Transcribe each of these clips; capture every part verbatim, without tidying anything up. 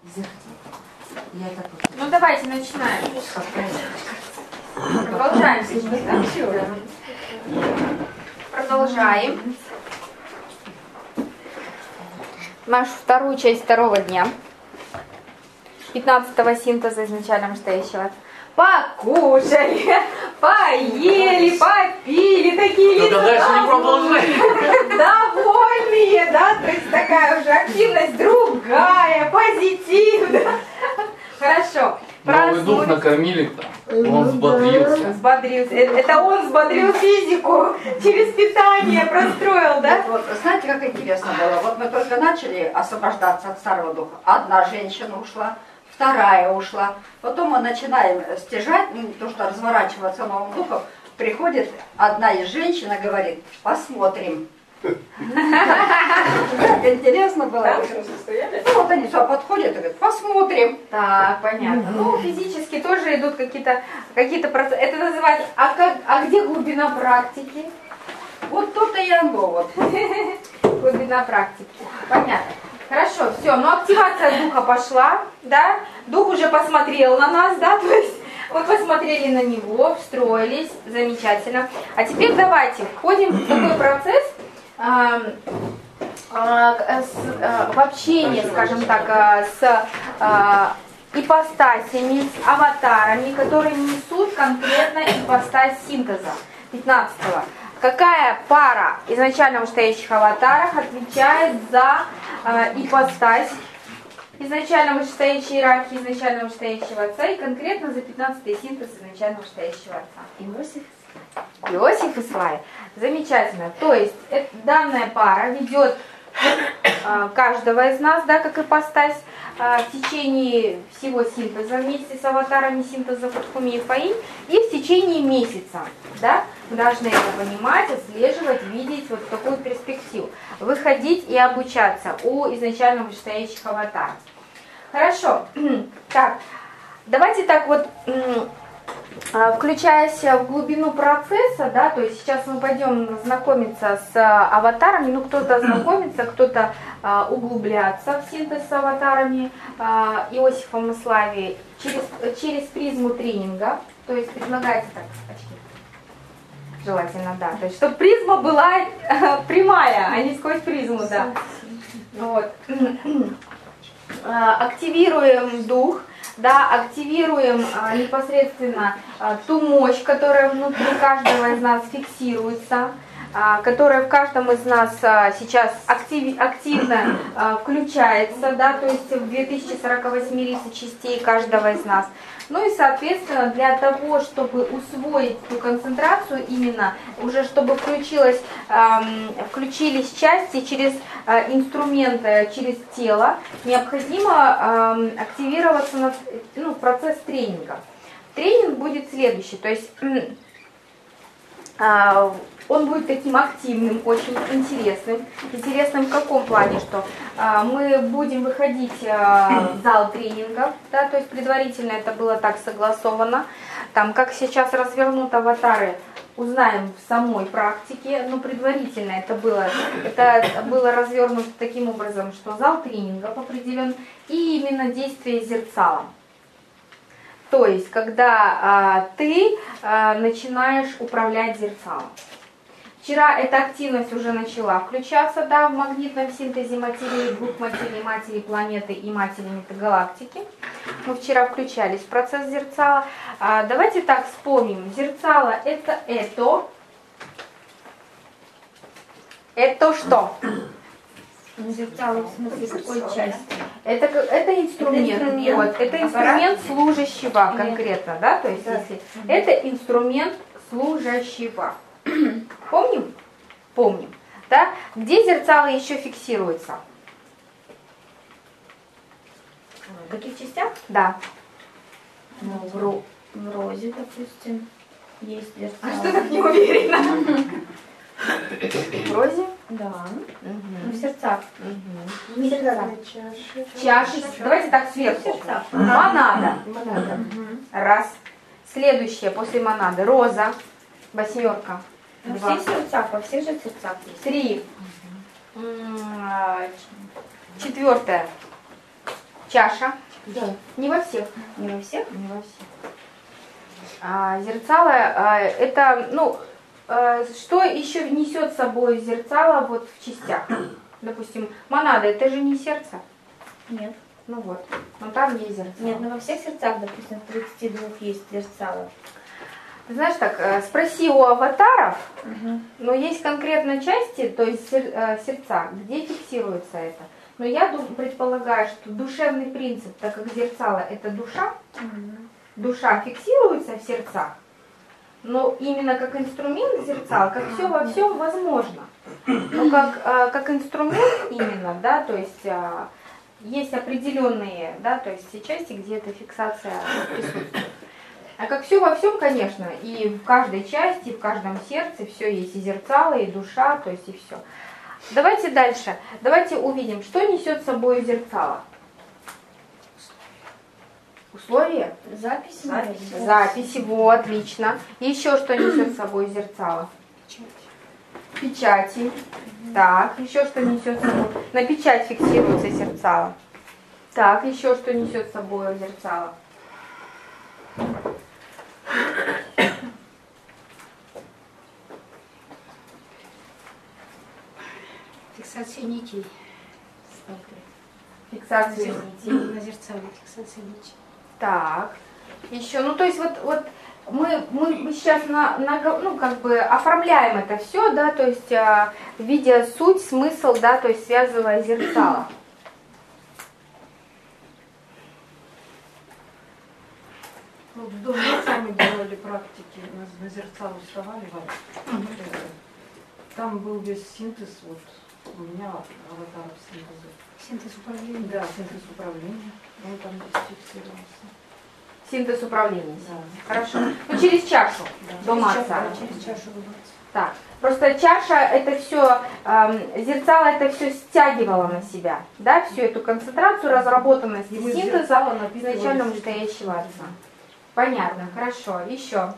Я так вот... Ну давайте начинаем. Продолжаем сейчас, да? Продолжаем. Нашу вторую часть второго дня. пятнадцатого синтеза изначально настоящего. Покушали, поели, попили, такие Только дальше не продолжай. довольные, да, то есть такая уже активность другая, позитивная. Хорошо. Новый дух накормили, он взбодрился. Взбодрился. Это он взбодрил физику, через питание простроил, да? Вот, знаете, как интересно было? Вот мы только начали освобождаться от старого духа. Одна женщина ушла, вторая ушла. Потом мы начинаем стяжать, ну, то, что разворачиваться новым духом. Приходит одна из женщин и говорит: посмотрим. Так интересно было. Ну вот они все подходят и говорят: посмотрим. Так, понятно. Ну, физически тоже идут какие-то какие-то процессы. Это называется, а, как, а где глубина практики? Вот то-то и оно вот. Глубина практики. Понятно. Хорошо, все, ну активация духа пошла, да? Дух уже посмотрел на нас, да, то есть мы посмотрели на него, встроились, замечательно. А теперь давайте входим в такой процесс э, э, с, э, в общение, скажем так, э, с э, ипостасями, с аватарами, которые несут конкретно ипостась синтеза пятнадцатого. Какая пара изначально вышестоящих аватаров отвечает за э, ипостась изначально вышестоящей иерархии, изначально вышестоящего отца и конкретно за пятнадцатый синтез изначально вышестоящего отца? Иосиф. Иосиф и Славия. Замечательно. То есть это, данная пара ведет э, каждого из нас, да, как ипостась, э, в течение всего синтеза вместе с аватарами синтеза Фатхуми и Фаим и в течение месяца. Да? Мы должны это понимать, отслеживать, видеть вот такую перспективу. Выходить и обучаться у изначально вышестоящих аватаров. Хорошо. Так, давайте так вот, включаясь в глубину процесса, да, то есть сейчас мы пойдем знакомиться с аватарами, ну кто-то знакомится, кто-то а, углубляться в синтез с аватарами а, Иосифом и Славией через, через призму тренинга, то есть предлагается так, очки. Желательно, да. То есть, чтобы призма была э, прямая, а не сквозь призму, да. Вот. Активируем дух, да, активируем а, непосредственно а, ту мощь, которая внутри каждого из нас фиксируется, а, которая в каждом из нас а, сейчас актив, активно а, включается, да, то есть в две тысячи сорок восемь лиц частей каждого из нас. Ну и, соответственно, для того, чтобы усвоить эту концентрацию именно, уже чтобы включилось, эм, включились части через э, инструменты, через тело, необходимо эм, активироваться на ну, процесс тренинга. Тренинг будет следующий, то есть э, он будет таким активным, очень интересным. Интересным в каком плане, что э, мы будем выходить э, в зал тренингов, да, то есть предварительно это было так согласовано. Там, как сейчас развернут аватары, узнаем в самой практике, но предварительно это было, это было развернуто таким образом, что зал тренингов определен и именно действие зерцала. То есть, когда э, ты э, начинаешь управлять зерцалом. Вчера эта активность уже начала включаться, да, в магнитном синтезе материи, двух материй, матери планеты и матери метагалактики. Мы вчера включались в процесс зерцала. А, давайте так вспомним. Зерцало это это. Это что? Зерцало в смысле какой части? Это, это инструмент. Это инструмент, Вот, это инструмент служащего конкретно, да, то есть да. если это инструмент служащего. Помним? Помним. Да? Где зерцало еще фиксируется? В каких частях? Да. Ну, в, ро- в розе, допустим, есть зерцало. А что так не уверена? В розе? Да. Угу. Ну, в сердцах. Угу. В сердцах. Чаши. Давайте так сверху. Сердцах. Монада. Монада. Раз. Следующее после монады. Роза. Восьмерка. Во Два. всех сердцах, во всех же сердцах есть. Три. М, а, Четвертое. Чаша. Да. Не во всех. Не во всех? Не во всех. А, зерцало, а, это, ну, а, что еще несет с собой зерцало вот в частях? Допустим, монада, это же не сердце. Нет. Ну вот, но там есть зерцало. Нет, но во всех сердцах, допустим, в тридцати двух есть зерцало. Ты знаешь так, э, спроси у аватаров, Угу. но есть конкретно части, то есть сер- э, сердца, где фиксируется это. Но я дум- предполагаю, что душевный принцип, так как зерцало это душа, душа фиксируется в сердцах, но именно как инструмент зерцала, как все во всем возможно. Но как, э, как инструмент именно, да, то есть э, есть определенные, да, то есть все части, где эта фиксация присутствует. А как все во всем, конечно, и в каждой части, в каждом сердце все есть, и зерцало, и душа, то есть и все. Давайте дальше. Давайте увидим, что несет с собой зерцало. Условия? Запись. Запись. Записи, вот, отлично. Еще что несет с собой зерцало? Печати. Так, еще что несет с собой? На печать фиксируется зерцало. Так, еще что несет с собой зерцало? Фиксация нитей. Фиксация нитей. На зерцале фиксация нитей. Так, еще, ну то есть вот, вот мы, мы сейчас на, на, ну, как бы оформляем это все, да, то есть а, видя суть, смысл, да, то есть связывая зерцало. Вот в доме сами делали практики, на, на зерцало вставали, там был весь синтез, вот у меня аватаров синтеза. Синтез управления. Да, синтез управления, он там здесь фиксировался. Синтез управления. Да. Хорошо. Ну через чашу до Через масса. чашу, через чашу выбрать. Так, просто чаша это все, эм, зерцало это все стягивало на себя, да, всю эту концентрацию, разработанность И мы синтеза зерцало напитывали изначально синтез. настоящего отца. Понятно, хорошо. Еще.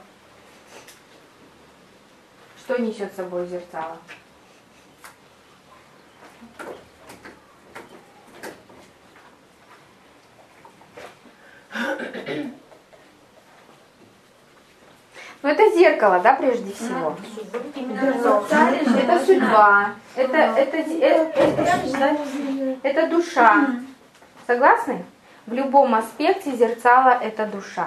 Что несет с собой зерцало? Ну это зеркало, да, прежде всего. Это судьба, это, это, это, это, это душа. Согласны? В любом аспекте зерцало это душа.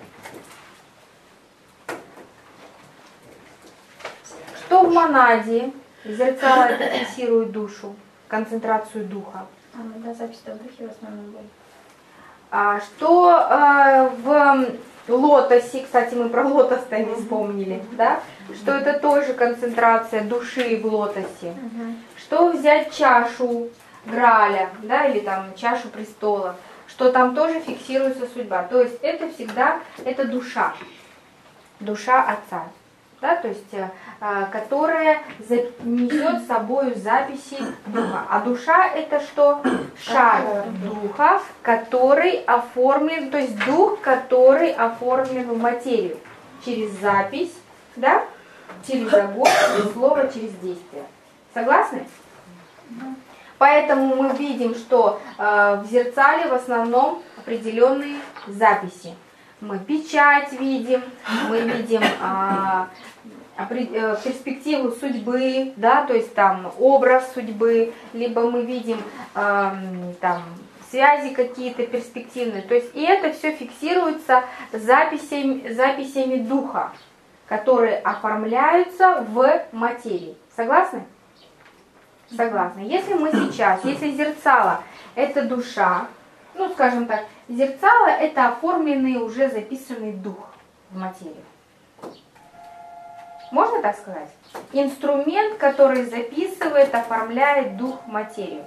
Что в монаде? Зерцало это фиксирует душу, концентрацию духа. А, ну да, запись-то в духе в основном были. А, что э, в лотосе, кстати, мы про лотос-то не вспомнили, да? Что это тоже концентрация души в лотосе. Что взять чашу Грааля, да, или там чашу престола, что там тоже фиксируется судьба. То есть это всегда, это душа, душа Отца, да, то есть, э, которая несет с собой записи духа. А душа это что? Шар духа, который оформлен, то есть дух, который оформлен в материю. Через запись, да, через огонь, через слово, через действие. Согласны? Поэтому мы видим, что э, в зерцале в основном определенные записи. Мы печать видим, мы видим э, э, перспективу судьбы, да, то есть там образ судьбы, либо мы видим э, там связи какие-то перспективные. То есть и это все фиксируется записями, записями духа, которые оформляются в материи. Согласны? Согласна. Если мы сейчас, если зерцало это душа, ну скажем так, зерцало это оформленный уже записанный дух в материю. Можно так сказать? Инструмент, который записывает, оформляет дух в материю.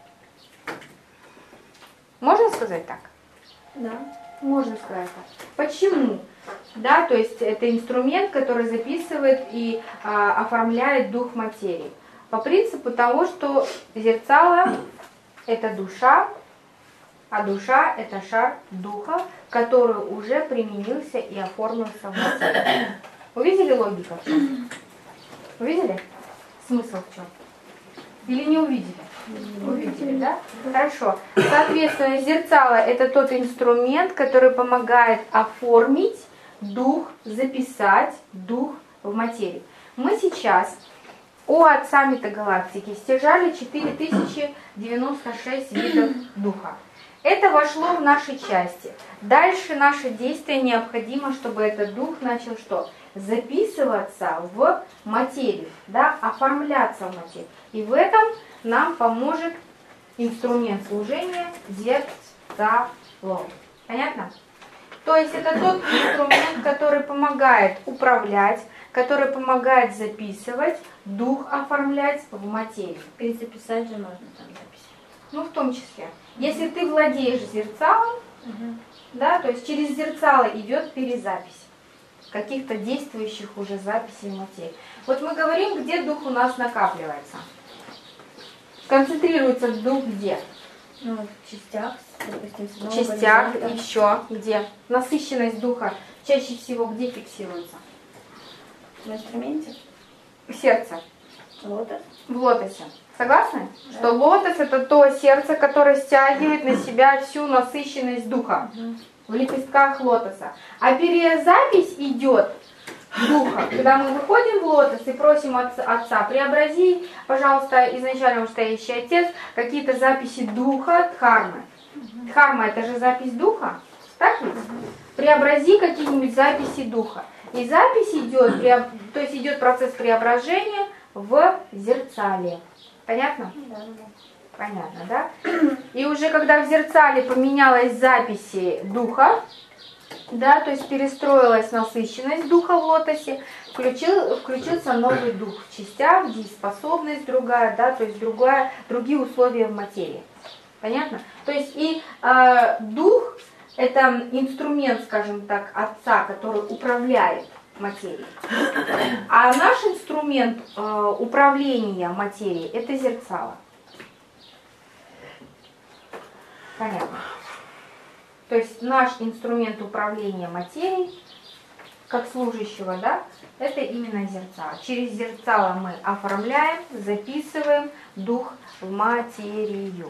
Можно сказать так? Да. Можно сказать так. Почему? Да, то есть это инструмент, который записывает и а, оформляет дух материи. По принципу того, что зерцало это душа, а душа это шар духа, который уже применился и оформился в материю. Увидели логику в чем? Увидели? Смысл в чем? Или не увидели? Увидели, да? Хорошо. Соответственно, зерцало — это тот инструмент, который помогает оформить дух, записать дух в материи. Мы сейчас от саммита галактики стяжали четыре тысячи девяносто шесть видов духа. Это вошло в наши части. Дальше наше действие необходимо, чтобы этот дух начал что? Записываться в материю, да? Оформляться в материю. И в этом нам поможет инструмент служения зерцало. Понятно? То есть это тот инструмент, который помогает управлять, который помогает записывать, дух оформлять в материю. Перезаписать же можно там запись. Ну, в том числе. Если ты владеешь зерцалом, Угу. да, то есть через зерцало идет перезапись каких-то действующих уже записей в материи. Вот мы говорим, где дух у нас накапливается. Концентрируется дух где? Ну, вот в частях, допустим, с В одного частях, горизонта. еще где? Насыщенность духа чаще всего где фиксируется? В инструменте. Сердце. Лотос. В лотосе. Согласны? Да. Что лотос — это то сердце, которое стягивает на себя всю насыщенность духа. Угу. В лепестках лотоса. А перезапись идет духа. Когда мы выходим в лотос и просим отца, отца преобрази, пожалуйста, изначально стоящий отец, какие-то записи духа, дхармы. Угу. Дхарма — это же запись духа. Так ведь? Угу. Преобрази какие-нибудь записи духа. И запись идет, то есть идет процесс преображения в зерцале. Понятно? Да, да. Понятно, да? И уже когда в зерцале поменялась записи духа, да, то есть перестроилась насыщенность духа в лотосе, включил, включился новый дух в частях, дееспособность другая, да, то есть другая, другие условия в материи. Понятно? То есть и э, дух — это инструмент, скажем так, отца, который управляет материей. А наш инструмент э, управления материей — это зерцало. Понятно. То есть наш инструмент управления материей, как служащего, да, это именно зерцало. Через зерцало мы оформляем, записываем дух в материю.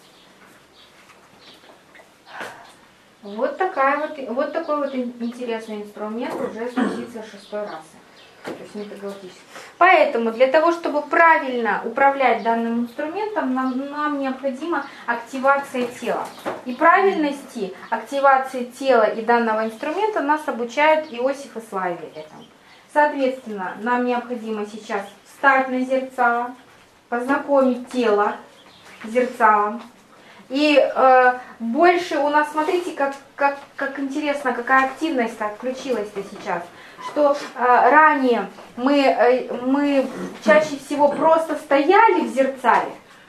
Вот, такая вот, вот такой вот интересный инструмент уже спуститься шестой расы. То есть метагалактический. Поэтому для того, чтобы правильно управлять данным инструментом, нам, нам необходима активация тела. И правильности активации тела и данного инструмента нас обучают Иосиф и Славе этому. Соответственно, нам необходимо сейчас встать на зерцало, познакомить тело с зерцалом. И э, больше у нас, смотрите, как, как, как интересно, какая активность включилась-то сейчас. Что э, ранее мы, э, мы чаще всего просто стояли в зерцале.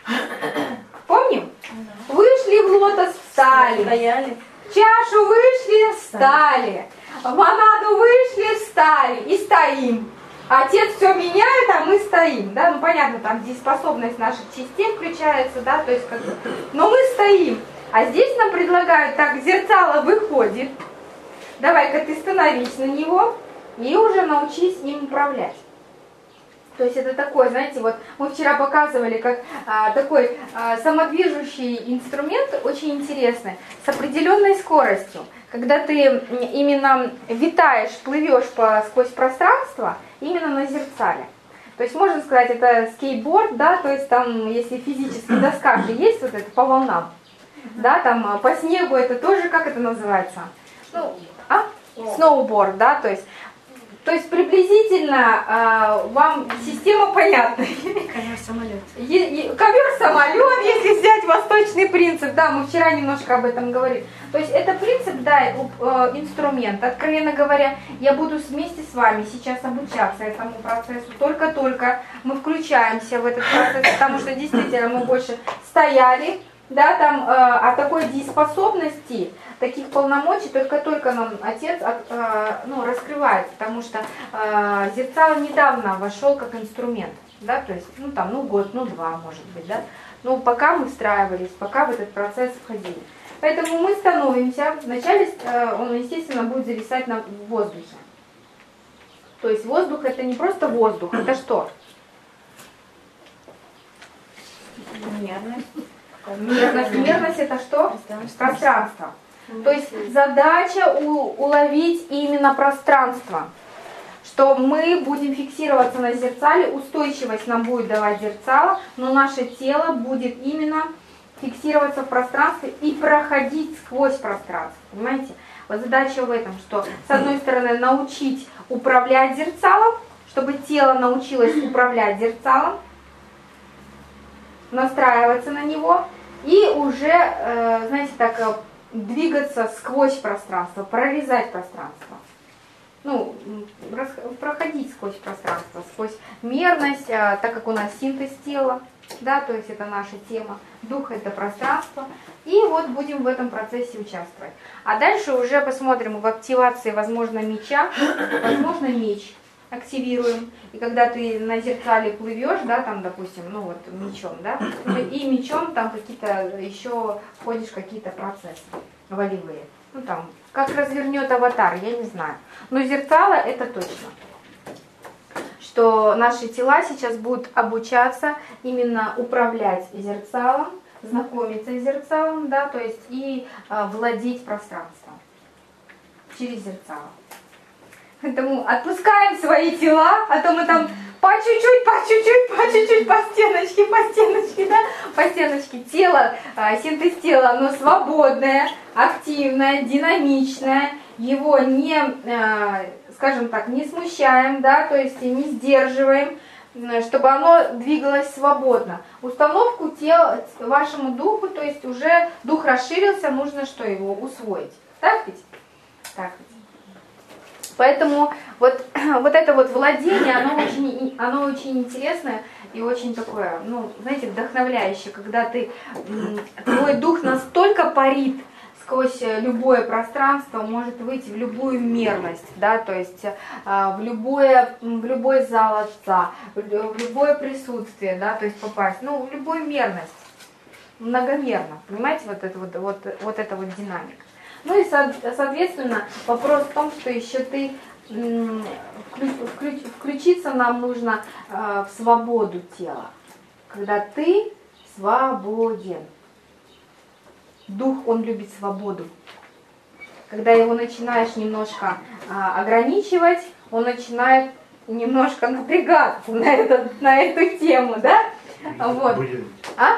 Помним? Вышли в лотос, встали. Стояли. В чашу вышли, встали. В монаду вышли, встали. И стоим. Отец все меняет, а мы стоим, да, ну понятно, там дееспособность наших частей включается, да, то есть как бы, но мы стоим, а здесь нам предлагают, так, зерцало выходит, давай-ка ты становись на него и уже научись им управлять. То есть это такой, знаете, вот мы вчера показывали, как а, такой а, самодвижущий инструмент, очень интересный, с определенной скоростью. Когда ты именно витаешь, плывешь по, сквозь пространство, именно на зерцале. То есть можно сказать, это скейтборд, да, то есть там, если физически доска же есть, вот это по волнам, да, там по снегу это тоже, как это называется? Ну, а? Сноуборд, да, то есть То есть приблизительно э, вам система понятна. Ковер-самолет. Ковер-самолет, если взять восточный принцип, да, мы вчера немножко об этом говорили. То есть это принцип, да, э, инструмент. Откровенно говоря, я буду вместе с вами сейчас обучаться этому процессу. Только-только мы включаемся в этот процесс, потому что действительно мы больше стояли, да, там, э, о такой дееспособности, таких полномочий только-только нам отец от, э, ну, раскрывает, потому что э, зерцало недавно вошел как инструмент, да, то есть, ну там, ну год, ну два, может быть, да, но пока мы встраивались, пока в этот процесс входили. Поэтому мы становимся, вначале э, он, естественно, будет зависать на воздухе. То есть воздух это не просто воздух, это что? Мерность. Мерность. Мерность это что? Пространство. Пространство. То есть задача у- уловить именно пространство. Что мы будем фиксироваться на зеркале, устойчивость нам будет давать зеркало, но наше тело будет именно фиксироваться в пространстве и проходить сквозь пространство. Понимаете? Вот задача в этом, что с одной стороны научить управлять зеркалом, чтобы тело научилось управлять зеркалом, настраиваться на него и уже, э, знаете, так э, двигаться сквозь пространство, прорезать пространство. Ну, рас- проходить сквозь пространство, сквозь мерность, э, так как у нас синтез тела, да, то есть это наша тема, дух это пространство, и вот будем в этом процессе участвовать. А дальше уже посмотрим в активации, возможно, меча, возможно, меч активируем, и когда ты на зеркале плывешь, да, там, допустим, ну вот мечом, да, и мечом там какие-то еще входишь в какие-то процессы волевые. Ну там, как развернет аватар, я не знаю. Но зеркало это точно. Что наши тела сейчас будут обучаться именно управлять зеркалом, знакомиться с зеркалом, да, то есть и а, владеть пространством через зеркало. Поэтому отпускаем свои тела, а то мы там по чуть-чуть, по чуть-чуть, по чуть-чуть, по стеночке, по стеночке, да, по стеночке. Тело, а, синтез тела, оно свободное, активное, динамичное, его не, а, скажем так, не смущаем, да, то есть не сдерживаем, чтобы оно двигалось свободно. Установку тела вашему духу, то есть уже дух расширился, нужно что, его усвоить. Так ведь? Так ведь. Поэтому вот, вот это вот владение, оно очень, оно очень интересное и очень такое, ну, знаете, вдохновляющее, когда ты, твой дух настолько парит сквозь любое пространство, может выйти в любую мерность, да, то есть в, любое, в любой зал отца, в любое присутствие, да, то есть попасть, ну, в любую мерность, многомерно, понимаете, вот это вот, вот, вот эта вот динамика. Ну и, соответственно, вопрос в том, что еще ты, включиться нам нужно в свободу тела, когда ты свободен. Дух, он любит свободу. Когда его начинаешь немножко ограничивать, он начинает немножко напрягаться на, этот, на эту тему, да? Вот. А?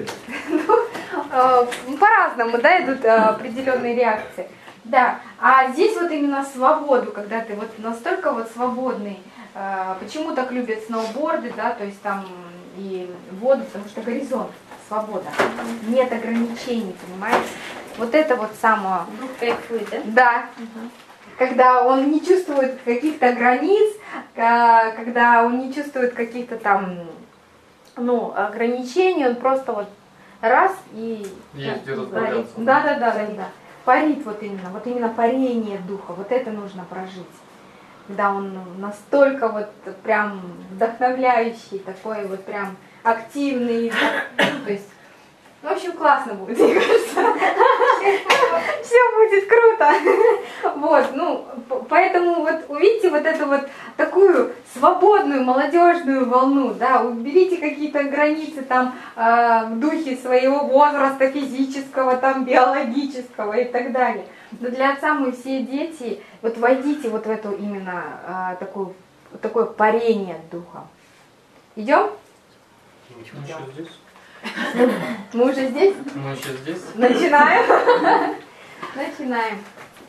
Ну, по-разному, да, идут определенные реакции. Да, а здесь вот именно свободу, когда ты вот настолько вот свободный. Почему так любят сноуборды, да, то есть там и воду, потому что горизонт, свобода, нет ограничений, понимаете? Вот это вот самое. Дух кайфует, да? Да. Угу. Когда он не чувствует каких-то границ, когда он не чувствует каких-то там, ну, ограничений, он просто вот раз и... Есть где парит. разбавляться. Да, да, да, да, да. Парит вот именно, вот именно парение духа, вот это нужно прожить. Когда он настолько вот прям вдохновляющий, такой вот прям активный, то есть, в общем, классно будет, мне кажется. Все будет круто. Вот, ну, поэтому вот увидите вот эту вот такую свободную молодежную волну, да, уберите какие-то границы там э, в духе своего возраста физического, там биологического и так далее. Но для отца мы все дети, вот войдите вот в эту именно э, такую, такое парение духа. Идем? Мы еще здесь? Мы уже здесь? Мы еще здесь? Начинаем. Начинаем.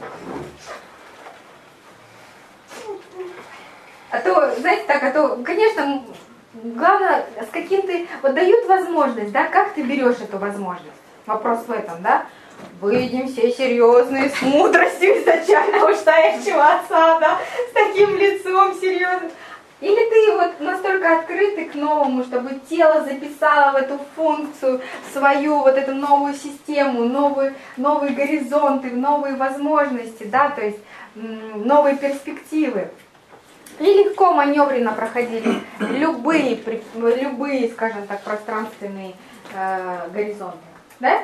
А то, знаете, так, а то, конечно, главное, с каким ты, вот дают возможность, да, как ты берешь эту возможность? Вопрос в этом, да? Выйдем все серьезные, с мудростью изначально уж стоящего отца, да, с таким лицом серьезным. Или ты вот настолько открытый к новому, чтобы тело записало в эту функцию свою, вот эту новую систему, новые, новые горизонты, новые возможности, да, то есть новые перспективы. И легко маневренно проходили любые, любые, скажем так, пространственные э, горизонты. Да?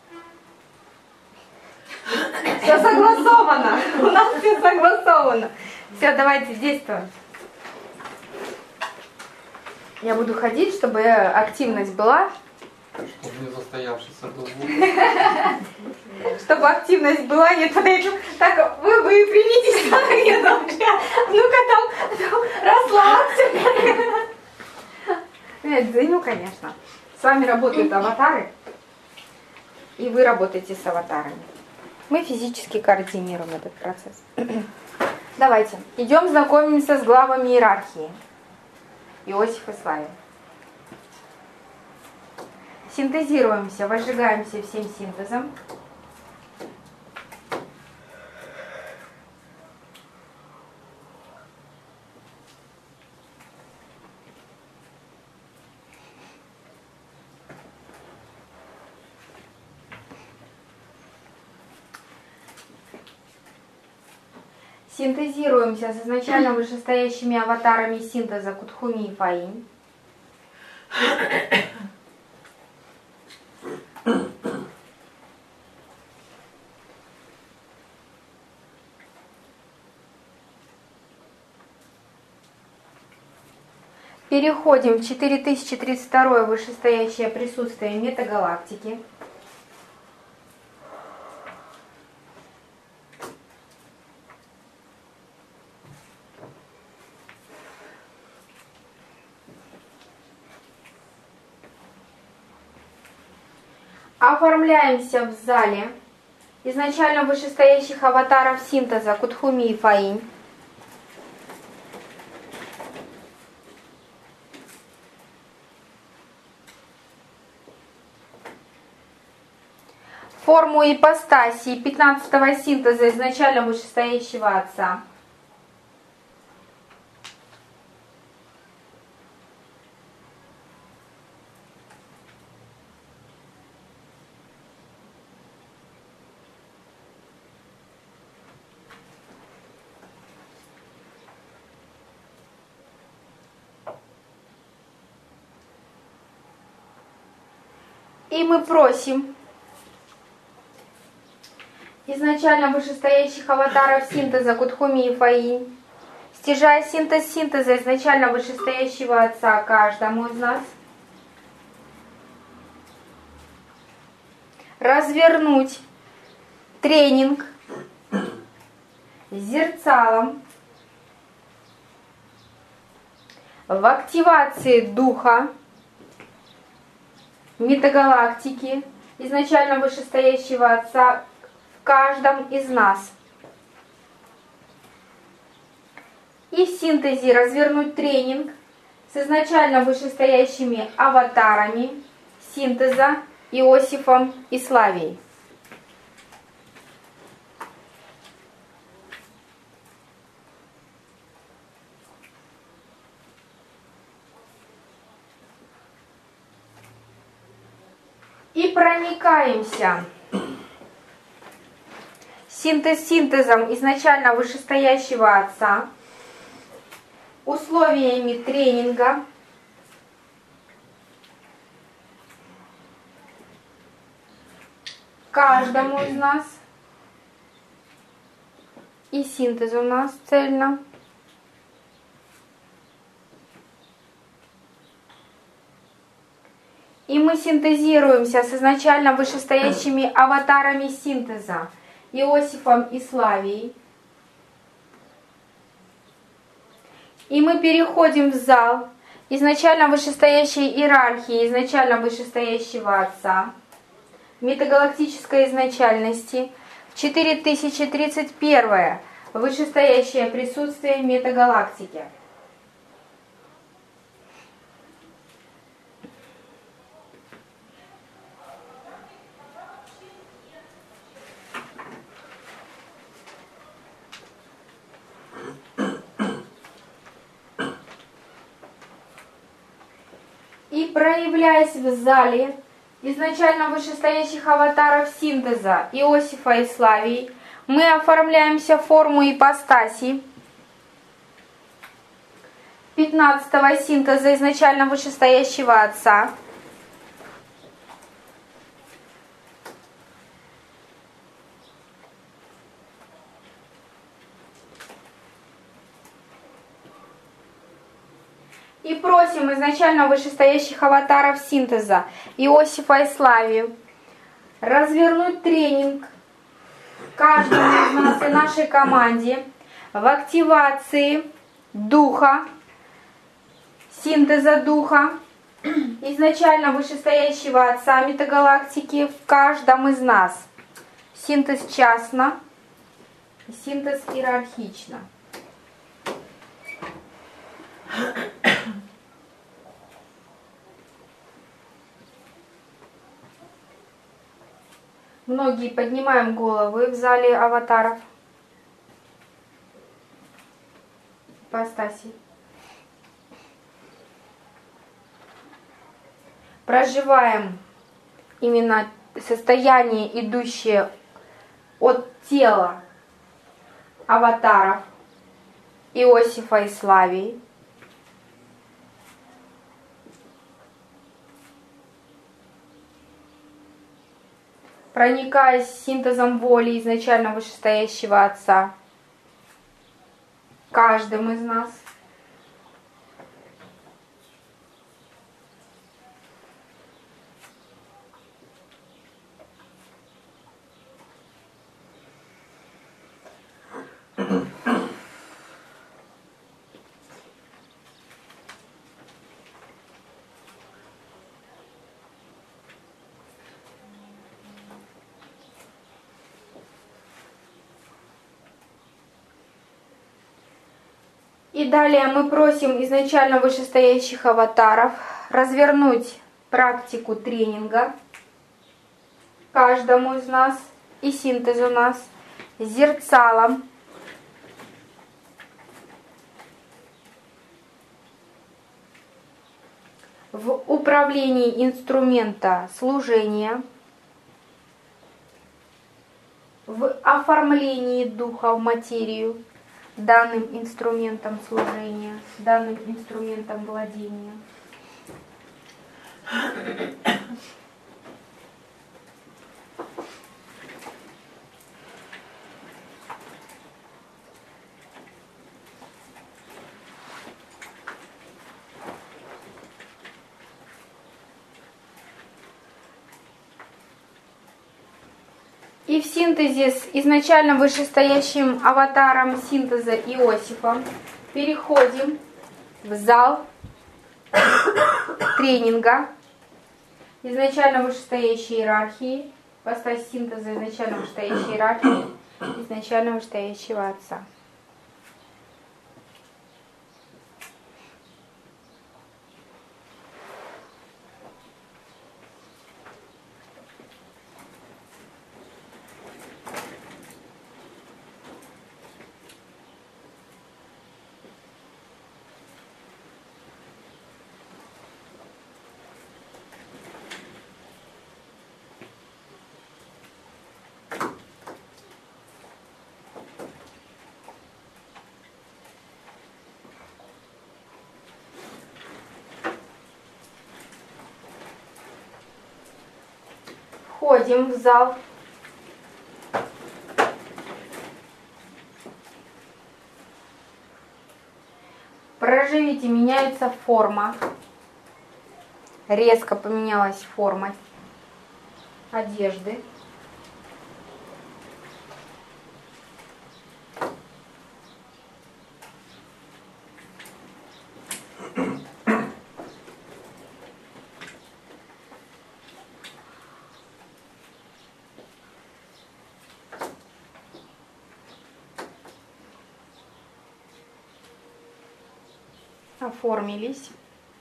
Все согласовано. У нас все согласовано. Все, давайте действуем. Я буду ходить, чтобы активность была. Чтобы не застоявшийся был звук. Чтобы активность была, нет, подойду. Так, вы, вы примитесь, я должна. Ну-ка там, там расслабься. Нет, ценю, конечно. С вами работают аватары, и вы работаете с аватарами. Мы физически координируем этот процесс. Давайте, идем знакомимся с главами иерархии. Иосиф и Славий. Синтезируемся, возжигаемся всем синтезом. Синтезируемся с изначально вышестоящими аватарами синтеза Кутхуми и Фаинь. Переходим в четыре тысячи тридцать второе вышестоящее присутствие метагалактики. Оформляемся в зале изначально вышестоящих аватаров синтеза Кутхуми и Фаинь. Форму ипостаси пятнадцатого синтеза изначально вышестоящего Отца. И мы просим изначально вышестоящих аватаров синтеза Кутхуми и Фаинь, стяжая синтез синтеза изначально вышестоящего Отца каждому из нас, развернуть тренинг с зерцалом в активации духа метагалактики изначально вышестоящего Отца в каждом из нас. И в синтезе развернуть тренинг с изначально вышестоящими аватарами синтеза Иосифом и Славией. И проникаемся синтез синтезом изначально вышестоящего Отца, условиями тренинга, каждому из нас, и синтез у нас цельно. И мы синтезируемся с изначально вышестоящими аватарами синтеза Иосифом и Славией. И мы переходим в зал изначально вышестоящей иерархии, изначально вышестоящего Отца, метагалактической изначальности, в четыре тысячи тридцать первое вышестоящее присутствие метагалактики. И проявляясь в зале изначально вышестоящих аватаров синтеза Иосифа и Славии, мы оформляемся в форму ипостаси пятнадцатого синтеза изначально вышестоящего Отца. И просим изначально вышестоящих аватаров синтеза Иосифа и Славию развернуть тренинг каждому из нас и нашей команде в активации духа, синтеза духа, изначально вышестоящего Отца Метагалактики в каждом из нас. Синтез частно, синтез иерархично. Многие поднимаем головы в зале аватаров. Ипостасей. Проживаем именно состояние, идущее от тела аватаров Иосифа и Славии. Проникаясь синтезом воли изначально вышестоящего Отца каждым из нас. И далее мы просим изначально вышестоящих аватаров развернуть практику тренинга каждому из нас и синтез у нас зерцалом в управлении инструмента служения, в оформлении духа в материю, данным инструментом служения, данным инструментом владения. И в синтезе с изначально вышестоящим аватаром синтеза Иосифом переходим в зал тренинга изначально вышестоящей иерархии, поставь синтеза изначально вышестоящей иерархии, изначально вышестоящего Отца. Входим в зал. Проживите, меняется форма. Резко поменялась форма одежды. Оформились.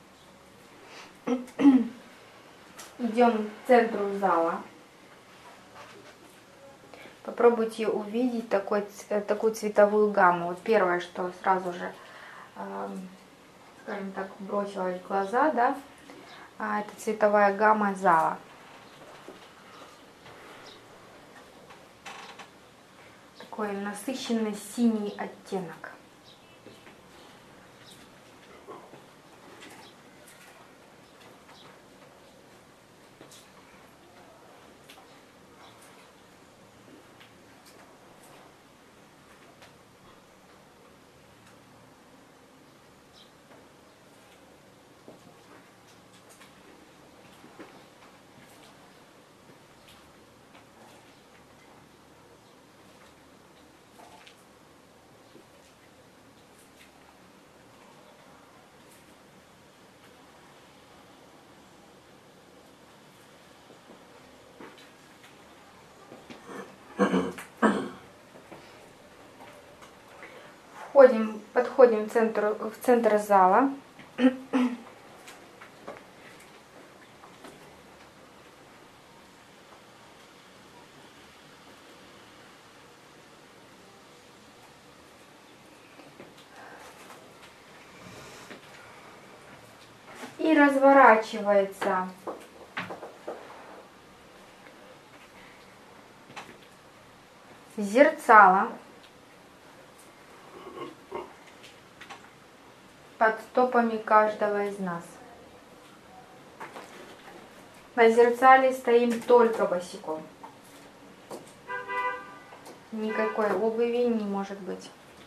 Идем к центру зала. Попробуйте увидеть такой, такую цветовую гамму. Вот первое, что сразу же, э, скажем так, бросилось в глаза, да, это цветовая гамма зала. Такой насыщенный синий оттенок. подходим, подходим в центр, в центр зала. И разворачивается зерцало под стопами каждого из нас. На зерцале стоим только босиком. Никакой обуви не может быть.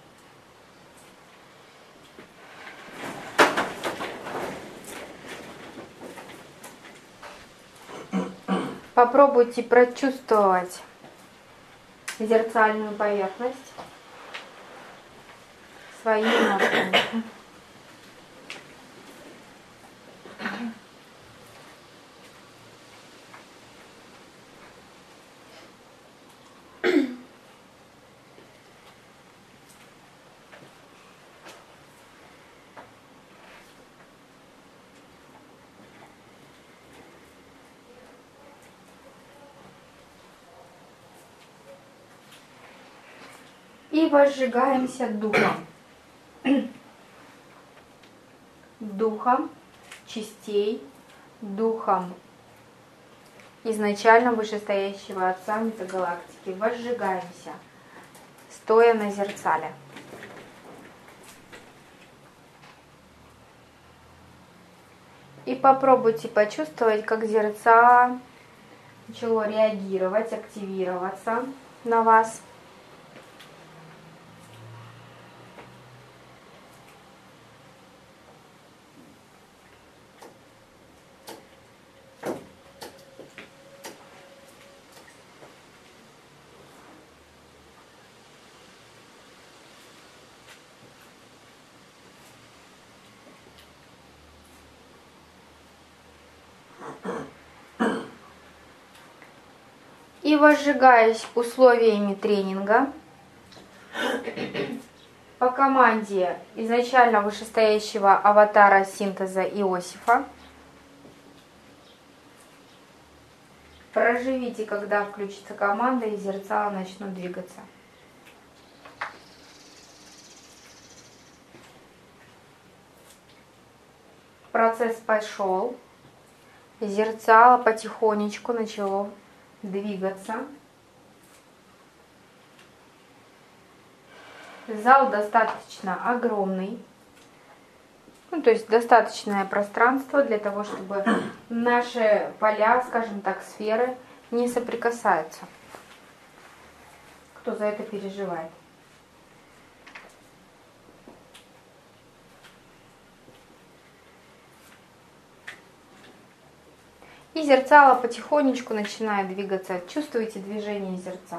Попробуйте прочувствовать зерцальную поверхность своими ножками. И возжигаемся духом. Духом частей, духом изначально вышестоящего Отца Метагалактики. Возжигаемся, стоя на зерцале. И попробуйте почувствовать, как зерцало начало реагировать, активироваться на вас. И возжигаясь условиями тренинга, по команде изначально вышестоящего аватара синтеза Иосифа, проживите, когда включится команда и зерцала начнут двигаться. Процесс пошел, зерцало потихонечку начало двигаться. Зал достаточно огромный, ну, то есть достаточное пространство для того, чтобы наши поля, скажем так, сферы не соприкасаются. Кто за это переживает? И зерцало потихонечку начинает двигаться. Чувствуете движение зерцала?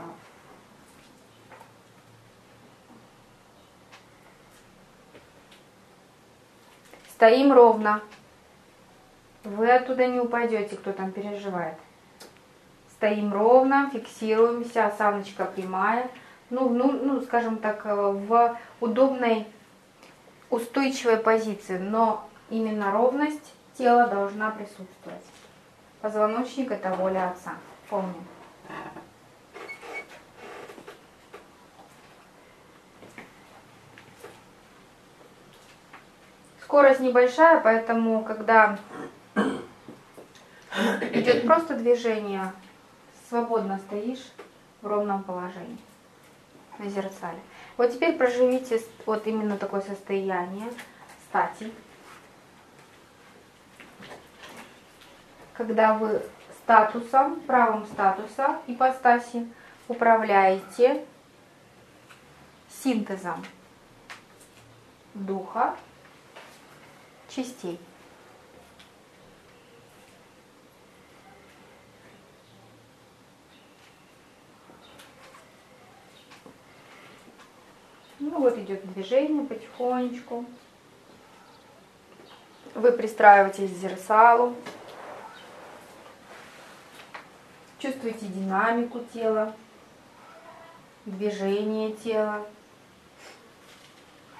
Стоим ровно. Вы оттуда не упадете, кто там переживает. Стоим ровно, фиксируемся, осаночка прямая. Ну, ну, ну, скажем так, в удобной, устойчивой позиции. Но именно ровность тела должна присутствовать. Позвоночник – это воля Отца. Помним. Скорость небольшая, поэтому, когда идет просто движение, свободно стоишь в ровном положении на зерцале. Вот теперь проживите вот именно такое состояние стати. Когда вы статусом, правом статуса ипостаси управляете синтезом духа, частей. Ну вот идет движение потихонечку. Вы пристраиваетесь к зерцалу. Чувствуете динамику тела, движение тела.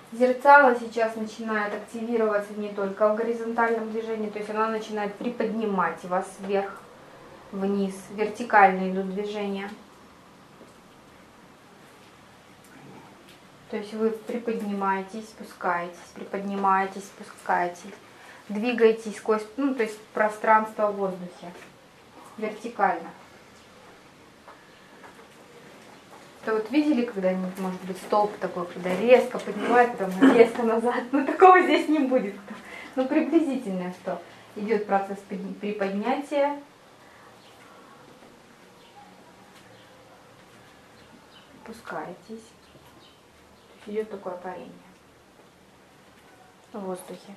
Зерцало сейчас начинает активироваться не только в горизонтальном движении, то есть оно начинает приподнимать вас вверх, вниз, вертикально идут движения. То есть вы приподнимаетесь, спускаетесь, приподнимаетесь, спускаетесь, двигаетесь сквозь, ну, то есть пространство в воздухе, вертикально. То вот видели когда-нибудь, может быть, столб такой, когда резко поднимает, потом резко назад, ну такого здесь не будет. Ну приблизительно, что идет процесс приподнятия, опускаетесь. Идет такое парение в воздухе.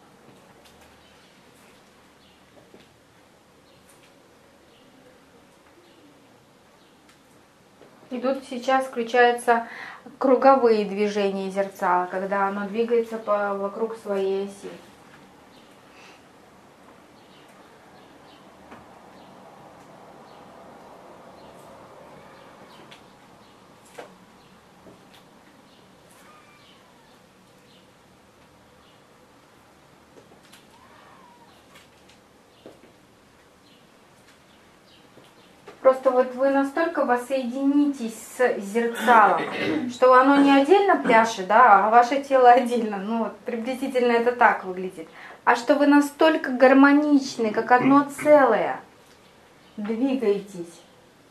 И тут сейчас включаются круговые движения зерцала, когда оно двигается по, вокруг своей оси. Просто вот вы настолько воссоединитесь с зерцалом, что оно не отдельно пляшет, да, а ваше тело отдельно. Ну, вот приблизительно это так выглядит. А что вы настолько гармоничны, как одно целое, двигаетесь.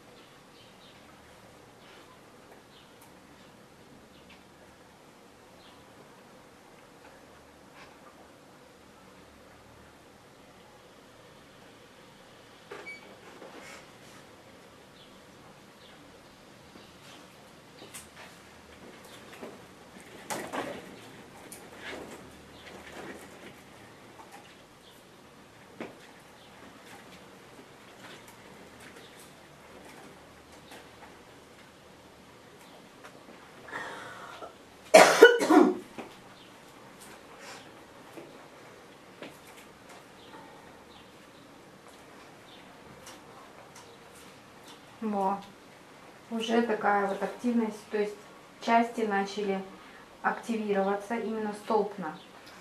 Во. Уже такая вот активность, то есть части начали активироваться именно столпно.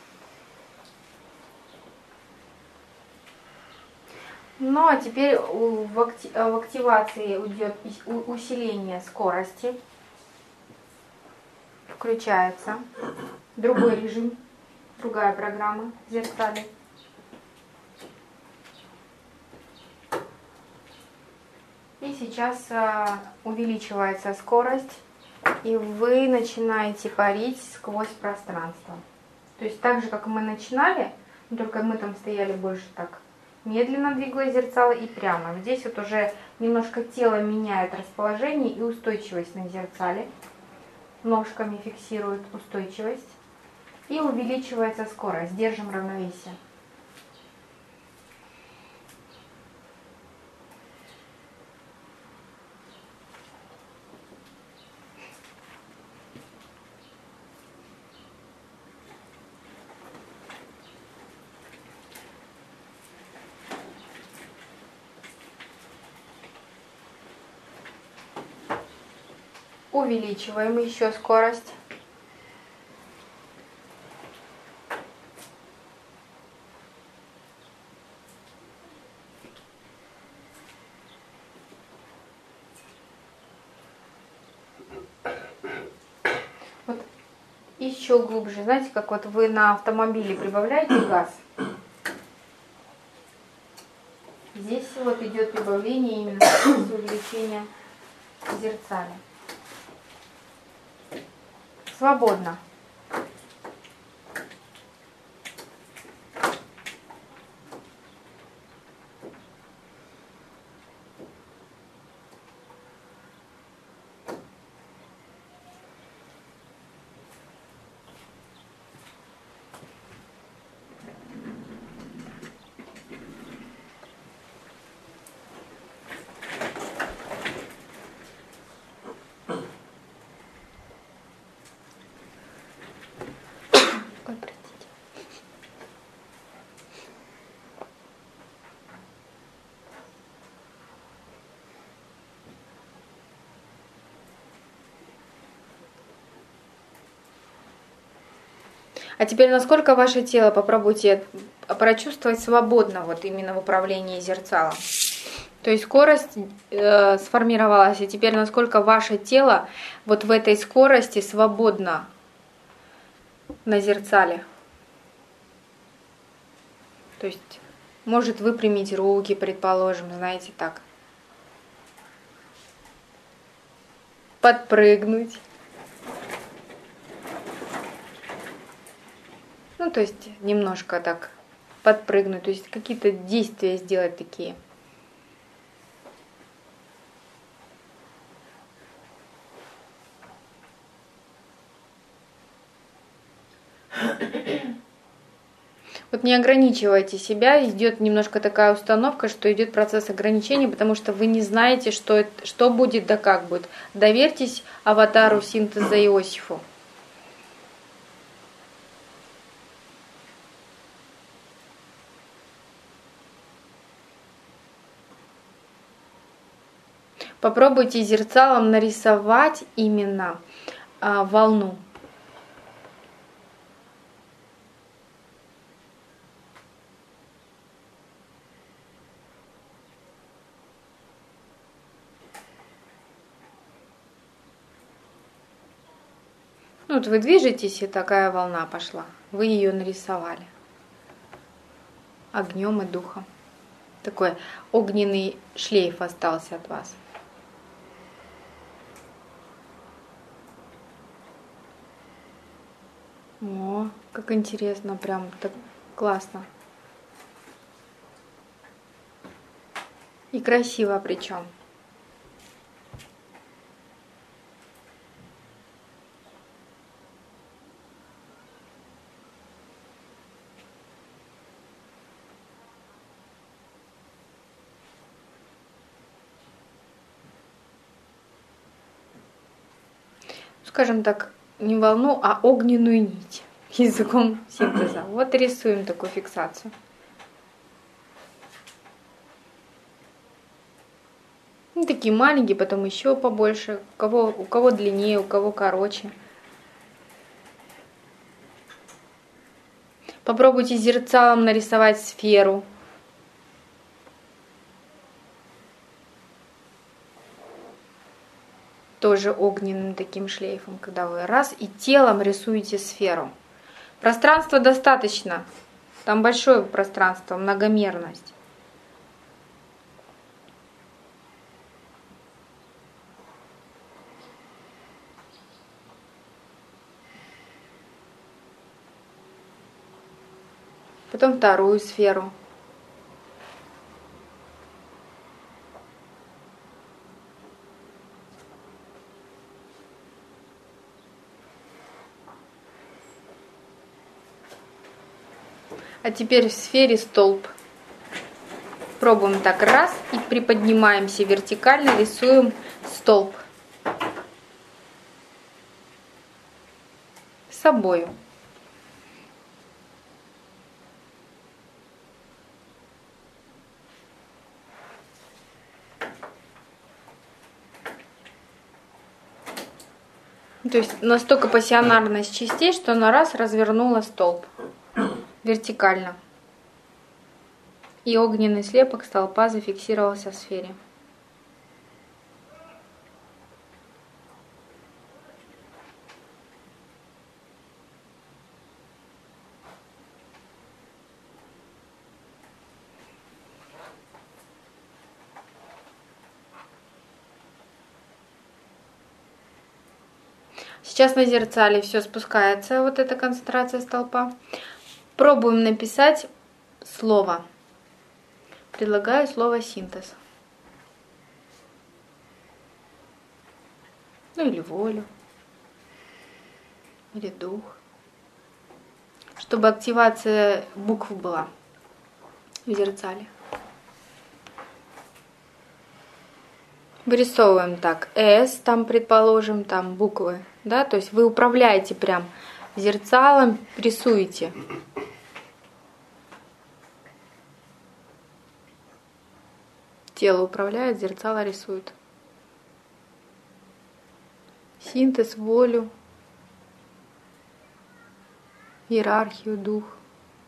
Ну а теперь в, акти в активации идет усиление скорости. Включается другой режим, другая программа в зеркале. И сейчас а, увеличивается скорость, и вы начинаете парить сквозь пространство. То есть так же, как мы начинали, но только мы там стояли больше так медленно, двигая зерцало и прямо. Здесь вот уже немножко тело меняет расположение и устойчивость на зерцале. Ножками фиксирует устойчивость. И увеличивается скорость. Держим равновесие. Увеличиваем еще скорость. Вот еще глубже. Знаете, как вот вы на автомобиле прибавляете газ. Здесь вот идет прибавление именно с увеличения зерцали. Свободно. А теперь насколько ваше тело, попробуйте прочувствовать свободно вот именно в управлении зерцалом. То есть скорость э, сформировалась, и теперь насколько ваше тело вот в этой скорости свободно на зерцале. То есть может выпрямить руки, предположим, знаете, так. Подпрыгнуть. Ну, то есть немножко так подпрыгнуть, то есть какие-то действия сделать такие. Вот не ограничивайте себя, идет немножко такая установка, что идет процесс ограничения, потому что вы не знаете, что, это, что будет да как будет. Доверьтесь аватару синтеза Иосифу. Попробуйте зерцалом нарисовать именно а, волну. Ну, вот вы движетесь, и такая волна пошла. Вы ее нарисовали. Огнем и духом. Такой огненный шлейф остался от вас. О, как интересно, прям так классно. И красиво причем. Скажем так, не волну, а огненную нить языком синтеза. Вот рисуем такую фиксацию. Ну, такие маленькие, потом еще побольше. У кого, у кого длиннее, у кого короче. Попробуйте зерцалом нарисовать сферу. Тоже огненным таким шлейфом, когда вы раз и телом рисуете сферу. Пространства достаточно. Там большое пространство, многомерность. Потом вторую сферу. А теперь в сфере столб. Пробуем так раз и приподнимаемся вертикально, рисуем столб с собою. То есть настолько пассионарность частей, что она раз развернула столб вертикально. И огненный слепок столпа зафиксировался в сфере. Сейчас на зерцале все спускается, вот эта концентрация столпа. Пробуем написать слово. Предлагаю слово синтез. Ну или волю. Или дух. Чтобы активация букв была в зерцале. Вырисовываем так. С, там, предположим, там буквы. Да? То есть вы управляете прям зерцалом, рисуете. Тело управляет, зерцало рисует. Синтез, волю. иерархию, дух.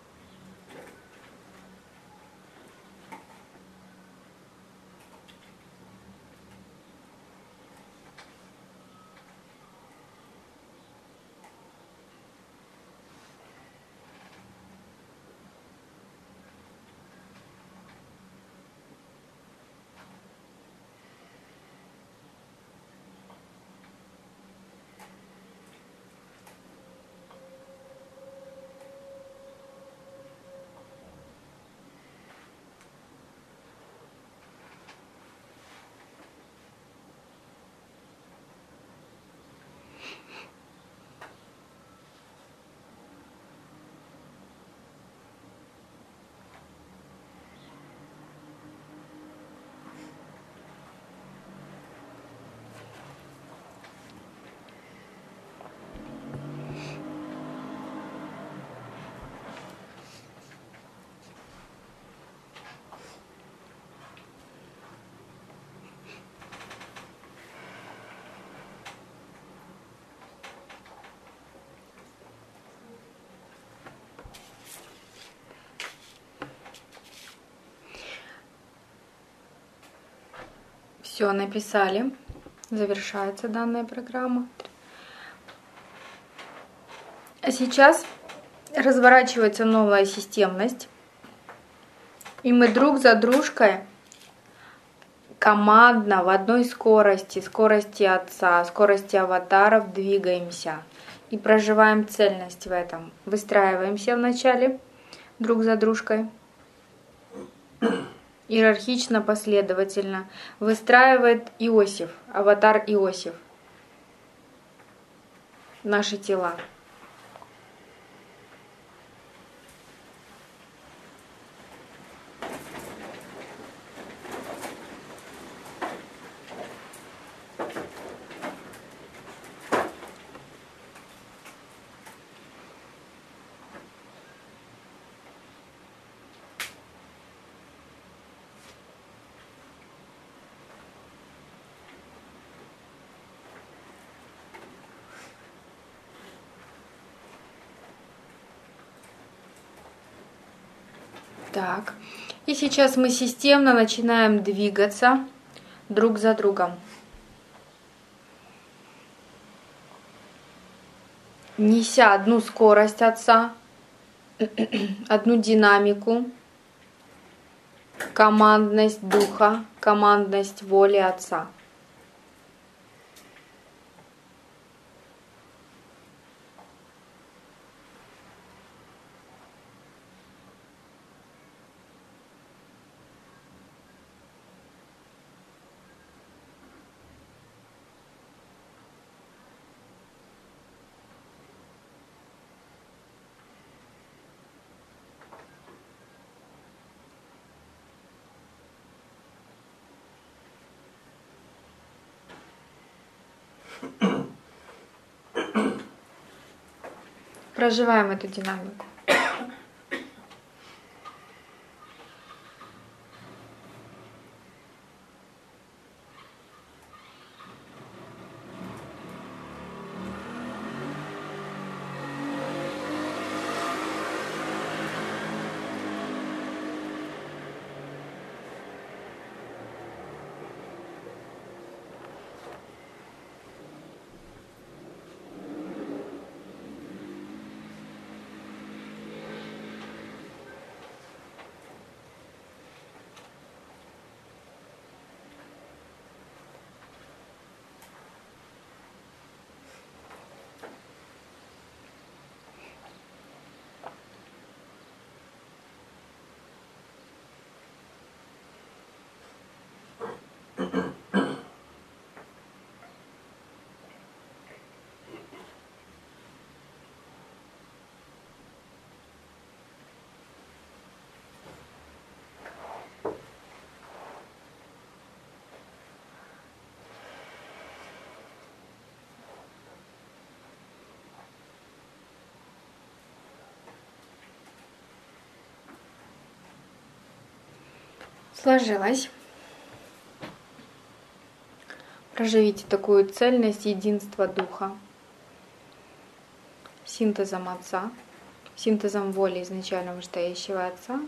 Все, написали. Завершается данная программа. А сейчас разворачивается новая системность. И мы друг за дружкой командно в одной скорости, скорости Отца, скорости аватаров двигаемся. И проживаем цельность в этом. Выстраиваемся вначале друг за дружкой. Иерархично, последовательно выстраивает Иосиф, аватар Иосиф, наши тела. Так, и сейчас мы системно начинаем двигаться друг за другом. Неся одну скорость Отца, одну динамику, командность Духа, командность воли Отца. Проживаем эту динамику. Сложилось. Проживите такую цельность единства Духа, синтезом Отца. синтезом воли изначально вышестоящего Отца.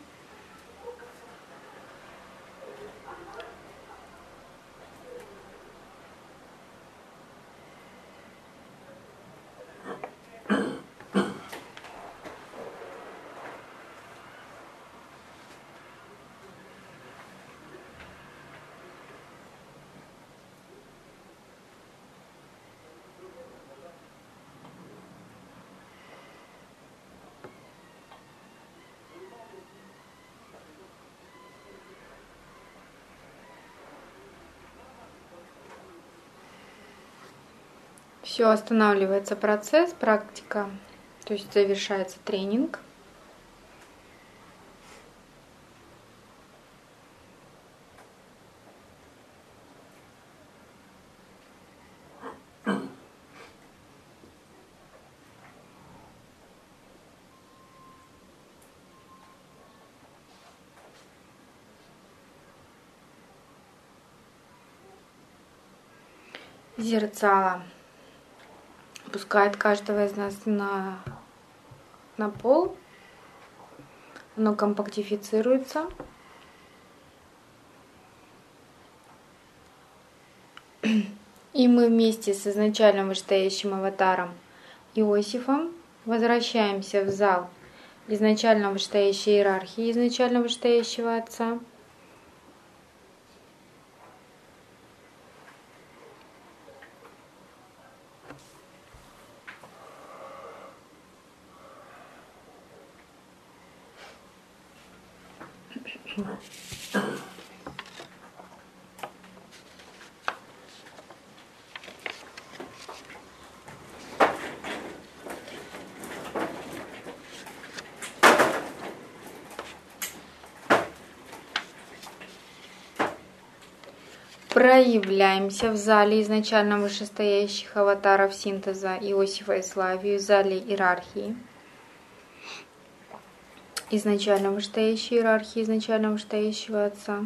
Все, останавливается процесс, практика, то есть завершается тренинг. Зерцало опускает каждого из нас на, на пол. Оно компактифицируется. И мы вместе с изначальным вышестоящим аватаром Иосифом возвращаемся в зал изначально вышестоящей иерархии, изначально вышестоящего Отца. Проявляемся в зале изначально вышестоящих аватаров синтеза Иосифа и Славии, в зале иерархии. Изначально вышестоящей иерархии, изначально вышестоящего Отца.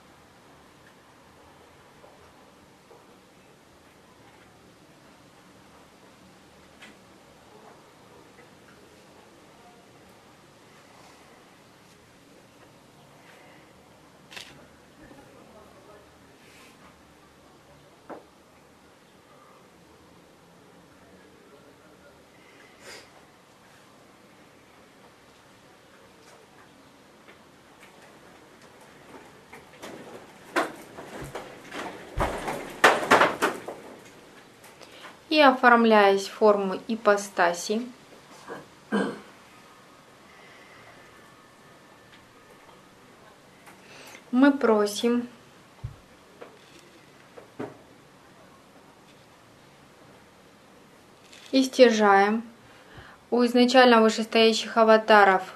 И оформляясь в форму ипостаси, мы просим и стяжаем у изначально вышестоящих аватаров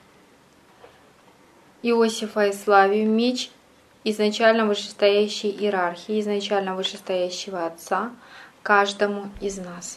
Иосифа и Славию меч изначально вышестоящей иерархии, изначально вышестоящего Отца, каждому из нас.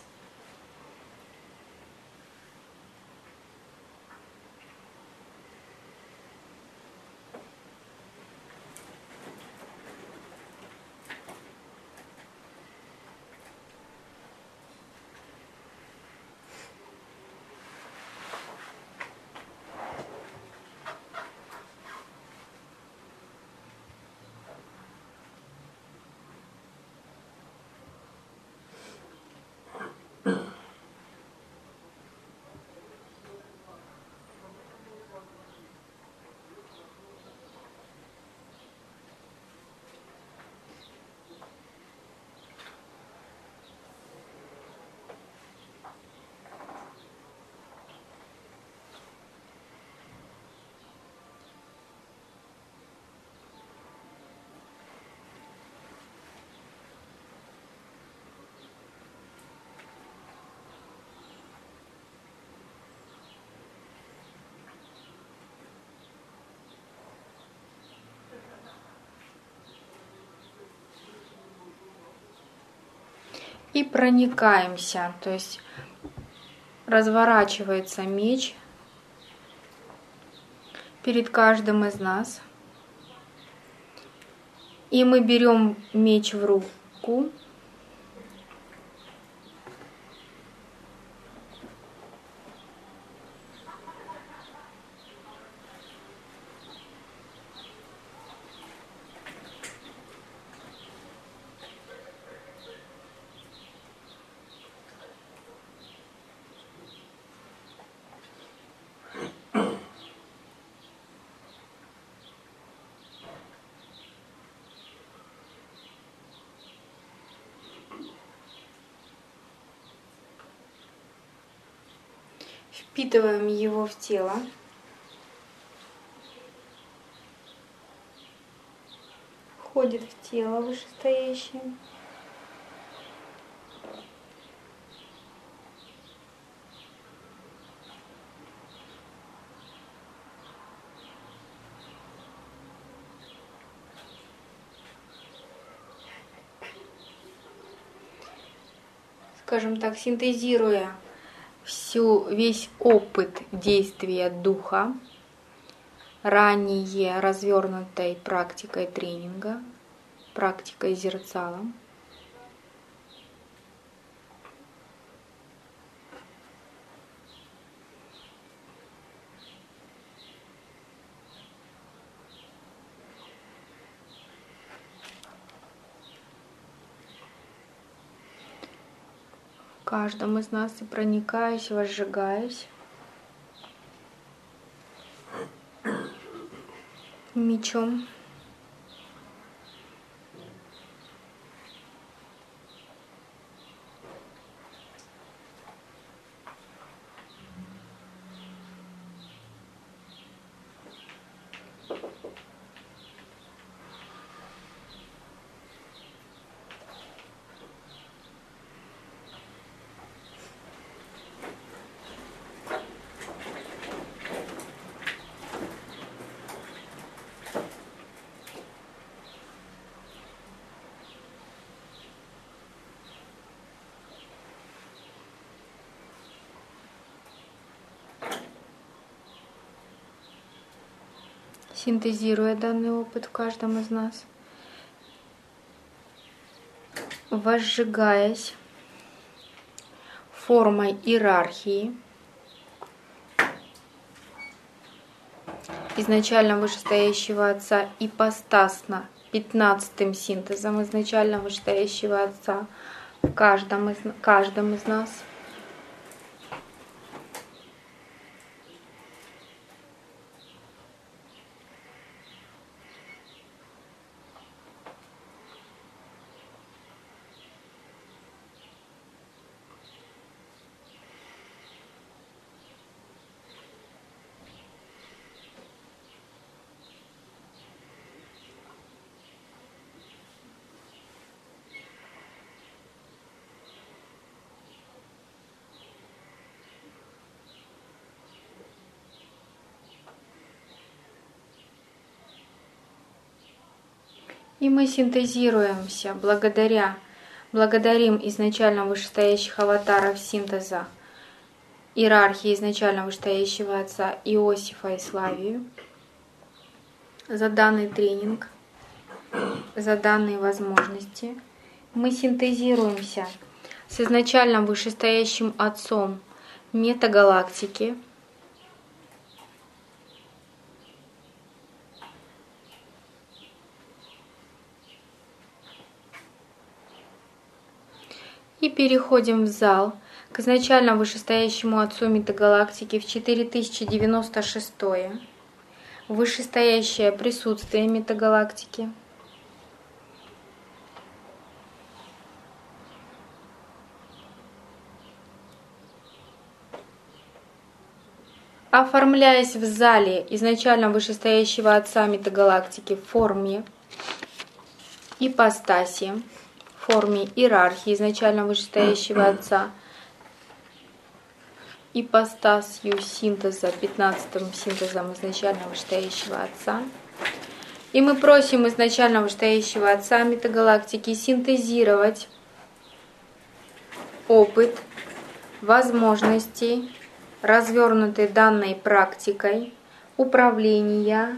И проникаемся, то есть разворачивается меч перед каждым из нас. И мы берем меч в руку. Впитываем его в тело. Входит в тело вышестоящее. Скажем так, синтезируя всю, весь опыт действия духа, ранее развернутой практикой тренинга, практикой зерцала, в каждом из нас и проникаясь, возжигаясь мечом. Синтезируя данный опыт в каждом из нас, возжигаясь формой иерархии, изначально вышестоящего Отца, ипостасно пятнадцатым синтезом изначально вышестоящего Отца в каждом из, каждом из нас. И мы синтезируемся благодаря, благодарим изначально вышестоящих аватаров синтеза, иерархии изначально вышестоящего Отца Иосифа и Славию за данный тренинг, за данные возможности. Мы синтезируемся с изначально вышестоящим Отцом метагалактики, и переходим в зал к изначально вышестоящему Отцу метагалактики в четыре тысячи девяносто шестое, вышестоящее присутствие метагалактики. Оформляясь в зале изначально вышестоящего Отца метагалактики в форме ипостаси, в форме иерархии изначально вышестоящего Отца, ипостасью синтеза, пятнадцатым синтезом изначально вышестоящего Отца. И мы просим изначально вышестоящего Отца метагалактики синтезировать опыт, возможности, развернутые данной практикой управления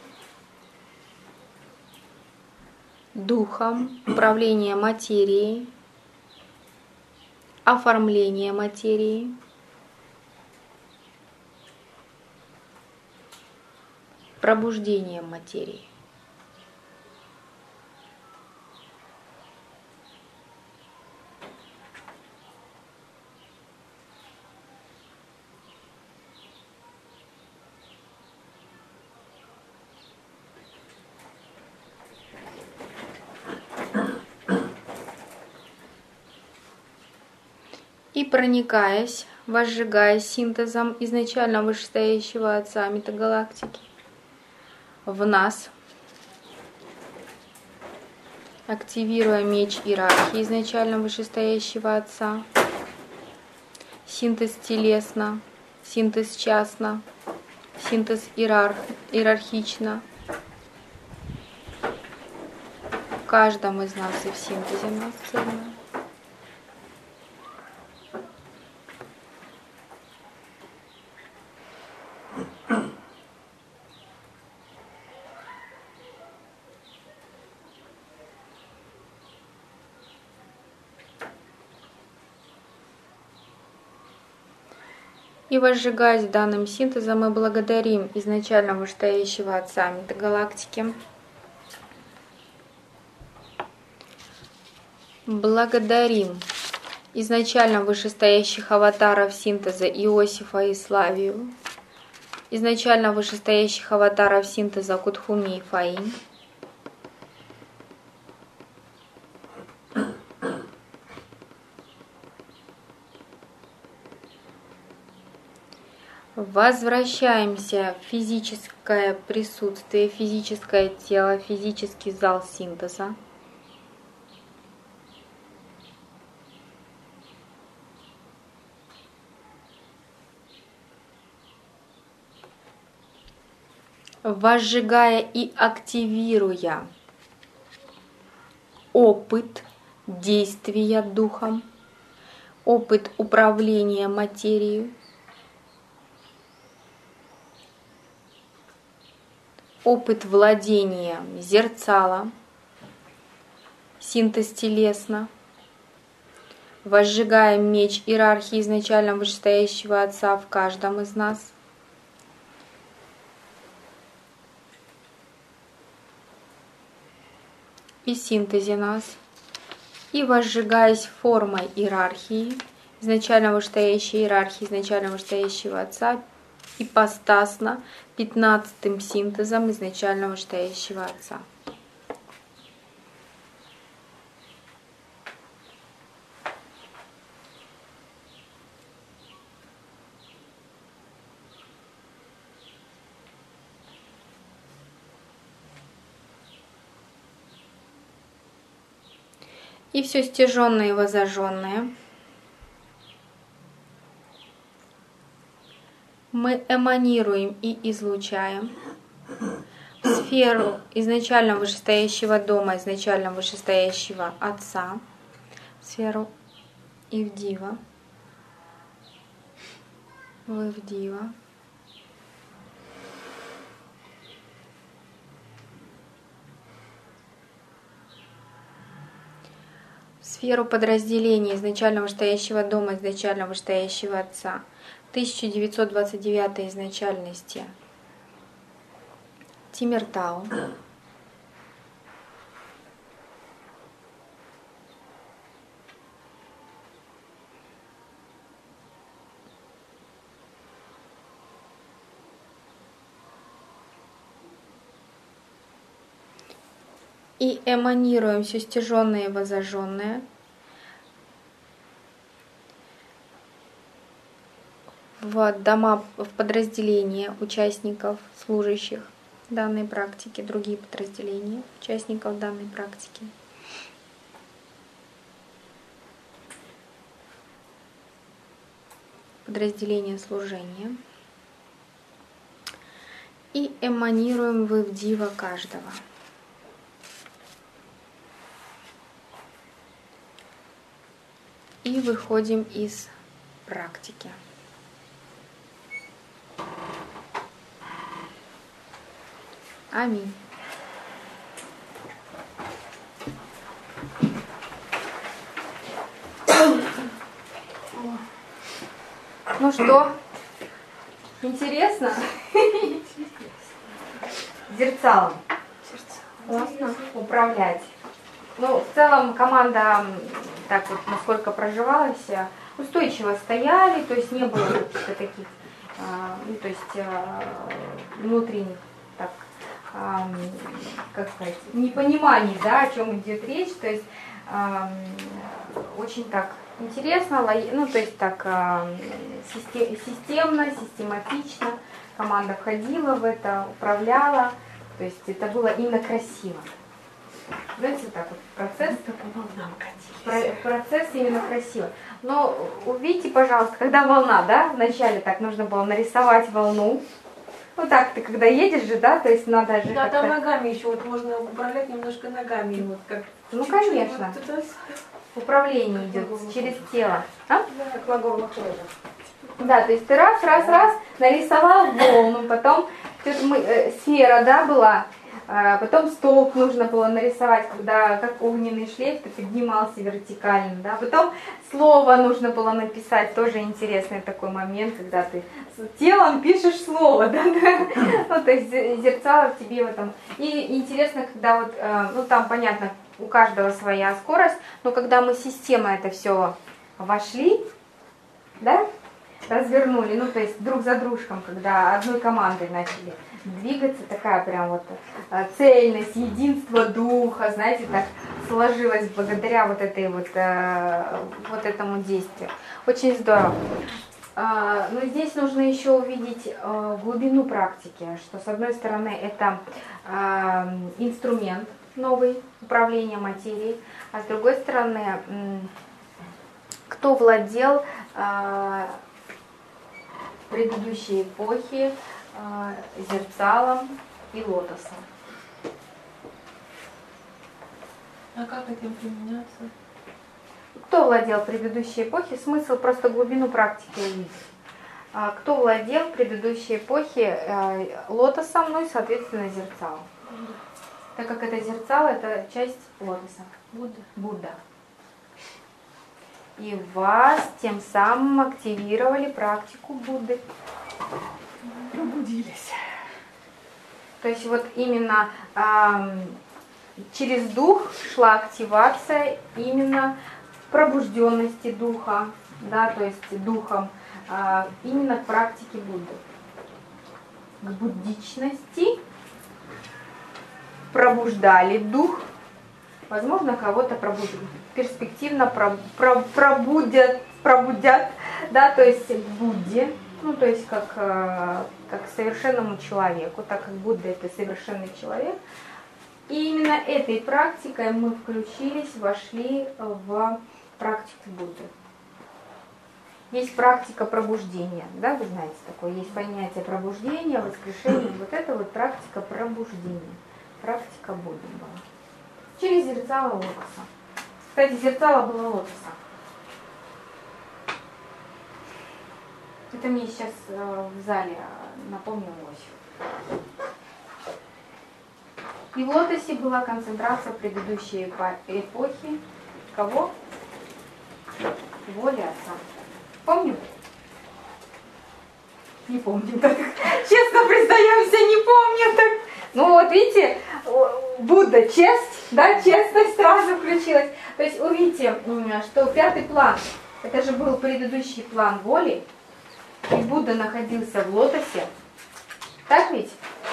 духом, управление материей, оформление материи, пробуждение материи. И проникаясь возжигая синтезом изначально вышестоящего Отца метагалактики в нас, активируя меч иерархии изначально вышестоящего Отца, синтез телесно, синтез частно, синтез иерарх, иерархично, в каждом из нас и в синтезе нас цельно. И возжигаясь данным синтезом, мы благодарим изначально вышестоящего Отца метагалактики. Благодарим изначально вышестоящих аватаров синтеза Иосифа и Славию, изначально вышестоящих аватаров синтеза Кутхуми и Фаинь, возвращаемся в физическое присутствие, физическое тело, физический зал синтеза. Возжигая и активируя опыт действия духом, опыт управления материей, опыт владения зерцалом, синтез телесно, возжигаем меч иерархии изначально вышестоящего Отца в каждом из нас. И синтезе нас, и возжигаясь формой иерархии, изначально вышестоящей иерархии, изначально вышестоящего Отца, ипостасно пятнадцатым синтезом изначально вышестоящего Отца. И все стяженное и возожженное мы эманируем и излучаем в сферу изначально вышестоящего дома, изначально вышестоящего Отца, в сферу Ивдива, в Ивдива, сферу подразделения изначально вышестоящего дома, изначально вышестоящего Отца, тысяча девятьсот двадцать девятой изначальности Тимиртау, и эманируем все стяженное и возожженное в дома, в подразделения участников, служащих данной практики, другие подразделения участников данной практики. Подразделение служения. И эманируем в Ивдива каждого. И выходим из практики. Аминь. Ну что, интересно? Зерцалом можно управлять. Ну, в целом команда, так вот, насколько проживалась, устойчиво стояли, то есть не было каких-то таких, ну, то есть внутренних, так, как сказать, непониманий, да, о чем идет речь, то есть очень так интересно, лои- ну то есть так э, систе- системно, систематично. Команда входила в это, управляла, то есть это было именно красиво. Знаете, вот так вот процесс, про- процесс именно красиво. Но увидите, пожалуйста, когда волна, да, вначале так нужно было нарисовать волну. Вот так ты когда едешь же, да, то есть надо же Да, там как-то- ногами еще, вот можно управлять немножко ногами, вот как. Ну, чуть-чуть конечно. вот туда. управление идет через тело. А? Да, к лагорному тоже. Да, то есть ты раз, раз, раз нарисовал волну, потом тут мы, э, сфера, да, была, а потом столб нужно было нарисовать, когда как огненный шлейф ты поднимался вертикально, да, потом слово нужно было написать, тоже интересный такой момент, когда ты с телом пишешь слово, да, да? Ну, то есть зерцало в тебе в этом. И интересно, когда вот, э, ну там понятно, у каждого своя скорость, но когда мы система это все вошли, да, развернули, ну то есть друг за дружком, когда одной командой начали двигаться, такая прям вот э, цельность, единство духа, знаете, так сложилось благодаря вот этой вот, э, вот этому действию. Очень здорово. А, но здесь нужно еще увидеть э, глубину практики, что с одной стороны это э, инструмент новый управления материей, а с другой стороны, м, кто владел э, предыдущей эпохи э, зерцалом и лотосом. А как этим применяться? Кто владел предыдущей эпохи, смысл просто глубину практики увидеть. А кто владел предыдущей эпохи э, лотосом, ну и, соответственно, зерцалом. Так как это зерцало, это часть лотоса. Будда. Будда. И вас тем самым активировали практику Будды. Пробудились. То есть вот именно эм, через дух шла активация именно пробужденности духа, да, то есть духом, э, именно к практике Будды. К буддичности пробуждали дух, возможно, кого-то пробудят, перспективно про- про- пробудят, пробудят, да, то есть к Будде, ну, то есть как, э, как совершенному человеку, так как Будда это совершенный человек. И именно этой практикой мы включились, вошли в практику Будды. Есть практика пробуждения, да, вы знаете такое, есть понятие пробуждения, воскрешения, вот это вот практика пробуждения, практика Будды была. Через зерцало лотоса. Кстати, зерцало было лотоса. Это мне сейчас э, в зале напомнил Иосиф. И в лотосе была концентрация предыдущей эпо- эпохи. Кого? Воли Отца. Помним? Не помним так. Честно признаемся, не помню так. Ну вот видите, Будда, честь, да, честность сразу включилась. То есть увидите, что пятый план, это же был предыдущий план воли, и Будда находился в лотосе. Так ведь?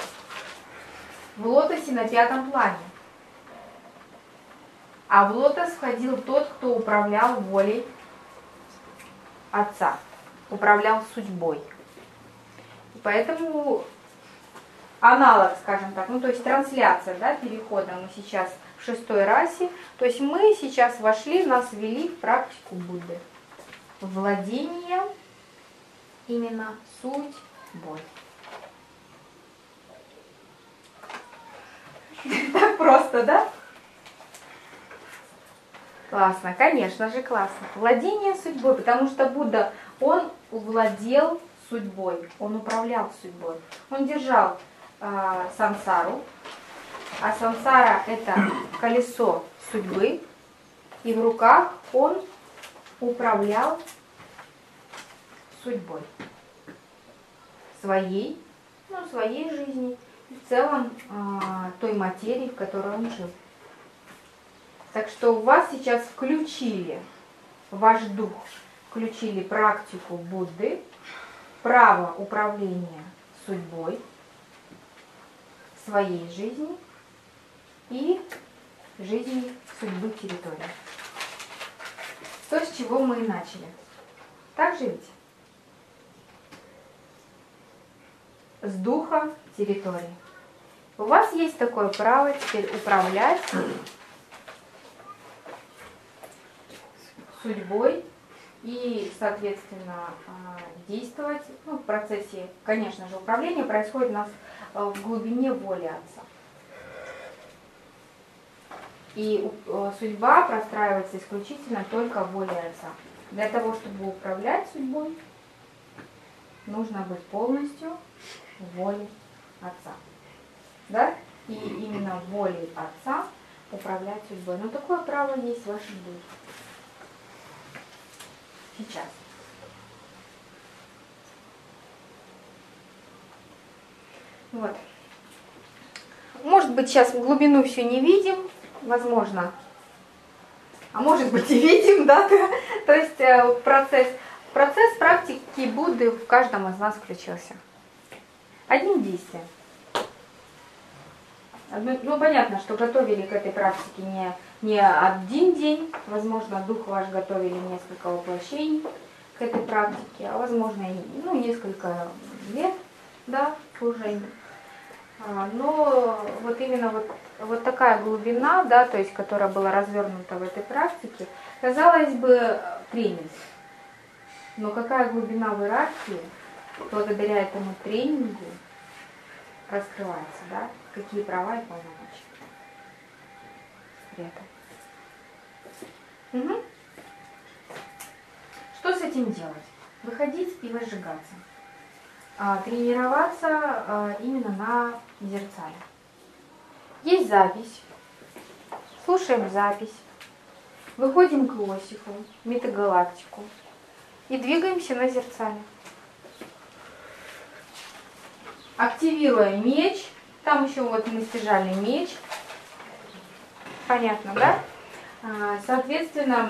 В лотосе на пятом плане. А в лотос входил тот, кто управлял волей Отца, управлял судьбой. И поэтому аналог, скажем так, ну то есть трансляция, да, перехода мы сейчас в шестой расе, то есть мы сейчас вошли, нас ввели в практику Будды. Владение именно судьбой. Так просто, да? Классно, конечно же классно. Владение судьбой, потому что Будда, он владел судьбой, он управлял судьбой. Он держал э, сансару, а сансара это колесо судьбы, и в руках он управлял судьбой своей, ну, своей жизни, и в целом э, той материи, в которой он жил. Так что у вас сейчас включили, ваш дух, включили практику Будды, право управления судьбой, своей жизни и жизни судьбы территории. то, с чего мы и начали. Так же ведь? С духа территории. У вас есть такое право теперь управлять судьбой и, соответственно, действовать. Ну, в процессе, конечно же, управления происходит у нас в глубине воли Отца. И судьба простраивается исключительно только волей Отца. Для того, чтобы управлять судьбой, нужно быть полностью в воле Отца. Да? И именно волей Отца управлять судьбой. Но такое право есть в вашем духе. Сейчас. Вот. Может быть, сейчас в глубину все не видим, возможно. А может быть и видим, да? То есть процесс, процесс практики Будды в каждом из нас включился. Одним действием. Ну, понятно, что готовили к этой практике не, не один день, возможно, дух ваш готовили несколько воплощений к этой практике, а возможно, и, ну, несколько лет, да, служения. Но вот именно вот, вот такая глубина, да, то есть, которая была развернута в этой практике, казалось бы, тренинг. Но какая глубина в иерархии благодаря этому тренингу раскрывается, да, какие права и полномочия при этом. Угу. Что с этим делать? Выходить и возжигаться. А, тренироваться а, именно на зерцале. Есть запись. Слушаем запись. Выходим к Иосифу, метагалактику. И двигаемся на зерцале. Активируя меч. Там еще вот мы стяжали меч. Понятно, да? А, соответственно,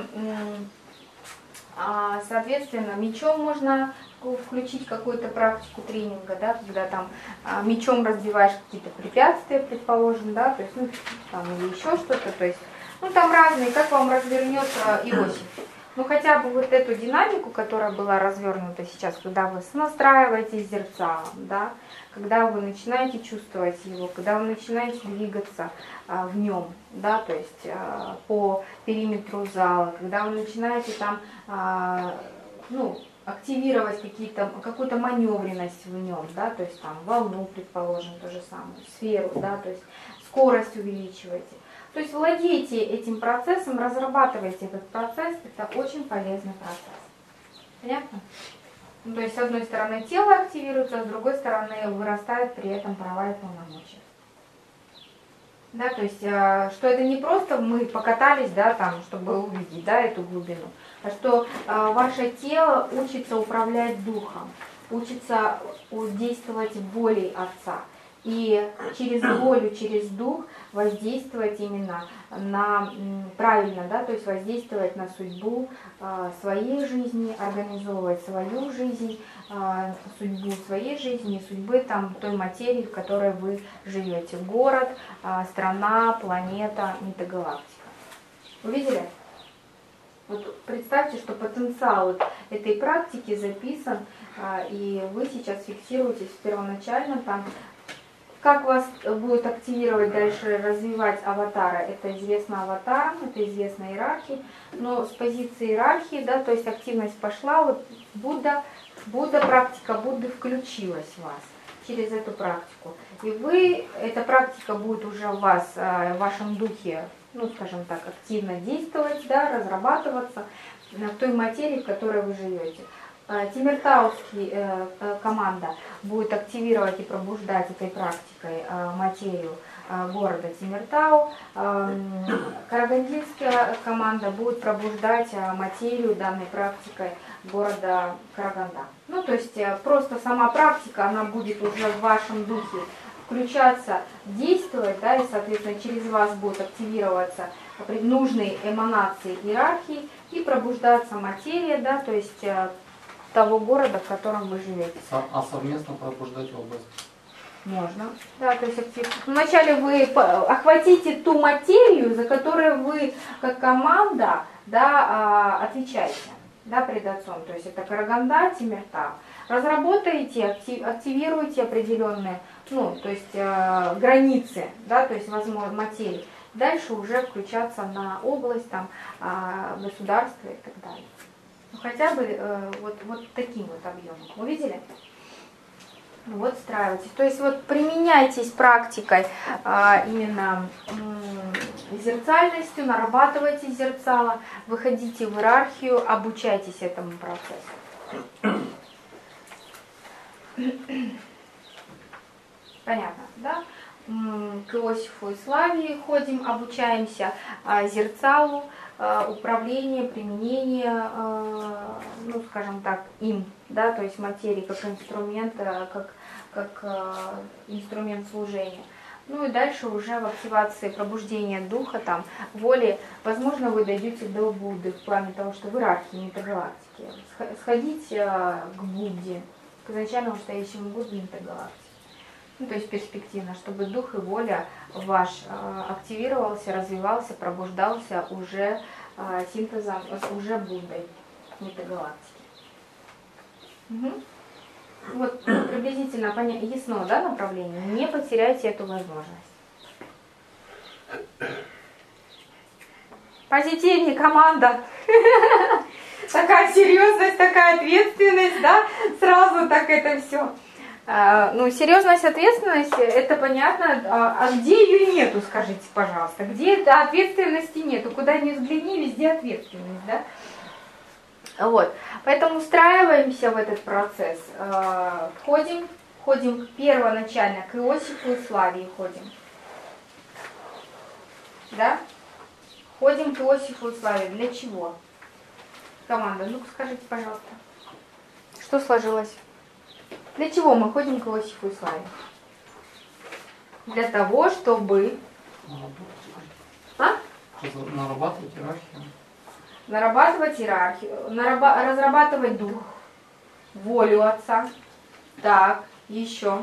а, соответственно, мечом можно включить какую-то практику тренинга, да, когда там а, мечом разбиваешь какие-то препятствия, предположим, да, то есть, ну, там, или еще что-то, то есть, ну, там разные, как вам развернет а, Иосиф. Ну, хотя бы вот эту динамику, которая была развернута сейчас, когда вы настраиваетесь зерцалом, да, когда вы начинаете чувствовать его, когда вы начинаете двигаться а, в нем, да, то есть а, по периметру зала, когда вы начинаете там, а, ну, активировать какие-то, какую-то маневренность в нем, да, то есть там волну, предположим, то же самое, сферу, да, то есть скорость увеличиваете. То есть владейте этим процессом, разрабатывайте этот процесс, это очень полезный процесс. Понятно? Ну, то есть с одной стороны тело активируется, а с другой стороны вырастают при этом права и полномочия. Да, то есть, что это не просто мы покатались, да, там, чтобы увидеть, да, эту глубину, а что а, ваше тело учится управлять духом, учится действовать волей Отца. И через волю, через дух воздействовать именно на, правильно, да, то есть воздействовать на судьбу а, своей жизни, организовывать свою жизнь, а, судьбу своей жизни, судьбы там, той материи, в которой вы живете. Город, а, страна, планета, метагалактика. Увидели? Вот представьте, что потенциал этой практики записан, а, и вы сейчас фиксируетесь в первоначальном там. Как вас будет активировать дальше, развивать аватара, это известно аватарам, это известно иерархии, но с позиции иерархии, да, то есть активность пошла, вот Будда, Будда, практика Будды включилась в вас через эту практику. И вы, эта практика будет уже в вас, в вашем духе, ну, скажем так, активно действовать, да, разрабатываться в той материи, в которой вы живете. Тимиртауский э, команда будет активировать и пробуждать этой практикой э, материю э, города Тимиртау. Э, Карагандинская команда будет пробуждать э, материю данной практикой города Караганда. Ну, то есть э, просто сама практика, она будет уже в вашем духе включаться, действовать, да, и, соответственно, через вас будут активироваться нужные эманации иерархии и пробуждаться материя, да, то есть э, того города, в котором вы живете. А совместно пробуждать область? Можно. Да, то есть вначале вы охватите ту материю, за которой вы как команда да, а, отвечайте, да, пред Отцом. То есть это Караганда, Тимиртау. Разработаете, активируйте определенные, ну, то есть э, границы, да, то есть возможно материи. Дальше уже включаться на область, там, э, государство и так далее. Ну, хотя бы э, вот, вот таким вот объемом. Увидели? Вот встраивайтесь. То есть вот применяйтесь практикой э, именно э, зерцальностью, нарабатывайте зерцало, выходите в иерархию, обучайтесь этому процессу. Понятно, да? К Иосифу и Славии ходим, обучаемся зерцалу, управление, применение, ну, скажем так, им, да, то есть материи как инструмент, как, как инструмент служения. Ну и дальше уже в активации пробуждения духа, там, воли, возможно, вы дойдете до Будды в плане того, что в иерархии метагалактики. Сходить к Будде, к изначальному стоящему Будде метагалактики. Ну, то есть перспективно, чтобы дух и воля ваш э, активировался, развивался, пробуждался уже э, синтезом, уже Буддой метагалактики. Угу. Вот приблизительно поня... ясно, да, направление? Не потеряйте эту возможность. Позитивнее, команда! Такая серьезность, такая ответственность, да? Сразу так это все. Ну, серьезность, ответственность, это понятно. А где ее нету, скажите, пожалуйста? Где ответственности нету? Куда ни взгляни, везде ответственность, да? Вот. Поэтому устраиваемся в этот процесс. Входим, входим первоначально к Иосифу и Славии ходим. Да? Ходим к Иосифу и Славии. Для чего? Команда, ну-ка скажите, пожалуйста. Что сложилось? Для чего мы ходим к Иосифу и Славе? Для того, чтобы... А? Нарабатывать иерархию. Нарабатывать иерархию, нараба... разрабатывать дух, волю Отца. Так, еще.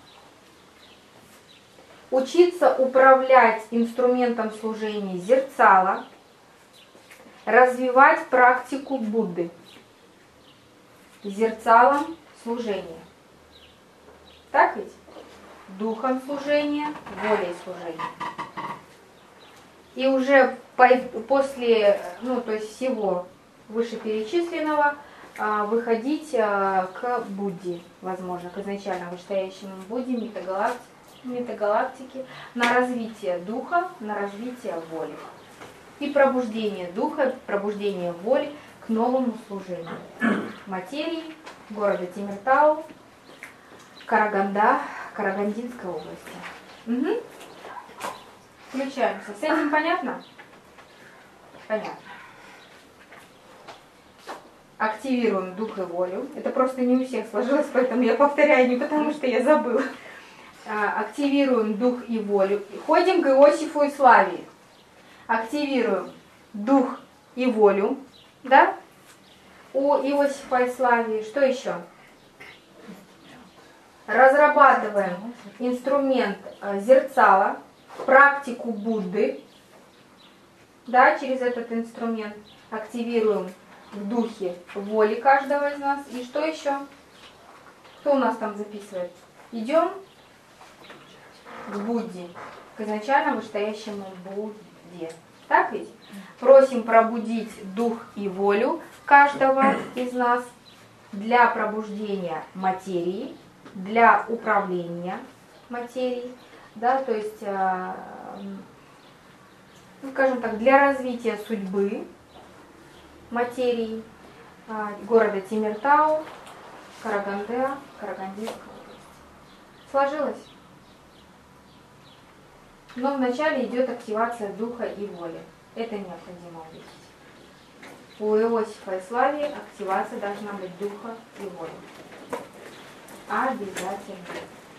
Учиться управлять инструментом служения зерцала. Развивать практику Будды. Зерцалом служения. Так ведь? Духом служения, волей служения. И уже по, после, ну, то есть всего вышеперечисленного выходить к Будде, возможно, к изначально вышестоящему Будде, метагалактике, метагалактике, на развитие духа, на развитие воли. И пробуждение духа, пробуждение воли к новому служению. Материи, города Тимиртау, Караганда, Карагандинской области. Угу. Включаемся. С этим понятно? Понятно. Активируем дух и волю. Это просто не у всех сложилось, поэтому я повторяю, не потому что я забыла. Активируем дух и волю. Ходим к Иосифу и Славии. Активируем дух и волю. Да? У Иосифа и Славии. Что еще? Разрабатываем инструмент зерцала, практику Будды. Да, через этот инструмент активируем в духе воли каждого из нас. И что еще? Кто у нас там записывает? Идем к Будде, к изначально вышестоящему Будде. Так ведь? Просим пробудить дух и волю каждого из нас для пробуждения материи, для управления материей, да, то есть, ну, скажем так, для развития судьбы материи города Тимиртау, Караганде, Карагандинской области. Сложилось? Но вначале идет активация духа и воли. Это необходимо увидеть. У Иосифа и Славии активация должна быть духа и воли. Обязательно.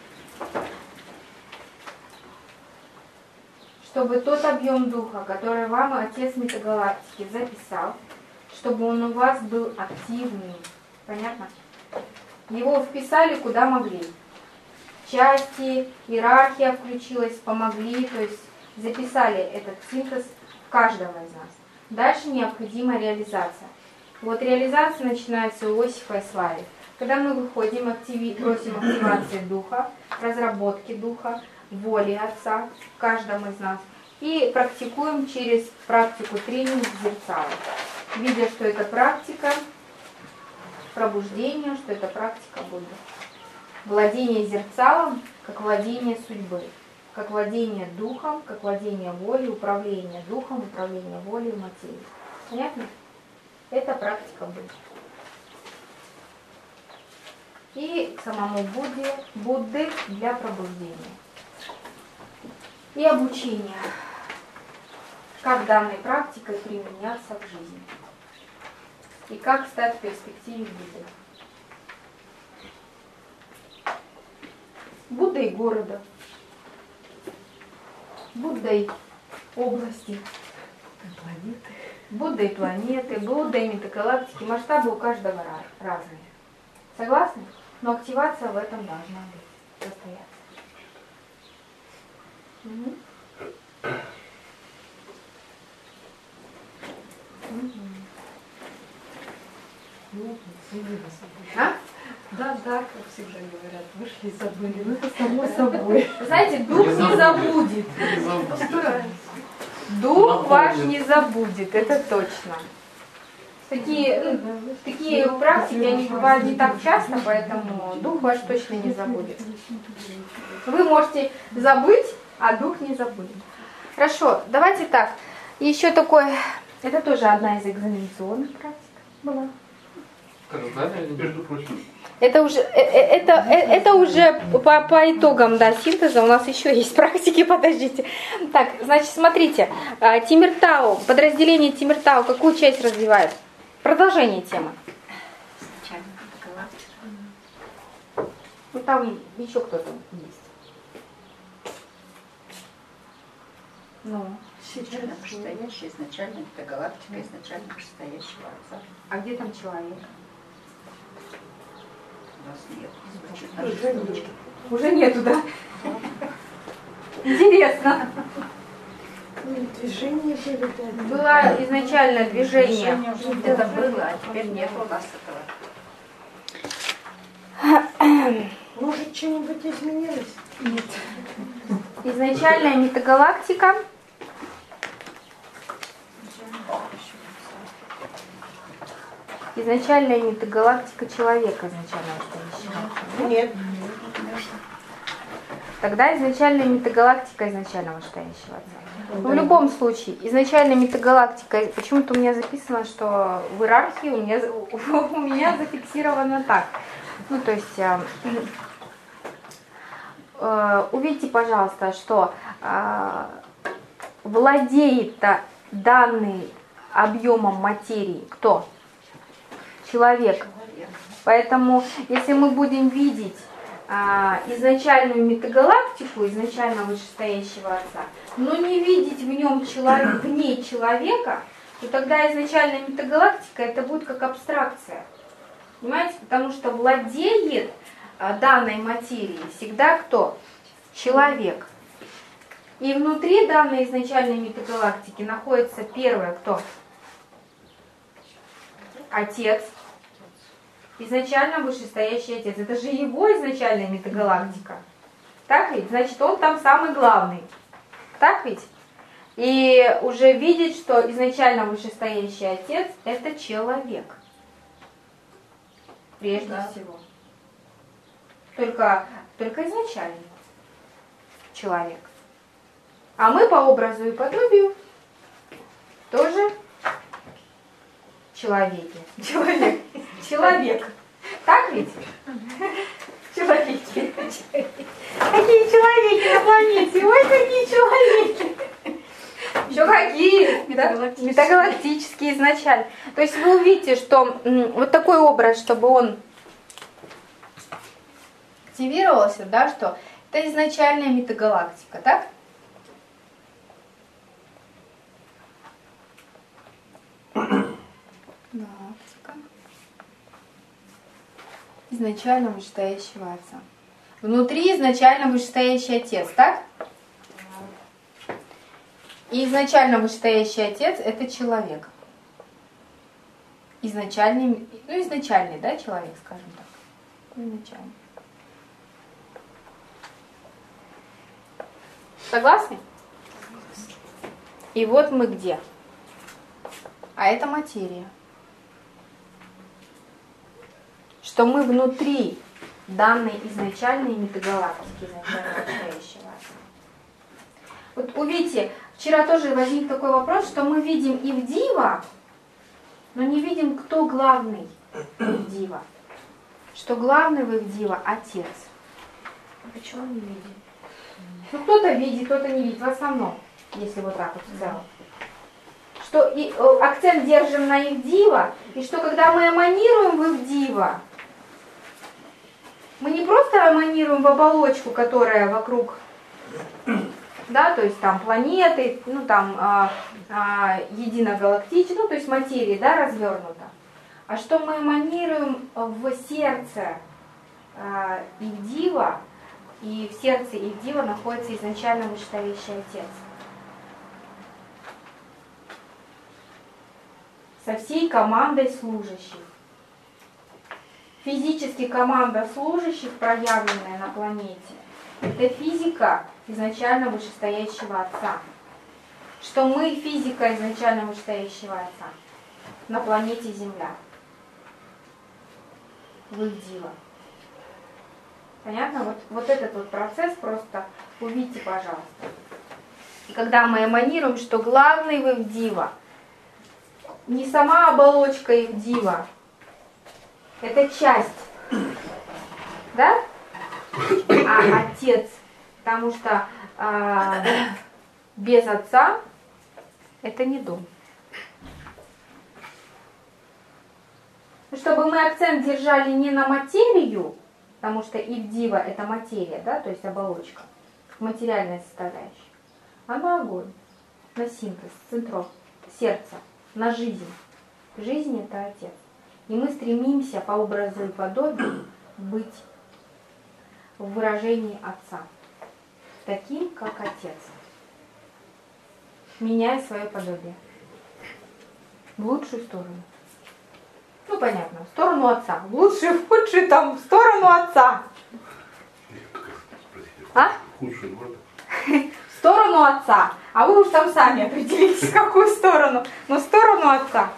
Чтобы тот объем духа, который вам Отец Метагалактики записал, чтобы он у вас был активным. Понятно? Его вписали куда могли. Части, иерархия включилась, помогли, то есть записали этот синтез каждого из нас. Дальше необходима реализация. Вот реализация начинается у Иосифа и Славы. Когда мы выходим, активи... просим активации духа, разработки духа, воли Отца в каждом из нас. И практикуем через практику тренинг зерцала. Видя, что это практика пробуждения, что это практика Будды. Владение зерцалом, как владение судьбы, как владение духом, как владение волей, управление духом, управление волей и материей. Понятно? Это практика Будды. И к самому Будде, Будды для пробуждения. И обучение. Как данной практикой применяться в жизни. И как стать в перспективе Буддой. Буддой города. Буддой области. Буддой планеты, Буддой метагалактики. Масштабы у каждого разные. Согласны? Но активация в этом должна быть, состояться. Угу. Ну, извини, А? Да, да, как всегда говорят, вышли и забыли. Ну, это само собой. Вы знаете, дух не забудет. Не забудь. Постараюсь. Дух ваш не забудет, это точно. Такие, ну, такие практики, они бывают не так часто, поэтому дух ваш точно не забудет. Вы можете забыть, а дух не забудет. Хорошо, давайте так. Еще такой, это тоже одна из экзаменационных практик была. Между прочим. Это уже, э- э- это, э- это уже по, по итогам, да, синтеза. У нас еще есть практики, подождите. Так, значит, смотрите. а, Тимиртау, подразделение Тимиртау, какую часть развивает? Продолжение темы. Ну там еще кто-то есть. Ну. Изначально вышестоящая, изначально это галактика, изначально вышестоящего Отца. А где там человек? У нас нет. Звучит на шесточке. Уже нету, да? Интересно. Движение были, да. Было изначально движение. Это было, а теперь нет у нас этого. Может, что-нибудь изменилось? Нет. Изначальная метагалактика. Изначальная метагалактика человека изначально стоящего. Нет. Тогда изначальная метагалактика изначального стоящего отца. В любом случае, изначальная метагалактика, почему-то у меня записано, что в иерархии у меня, у меня зафиксировано так. Ну, то есть, э, э, увидите, пожалуйста, что э, владеет данный объемом материи кто? Человек. Поэтому, если мы будем видеть а, изначальную метагалактику, изначально вышестоящего Отца, но не видеть в нем человек, в ней человека, то тогда изначальная метагалактика это будет как абстракция. Понимаете? Потому что владеет а, данной материей всегда кто? Человек. И внутри данной изначальной метагалактики находится первое кто? Отец. Изначально вышестоящий Отец. Это же его изначальная метагалактика. Так ведь? Значит, он там самый главный. Так ведь? И уже видеть, что изначально вышестоящий Отец – это человек. Прежде Да. всего. Только, только изначально человек. А мы по образу и подобию тоже человеки. Человек. Человек. Так ведь? Человеки. Какие человеки на планете? Ой, какие человеки. Еще какие? Метагалактические. Метагалактические изначально. То есть вы увидите, что м, вот такой образ, чтобы он активировался, да, что это изначальная метагалактика, так? Галактика. Изначально вышестоящего Отца. Внутри изначально вышестоящий Отец, так? И изначально вышестоящий отец – это человек. Изначальный, ну изначальный, да, человек, скажем так. Изначальный. Согласны? И вот мы где? А это материя. Что мы внутри данной изначальной метагалактики, изначально вышестоящего отца. Вот увидите, вчера тоже возник такой вопрос, что мы видим Ивдива, но не видим, кто главный в Ивдива. Что главный в Ивдива отец. Почему не видим? Ну, кто-то видит, кто-то не видит, в основном, если вот так вот в целом. Что и, э, акцент держим на Ивдива, и что когда мы эманируем в Ивдива, мы не просто эманируем в оболочку, которая вокруг, да, то есть там планеты, ну там а, а, единогалактические, ну то есть материи, да, развернута, а что мы эманируем в сердце а, Ивдива, и в сердце Ивдива находится изначально вышестоящий отец. Со всей командой служащих. Физически команда служащих, проявленная на планете, это физика изначально вышестоящего отца. Что мы физика изначально вышестоящего отца на планете Земля. В Ивдива. Понятно? Вот, вот этот вот процесс просто увидите, пожалуйста. И когда мы эманируем, что главный в Ивдива не сама оболочка Ивдива, это часть, да? А отец, потому что а, без отца это не дом. Чтобы мы акцент держали не на материю, потому что Ивдива это материя, да, то есть оболочка, материальная составляющая, а на огонь, на синтез, центров, сердце, на жизнь. Жизнь это отец. И мы стремимся по образу и подобию быть в выражении отца, таким, как отец, меняя свое подобие в лучшую сторону. Ну, понятно, в сторону отца. В лучшую, в худшую, там, в сторону отца. А? Худшую можно? В сторону отца. А вы уж там сами определитесь, в какую сторону. Но в сторону отца.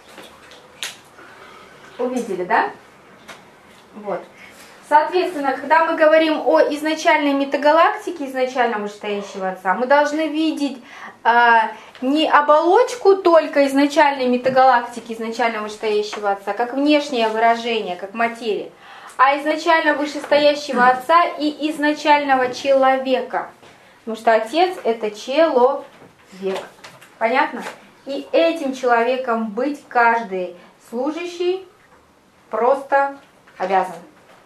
Увидели, да? Вот. Соответственно, когда мы говорим о изначальной метагалактике, изначально вышестоящего отца, мы должны видеть э, не оболочку только изначальной метагалактики, изначально вышестоящего отца, как внешнее выражение, как материя, а изначально вышестоящего отца и изначального человека. Потому что отец это человек. Понятно? И этим человеком быть каждый служащий просто обязан.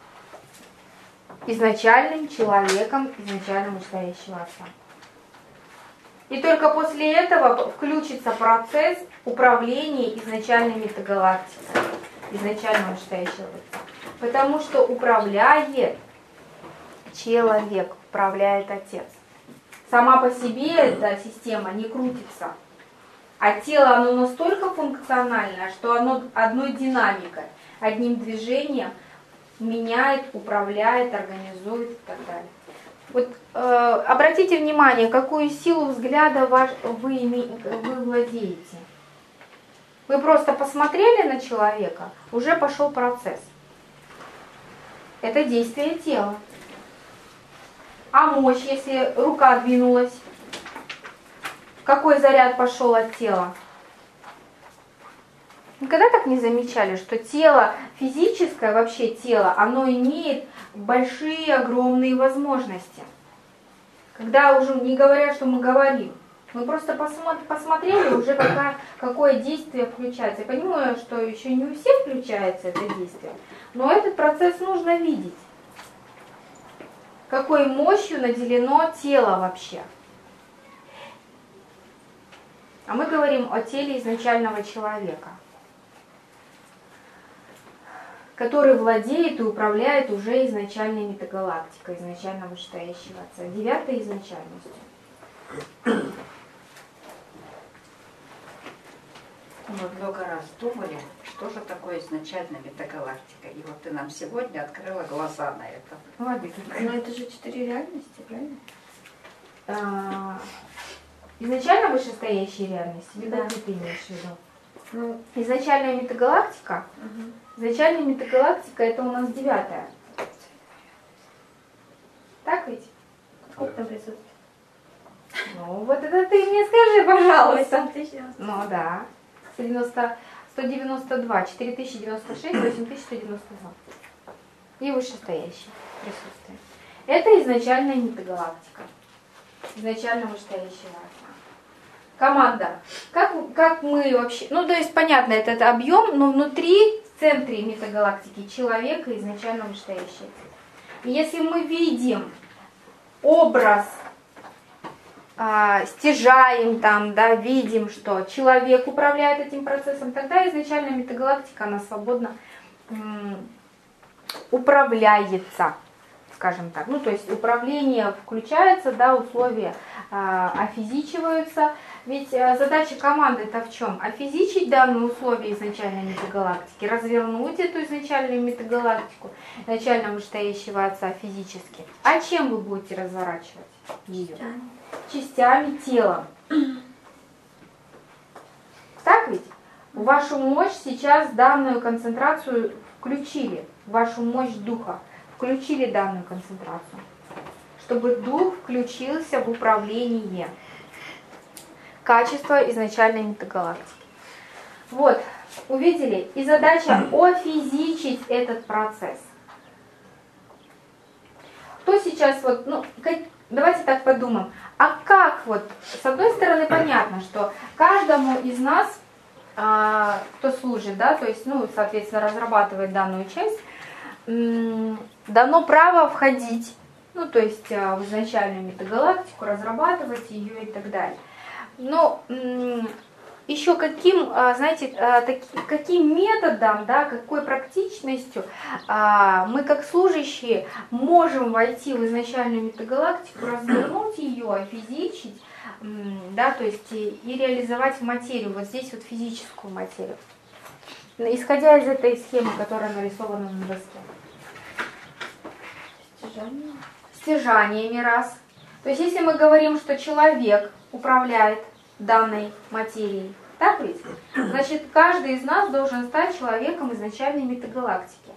Изначальным человеком, изначально вышестоящего отца. И только после этого включится процесс управления изначальной метагалактикой, изначально вышестоящего отца. Потому что управляет человек, управляет отец. Сама по себе эта система не крутится. А тело, оно настолько функциональное, что оно одной динамикой, одним движением меняет, управляет, организует и так далее. Вот э, обратите внимание, какую силу взгляда ваш, вы, вы владеете. Вы просто посмотрели на человека, уже пошел процесс. Это действие тела. А мощь, если рука двинулась, какой заряд пошел от тела? Никогда так не замечали, что тело, физическое вообще тело, оно имеет большие, огромные возможности. Когда уже не говоря, что мы говорим, мы просто посмотрели уже, какая, какое действие включается. Я понимаю, что еще не у всех включается это действие, но этот процесс нужно видеть. Какой мощью наделено тело вообще. А мы говорим о теле изначального человека, который владеет и управляет уже изначальной метагалактикой, изначально вышестоящего отца, девятой изначальностью. Мы много раз думали, что же такое изначальная метагалактика. И вот ты нам сегодня открыла глаза на это. Молодец. Но это же четыре реальности, правильно? А, изначально вышестоящие реальности, или Да. какие ты имеешь в виду? Ну, Изначальная метагалактика, угу. изначальная метагалактика это у нас девятая. Так ведь? Сколько там присутствует? Ну, вот это ты мне скажи, пожалуйста. восемь тысяч. Ну да. сто девяносто, сто девяносто два, четыре тысячи девяносто шесть, восемь тысяч сто девяносто два. И вышестоящие присутствие. Это изначальная метагалактика. Изначально вышестоящая разная. Команда. Как, как мы вообще... Ну, то есть, понятно, этот объем, но внутри, в центре метагалактики, человека изначально вышестоящая. И если мы видим образ, а, стяжаем там, да, видим, что человек управляет этим процессом, тогда изначально метагалактика, она свободно м, управляется, скажем так. Ну, то есть управление включается, да, условия а, офизичиваются. Ведь а, задача команды-то в чем? Офизичить данные условия изначальной метагалактики, развернуть эту изначальную метагалактику, изначально вышестоящего отца физически. А чем вы будете разворачивать ее? Частями тела. Так ведь? В вашу мощь сейчас данную концентрацию включили, в вашу мощь духа включили данную концентрацию, чтобы дух включился в управление. Качество изначальной метагалактики. Вот, увидели? И задача офизичить этот процесс. Кто сейчас вот, ну, как, давайте так подумаем, а как вот, с одной стороны понятно, что каждому из нас, а, кто служит, да, то есть, ну, соответственно, разрабатывает данную часть, м- дано право входить, ну, то есть а, в изначальную метагалактику, разрабатывать ее и так далее. Но м- еще каким, а, знаете, а, таки, каким методом, да, какой практичностью а, мы как служащие можем войти в изначальную метагалактику, развернуть ее, офизичить, м, да, то есть и, и реализовать в материю, вот здесь вот физическую материю, исходя из этой схемы, которая нарисована на доске. Стяжание. Стяжаниями раз. То есть если мы говорим, что человек управляет данной материей, так ведь? Значит, каждый из нас должен стать человеком изначальной метагалактики.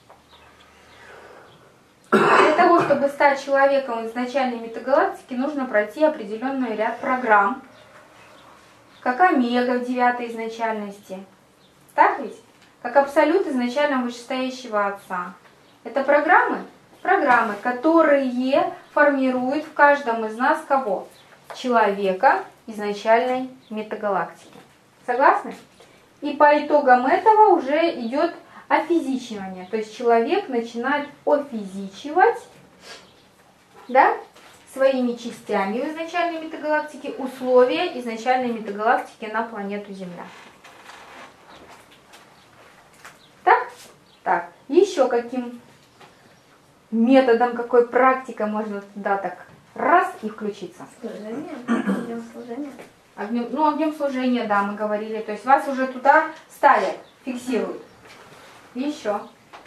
Для того, чтобы стать человеком изначальной метагалактики, нужно пройти определенный ряд программ, как омега в девятой изначальности. Так ведь? Как абсолют изначально вышестоящего отца. Это программы? Программы, которые формируют в каждом из нас кого? Человека изначальной метагалактики. Согласны? И по итогам этого уже идет офизичивание. То есть человек начинает офизичивать, да, своими частями в изначальной метагалактике условия изначальной метагалактики на планету Земля. Так? Так. Еще каким методом, какой практикой можно туда так раз и включиться? Служение. Огнем служения. Огнем, ну, огнем служения, да, мы говорили. То есть вас уже туда ставят, фиксируют. Еще.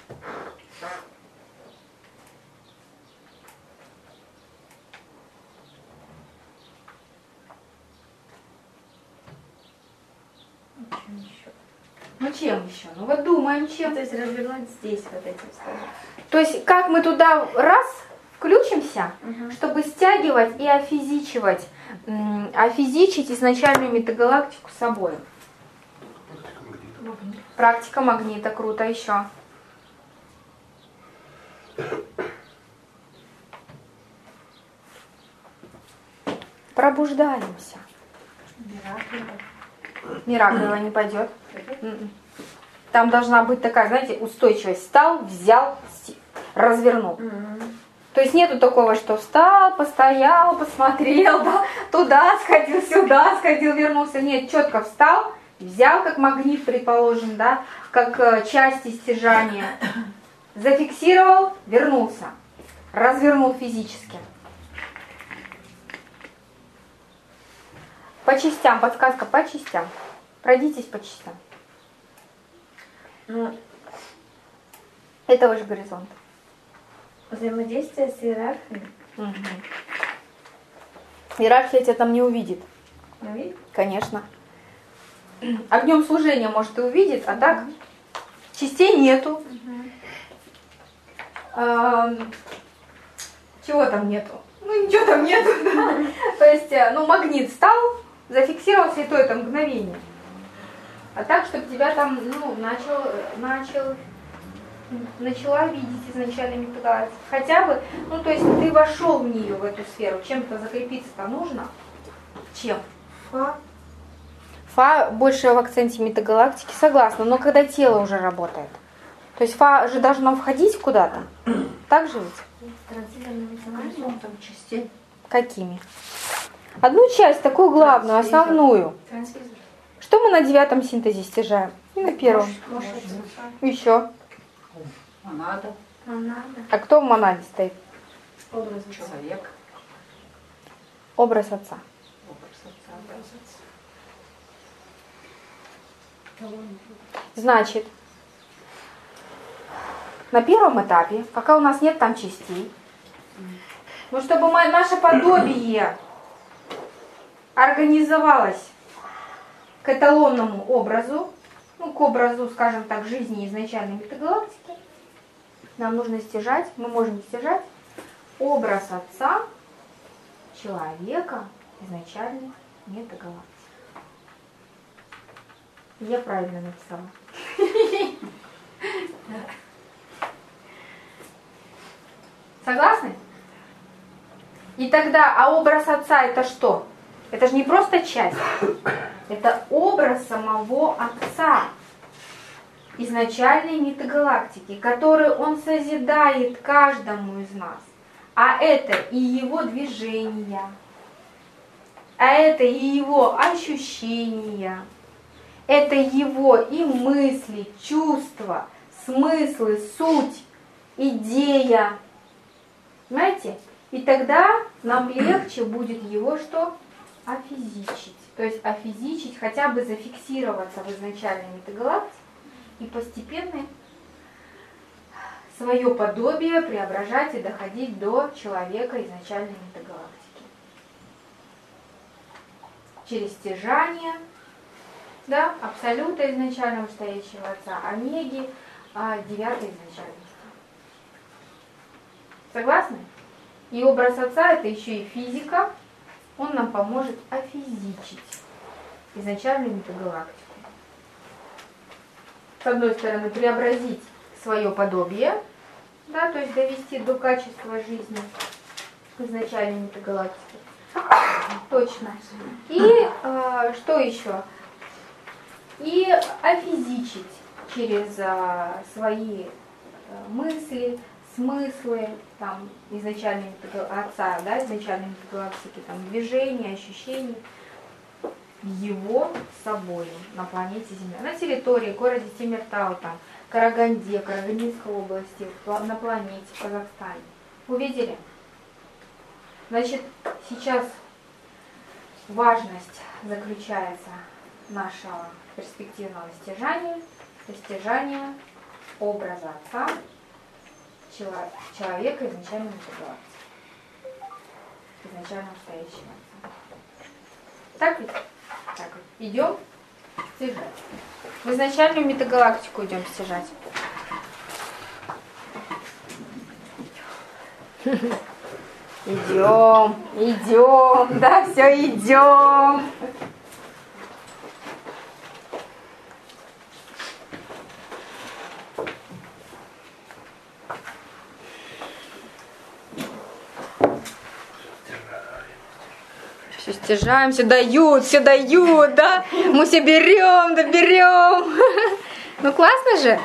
Чем еще? Ну чем еще? Ну вот думаем, чем. То есть развернуть здесь вот эти условия. То есть как мы туда раз включимся, Угу. чтобы стягивать и офизичивать, м, офизичить изначальную метагалактику с собой. Практика магнита, круто, еще. Пробуждаемся. Мираклева не пойдет. М-м. Там должна быть такая, знаете, устойчивость. Встал, взял, си- развернул. То есть нету такого, что встал, постоял, посмотрел, да, туда сходил, сюда сходил, вернулся. Нет, четко встал, взял как магнит, предположим, да, как э, части стяжания, зафиксировал, вернулся, развернул физически. По частям, подсказка по частям. Пройдитесь по частям. Ну, Это ваш горизонт. взаимодействие с иерархией. Угу. Иерархия тебя там не увидит. Ну, видите? Конечно. Огнем служения, может, и увидит, а так частей нету. Эм, Чего там нету? Ну, ничего там нету. Да. То есть, э, ну, магнит стал, зафиксировался, и то это мгновение. А так, чтобы тебя там, ну, начал, начал, начала видеть изначально метагалактика. Хотя бы, ну, то есть ты вошел в нее, в эту сферу. Чем-то закрепиться-то нужно? Чем? Фа. Фа больше в акценте метагалактики, согласна, но когда тело уже работает. То есть фа же должно входить куда-то. Так же ведь? Горизонтом частей. Какими? Одну часть, такую главную, основную. Трансвизор. Что мы на девятом синтезе стяжаем? И на первом. Может, Еще. Монада, монада. А кто в монаде стоит? Образ. человек, Образ отца. образ отца. Значит, на первом этапе, пока у нас нет там частей, ну, чтобы мы, наше подобие организовалось к эталонному образу, ну, к образу, скажем так, жизни изначальной метагалактики, нам нужно стяжать, мы можем стяжать образ отца, человека изначальной метагалактики. Я правильно написала. Согласны? И тогда, а образ отца это что? Это же не просто часть. Это образ самого отца изначальной метагалактики, который он созидает каждому из нас. А это и его движения, а это и его ощущения, это его и мысли, чувства, смыслы, суть, идея. Понимаете? И тогда нам легче будет его что? Офизичить. То есть офизичить, хотя бы зафиксироваться в изначальной метагалактике и постепенно свое подобие преображать и доходить до человека изначальной метагалактики. Через стяжание, да, абсолюта изначального стоящего отца, омеги, а, девятой изначальности. Согласны? И образ отца это еще и физика, он нам поможет офизичить изначальную метагалактику. С одной стороны, преобразить свое подобие, да, то есть довести до качества жизни изначальной метагалактики. Точно. И э, что еще? И офизичить через э, свои э, мысли, смыслы там, изначальной отца, да, изначальной метагалактики, там, движения, ощущений, его собой на планете Земля, на территории города Темиртау, там, Караганде, Карагандинской области, на планете, в Казахстане. Увидели? Значит, сейчас важность заключается нашего перспективного стяжания, стяжания образа отца, человека изначально метагалактики, изначально стоящего отца. Так ведь? Так вот. Идем стяжать. В изначальную метагалактику идем стяжать. Идем, идем, да, все идем. Все стяжаем, все дают, все дают, да? Мы все берем, да берем. Ну классно же?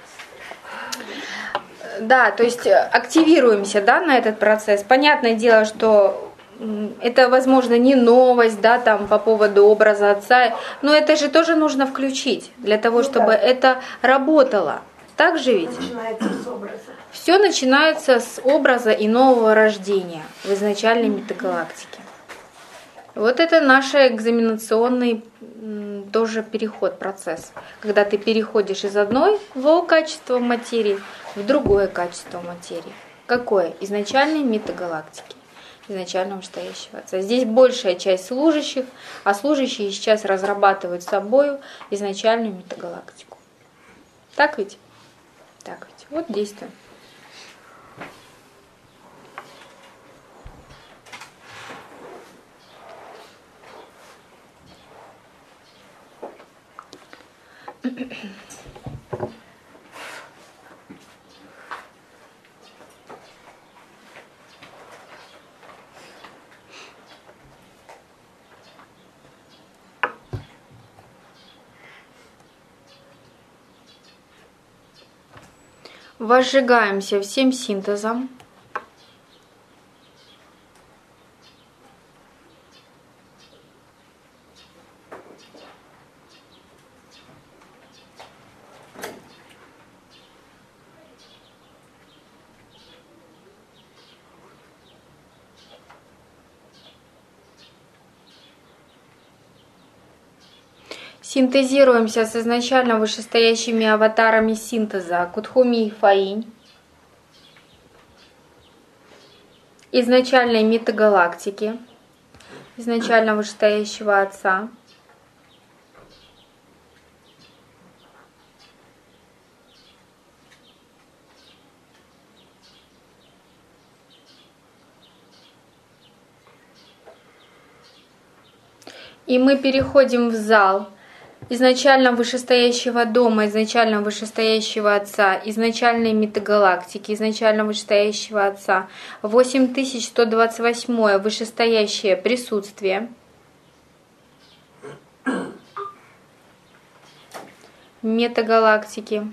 Да, то есть активируемся, да, на этот процесс. Понятное дело, что это, возможно, не новость, да, там по поводу образа отца, но это же тоже нужно включить для того, ну, чтобы да. это работало. Так же ведь? Начинается с образа. Все начинается с образа и нового рождения в изначальной метагалактике. Вот это наш экзаменационный м, тоже переход, процесс. Когда ты переходишь из одной лоу качества материи в другое качество материи. Какое? Изначальной метагалактики, изначально вышестоящего Отца. Здесь большая часть служащих, а служащие сейчас разрабатывают с собой изначальную метагалактику. Так ведь? Так ведь. Вот действуем. Возжигаемся всем синтезом. Синтезируемся с изначально вышестоящими аватарами синтеза Кудхуми и Фаинь, изначальной метагалактики, изначально вышестоящего Отца, и мы переходим в зал изначально вышестоящего дома, изначально вышестоящего Отца, изначальной метагалактики, изначально вышестоящего Отца, восемь тысяч сто двадцать восьмое вышестоящее присутствие, метагалактики,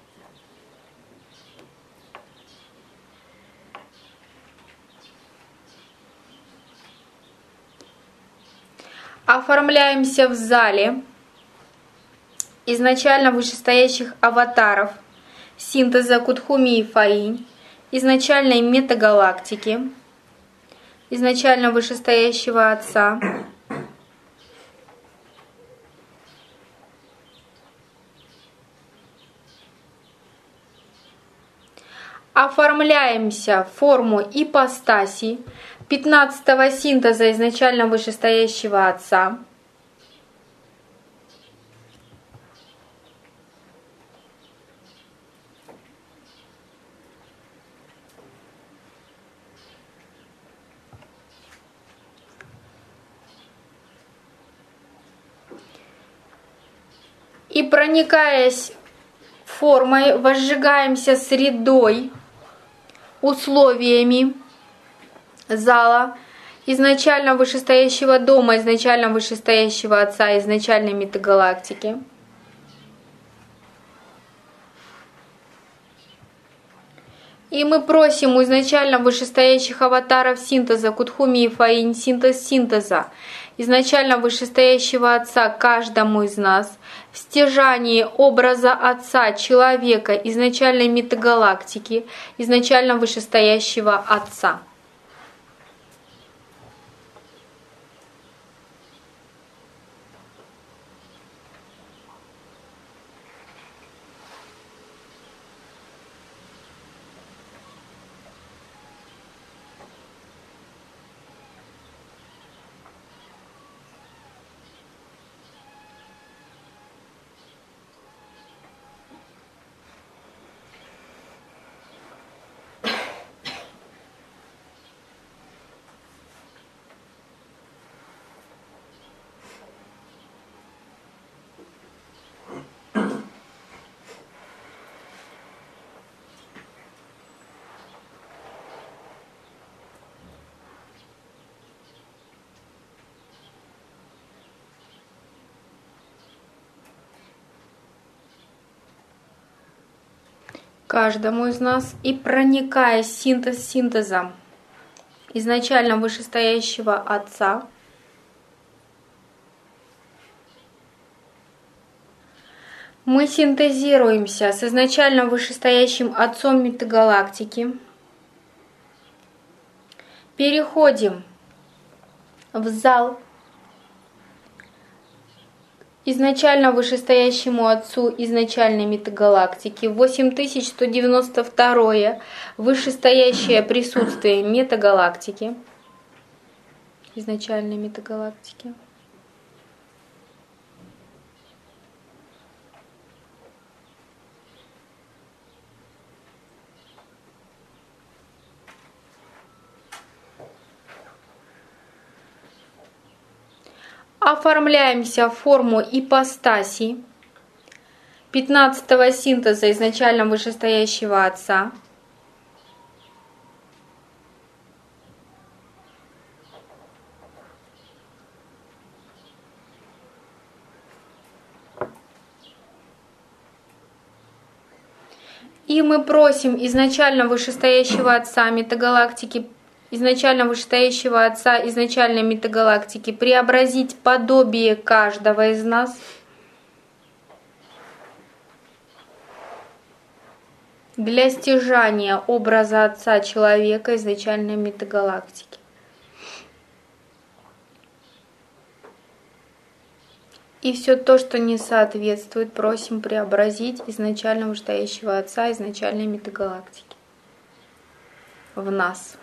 оформляемся в зале изначально вышестоящих аватаров синтеза Кудхуми и Фаинь, изначальной метагалактики, изначально вышестоящего Отца, оформляемся в форму ипостаси пятнадцатого синтеза изначально вышестоящего Отца, и, проникаясь формой, возжигаемся средой, условиями зала изначально вышестоящего дома, изначально вышестоящего Отца, изначальной метагалактики. И мы просим у изначально вышестоящих аватаров синтеза Кудхуми и Фаинь, синтез синтеза, изначально вышестоящего Отца каждому из нас, в стяжании образа Отца, человека, изначальной метагалактики, изначально вышестоящего Отца. Каждому из нас, и проникая синтез синтезом изначально вышестоящего Отца, мы синтезируемся с изначально вышестоящим Отцом метагалактики, переходим в зал изначально вышестоящему Отцу изначальной метагалактики, восемь тысяч сто девяносто два вышестоящее присутствие метагалактики, изначальной метагалактики. Оформляемся в форму ипостаси пятнадцатого синтеза изначально вышестоящего Отца. И мы просим изначально вышестоящего Отца метагалактики, изначально вышестоящего Отца изначальной метагалактики преобразить подобие каждого из нас для стяжания образа Отца человека изначальной метагалактики. И все то, что не соответствует, просим преобразить изначально вышестоящего Отца изначальной метагалактики в нас.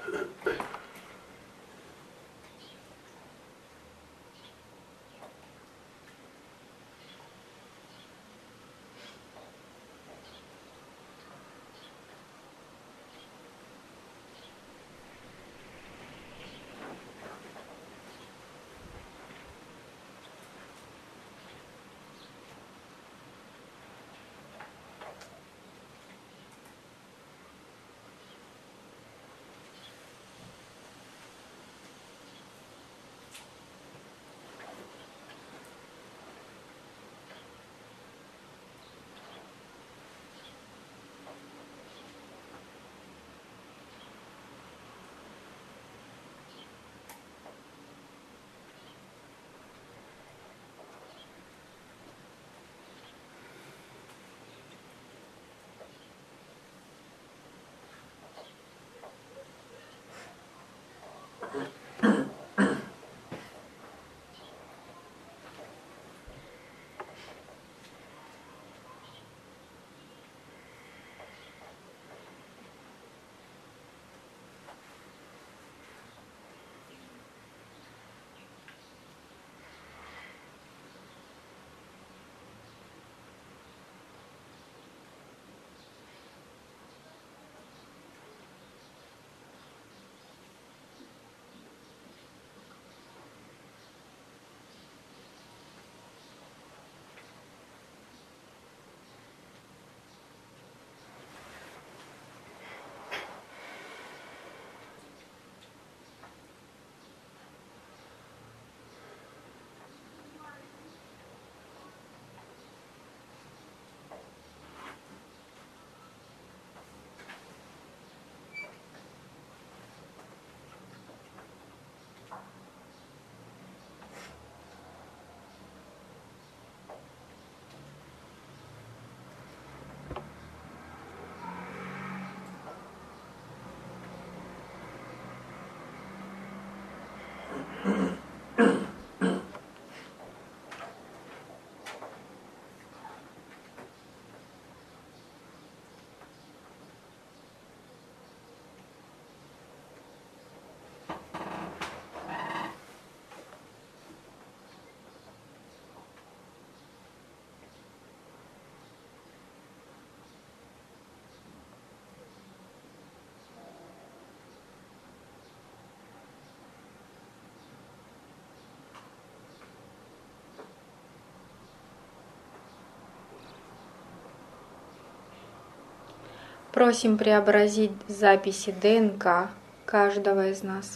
Просим преобразить записи ДНК каждого из нас.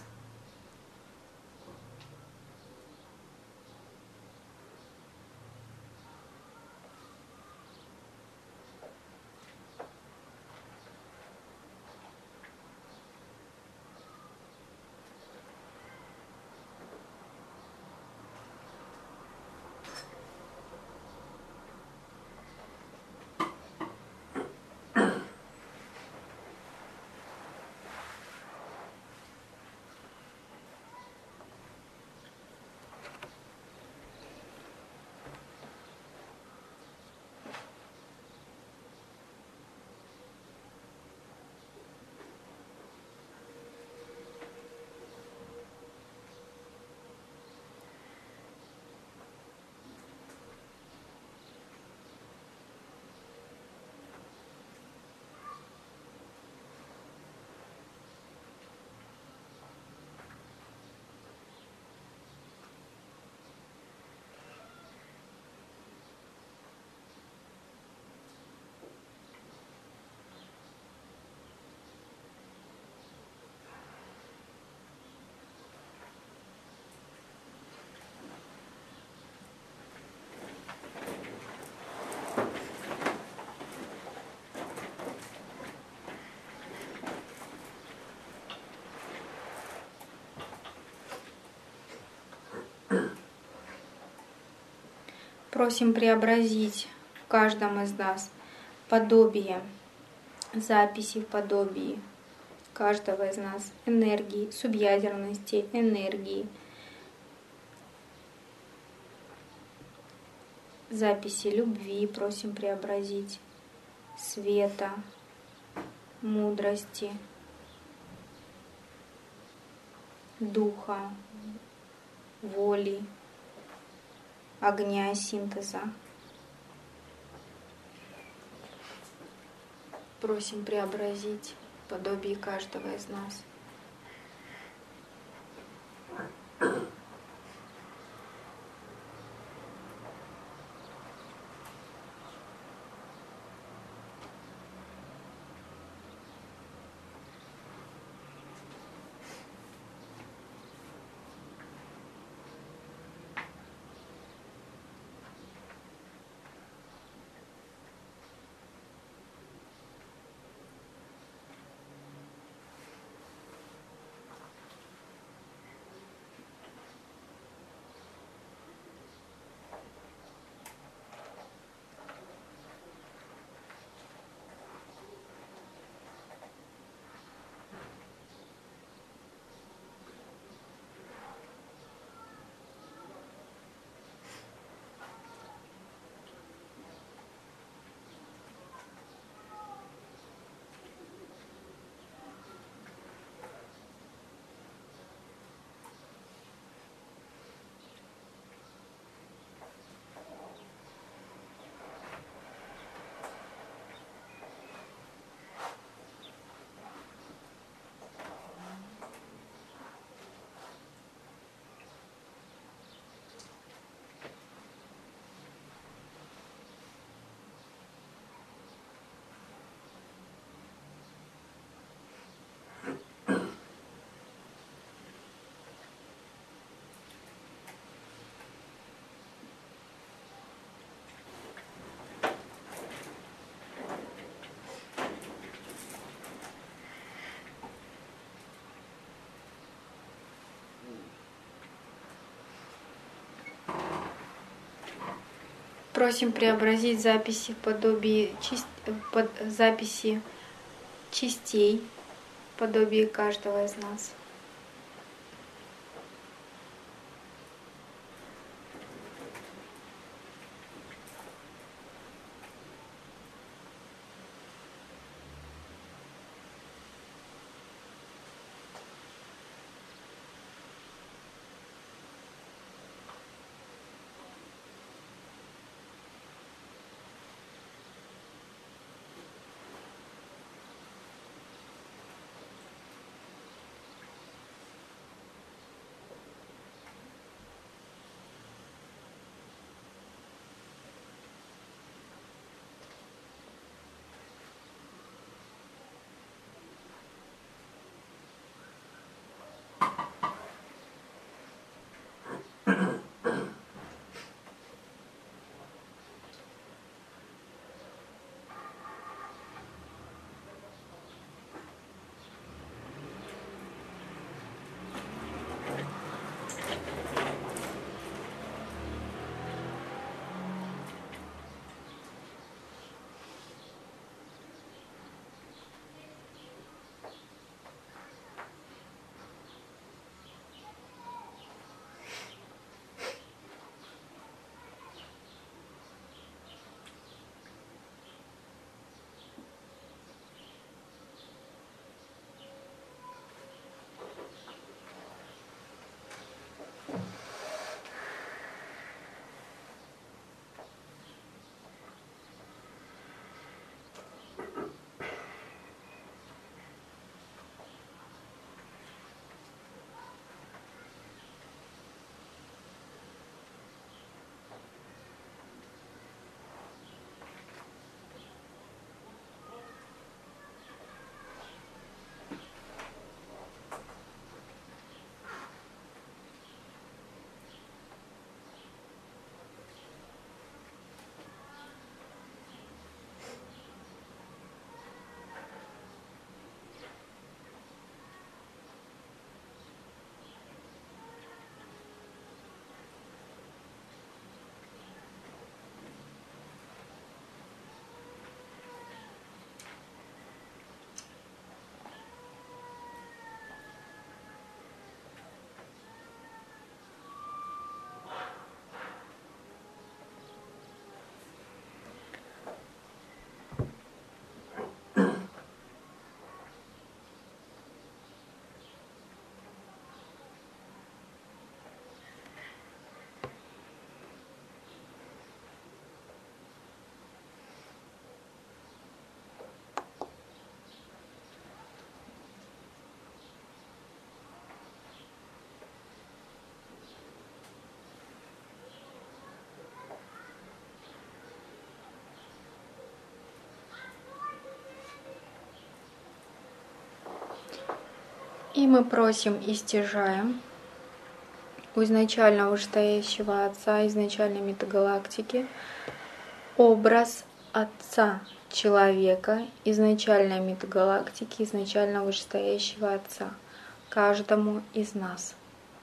Просим преобразить в каждом из нас подобие, записи в подобии каждого из нас, энергии, субъядерности, энергии, записи любви просим преобразить, света, мудрости, духа, воли, огня синтеза. Просим преобразить в подобие каждого из нас. Просим преобразить записи в подобие чис- под записи частей, подобие каждого из нас. И мы просим и стяжаем у изначально вышестоящего Отца, изначальной метагалактики, образ Отца человека, изначальной метагалактики, изначально вышестоящего Отца, каждому из нас.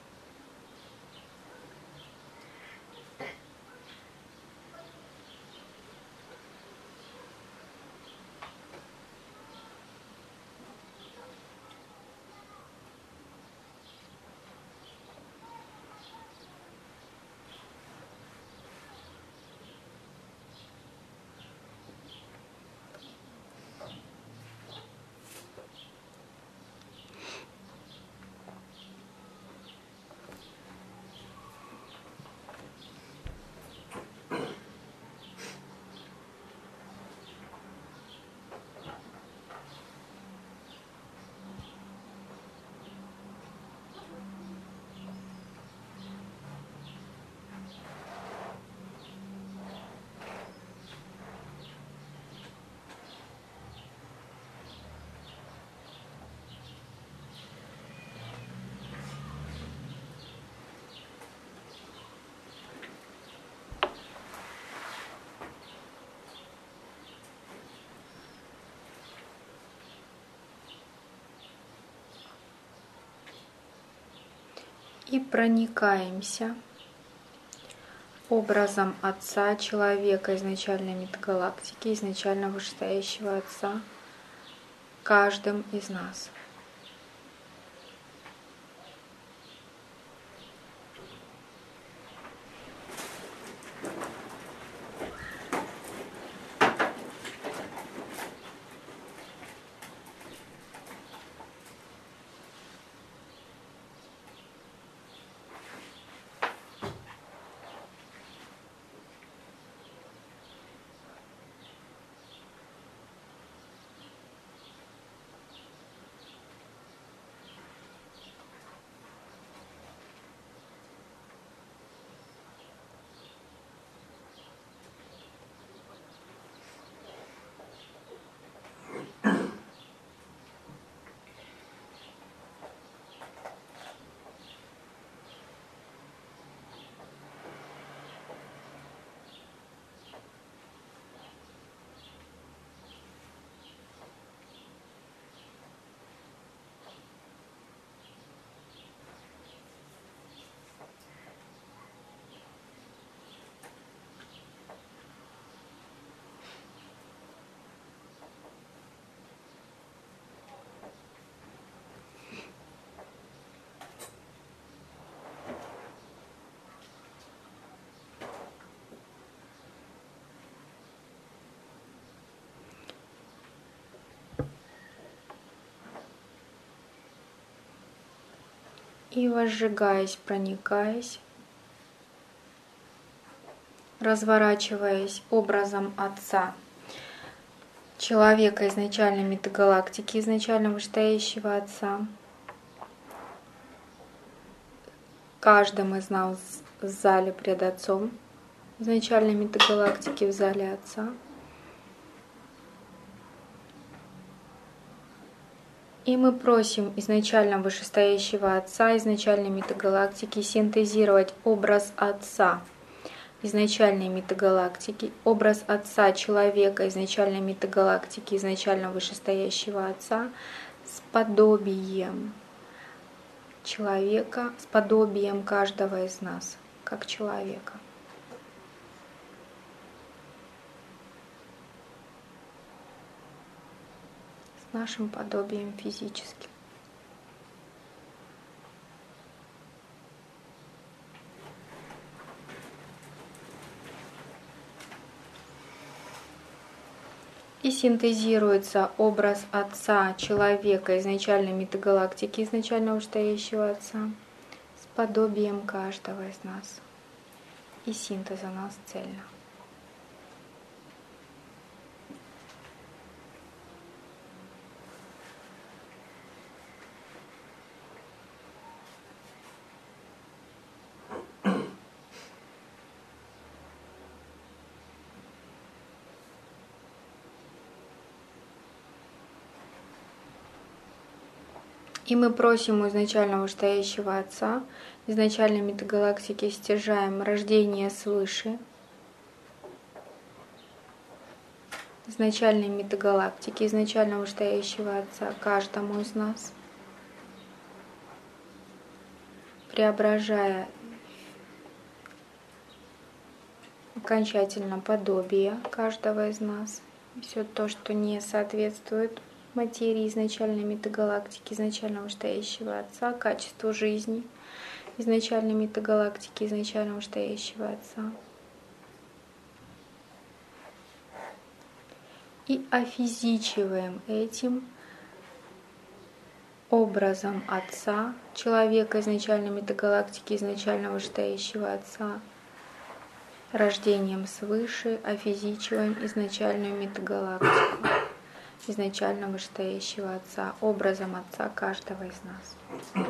И проникаемся образом Отца, человека, изначальной метагалактики, изначально вышестоящего Отца, каждым из нас. И возжигаясь, проникаясь, разворачиваясь образом Отца, человека, изначальной метагалактики, изначально вышестоящего Отца, каждым из нас в зале пред Отцом, изначальной метагалактики в зале Отца. И мы просим изначально вышестоящего Отца, изначальной метагалактики, синтезировать образ Отца, изначальной метагалактики, образ Отца человека, изначальной метагалактики, изначально вышестоящего Отца, с подобием человека, с подобием каждого из нас, как человека. Нашим подобием физическим. И синтезируется образ Отца, человека, изначальной метагалактики, изначально вышестоящего Отца, с подобием каждого из нас. И синтеза нас цельно. И мы просим у изначального вышестоящего Отца, изначальной метагалактики, стяжаем рождение свыше, изначальной метагалактики, изначального вышестоящего Отца каждому из нас, преображая окончательно подобие каждого из нас, все то, что не соответствует материи изначальной метагалактики, изначального вышестоящего Отца, качеству жизни изначальной метагалактики, изначального вышестоящего Отца. И офизичиваем этим образом Отца, человека изначальной метагалактики, изначального вышестоящего Отца, рождением свыше офизичиваем изначальную метагалактику, изначально вышестоящего Отца, образом Отца каждого из нас.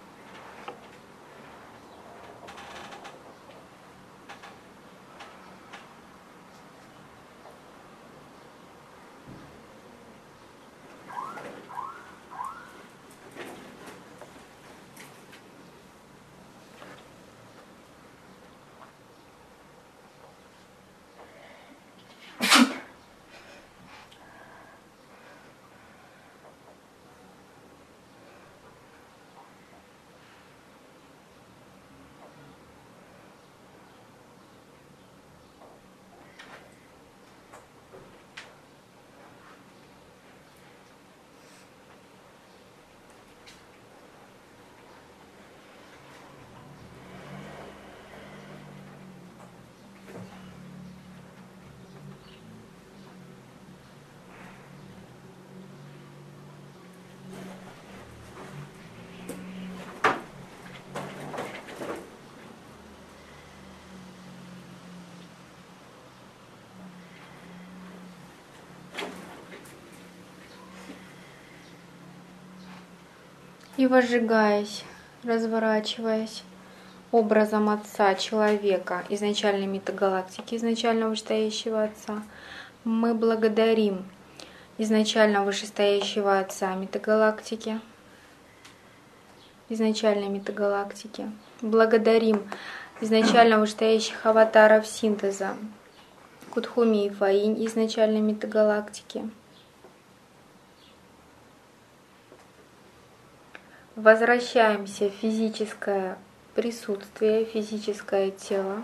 И возжигаясь, разворачиваясь образом Отца человека, изначальной метагалактики, изначально вышестоящего Отца, мы благодарим изначально вышестоящего Отца метагалактики, изначальной метагалактики, благодарим изначально вышестоящих аватаров синтеза Кутхуми и Фаинь изначальной метагалактики. Возвращаемся в физическое присутствие, физическое тело.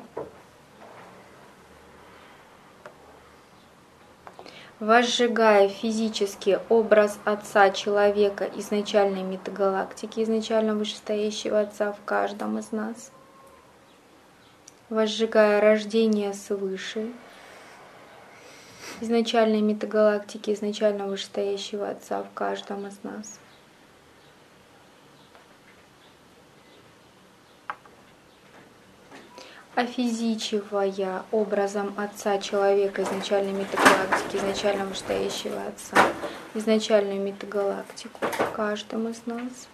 Возжигая физический образ Отца человека изначальной метагалактики, изначально вышестоящего Отца в каждом из нас. Возжигая рождение свыше изначальной метагалактики, изначально вышестоящего Отца в каждом из нас. Офизичивая образом Отца человека изначальной метагалактики, изначально вышестоящего Отца, изначальную метагалактику в каждом из нас.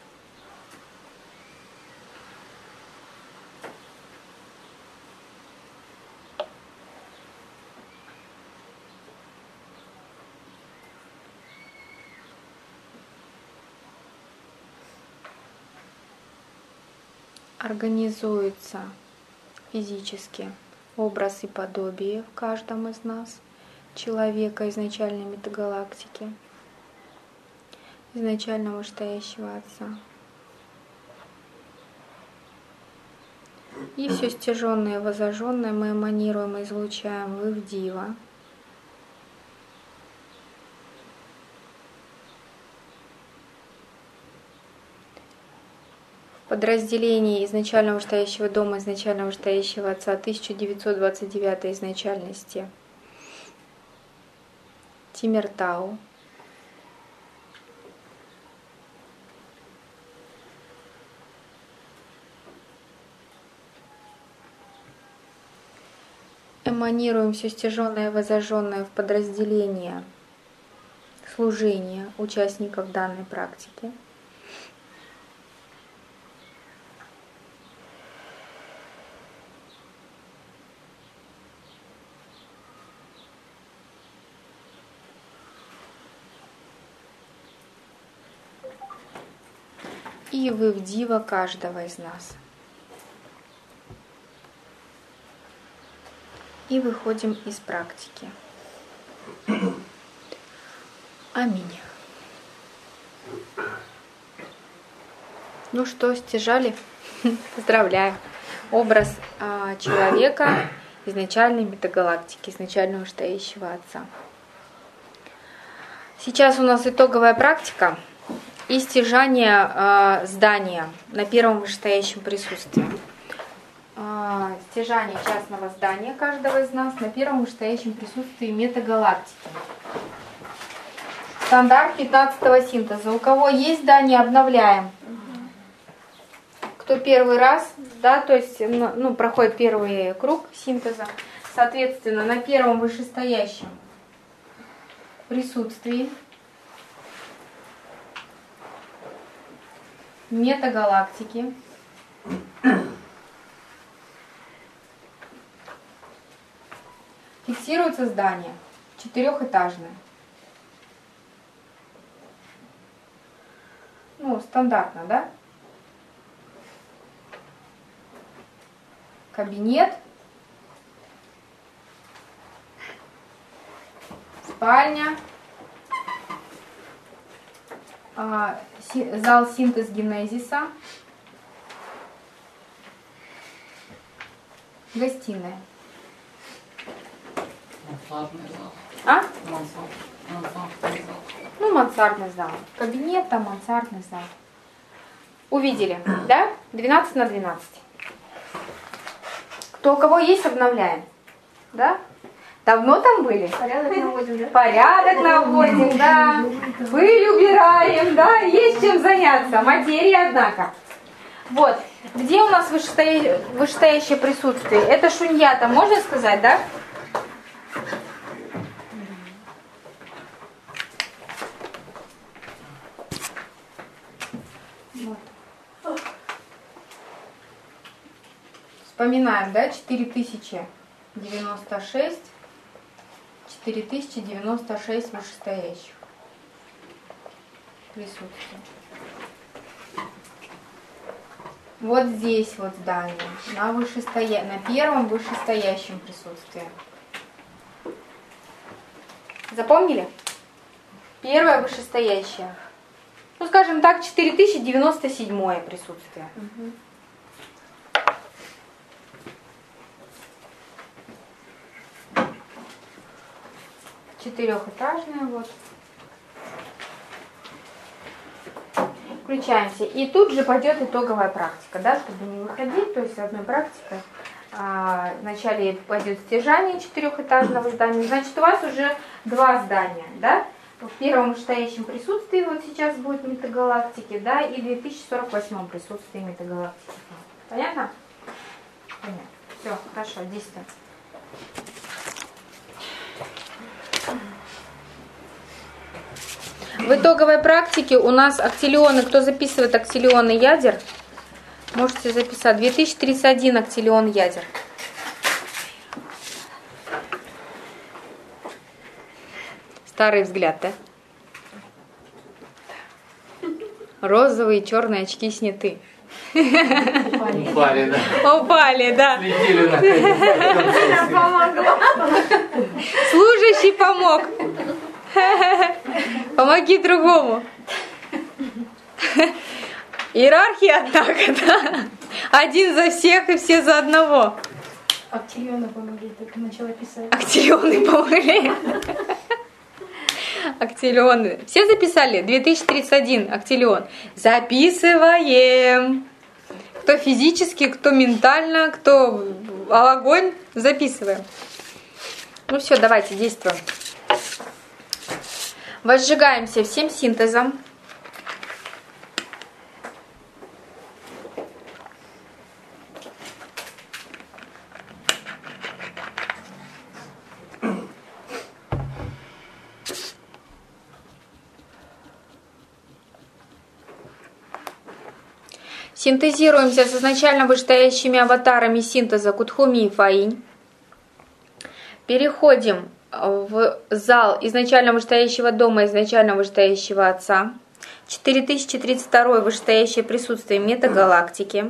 Организуется физически образ и подобие в каждом из нас, человека изначальной метагалактики, изначально вышестоящего Отца. И все стяженное и возожженное мы эманируем и излучаем в Ивдива. Подразделение изначально вышестоящего дома, изначально вышестоящего Отца тысяча девятьсот двадцать девятой изначальности Тимиртау. Эманируем все стяженное и возожженное в подразделение служения участников данной практики. и вы в диво каждого из нас. И выходим из практики. Аминь. Ну что, стяжали? Поздравляю. Образ а, человека изначальной метагалактики, изначально вышестоящего Отца. Сейчас у нас итоговая практика и стяжание а, здания на первом вышестоящем присутствии. А, стяжание частного здания каждого из нас на первом вышестоящем присутствии метагалактики. Стандарт пятнадцатого синтеза. У кого есть здание, обновляем. Кто первый раз, да, то есть ну, проходит первый круг синтеза, соответственно, на первом вышестоящем присутствии метагалактики фиксируется здание четырехэтажное. Ну, стандартно, да? Кабинет, спальня, зал синтез генезиса, гостиная. Мансардный зал. А? Мансардный зал. Ну, мансардный зал. Кабинет, там мансардный зал. Увидели, да? двенадцать на двенадцать. Кто у кого есть, обновляем. Да? Давно там были? Порядок наводим, да? Порядок наводим, да. Пыль убираем, да. Есть чем заняться. Материя, однако. Вот. Где у нас вышестоя... вышестоящее присутствие? Это шуньята, можно сказать, да? Вот. Вспоминаем, да? четыре тысячи девяносто шесть. четыре тысячи девяносто шесть вышестоящих присутствует. Вот здесь вот здание, на, вышестоя... на первом вышестоящем присутствии. Запомнили? Первое вышестоящее. Ну, скажем так, четыре тысячи девяносто седьмое присутствие. Угу. Четырехэтажная, вот. Включаемся. И тут же пойдет итоговая практика, да, чтобы не выходить, то есть одной практикой. А, вначале пойдет стяжание четырехэтажного здания. Значит, у вас уже два здания, да? В первом вышестоящем присутствии вот сейчас будет метагалактики, да, и в две тысячи сорок восьмом присутствии метагалактики. Понятно? Понятно. Все, хорошо, действуем. В итоговой практике у нас актилионы, кто записывает актилионы ядер, можете записать две тысячи тридцать один актилион ядер. Старый взгляд, да? Розовые и черные очки сняты. Упали, да. Упали, да. Слетели на Служащий помог. Помоги другому. Иерархия, однако, да. Один за всех и все за одного. Актилионы помогли, только начала писать. Актилионы помогли. Актилионы. Все записали? две тысячи тридцать один актилион. Записываем. Кто физически, кто ментально, кто огонь, записываем. Ну все, давайте действуем. Возжигаемся всем синтезом. Синтезируемся с изначально вышестоящими аватарами синтеза Кутхуми и Фаинь. Переходим в зал изначально вышестоящего дома, изначально вышестоящего Отца. четыре тысячи тридцать два вышестоящее присутствие метагалактики.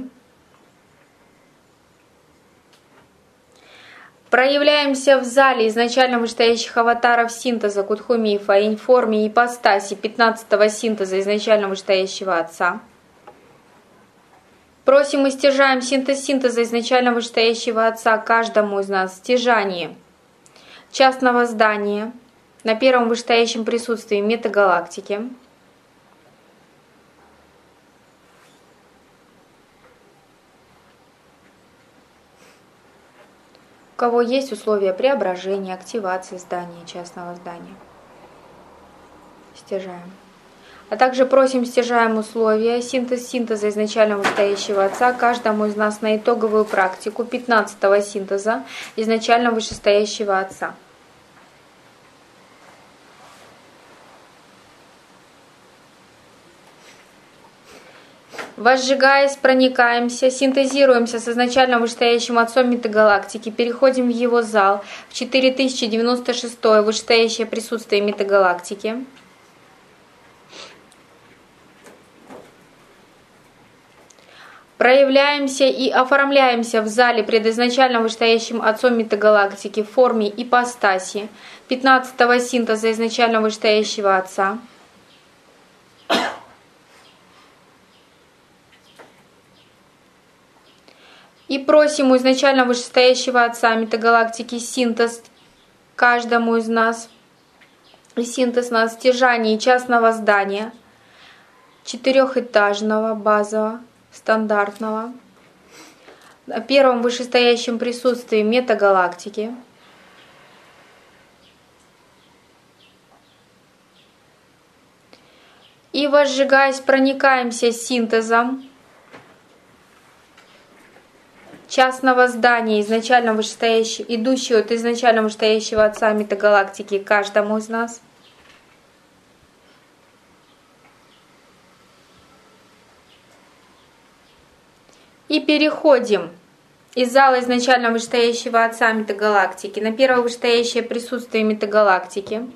Проявляемся в зале изначально вышестоящих аватаров синтеза Кутху-мифа, информе ипостаси пятнадцатого синтеза изначально вышестоящего Отца. Просим и стяжаем синтез синтеза изначально вышестоящего Отца каждому из нас в стяжании частного здания на первом вышестоящем присутствии метагалактики. У кого есть условия преображения, активации здания, частного здания. Стяжаем. А также просим стяжаем условия синтез синтеза изначально вышестоящего Отца каждому из нас на итоговую практику пятнадцатого синтеза изначально вышестоящего Отца. Возжигаясь, проникаемся, синтезируемся с изначально вышестоящим Отцом метагалактики, переходим в его зал, в четыре тысячи девяносто шестое вышестоящее присутствие метагалактики. Проявляемся и оформляемся в зале пред изначально вышестоящим Отцом метагалактики в форме ипостаси пятнадцатого синтеза изначально вышестоящего Отца. И просим у изначально вышестоящего Отца метагалактики синтез каждому из нас, и синтез на стяжании частного здания, четырехэтажного, базового, стандартного, на первом вышестоящем присутствии метагалактики. И возжигаясь, проникаемся синтезом частного здания, изначально вышестоящего, идущего от изначально вышестоящего Отца метагалактики каждому из нас. И переходим из зала изначально вышестоящего Отца метагалактики на первое вышестоящее присутствие метагалактики.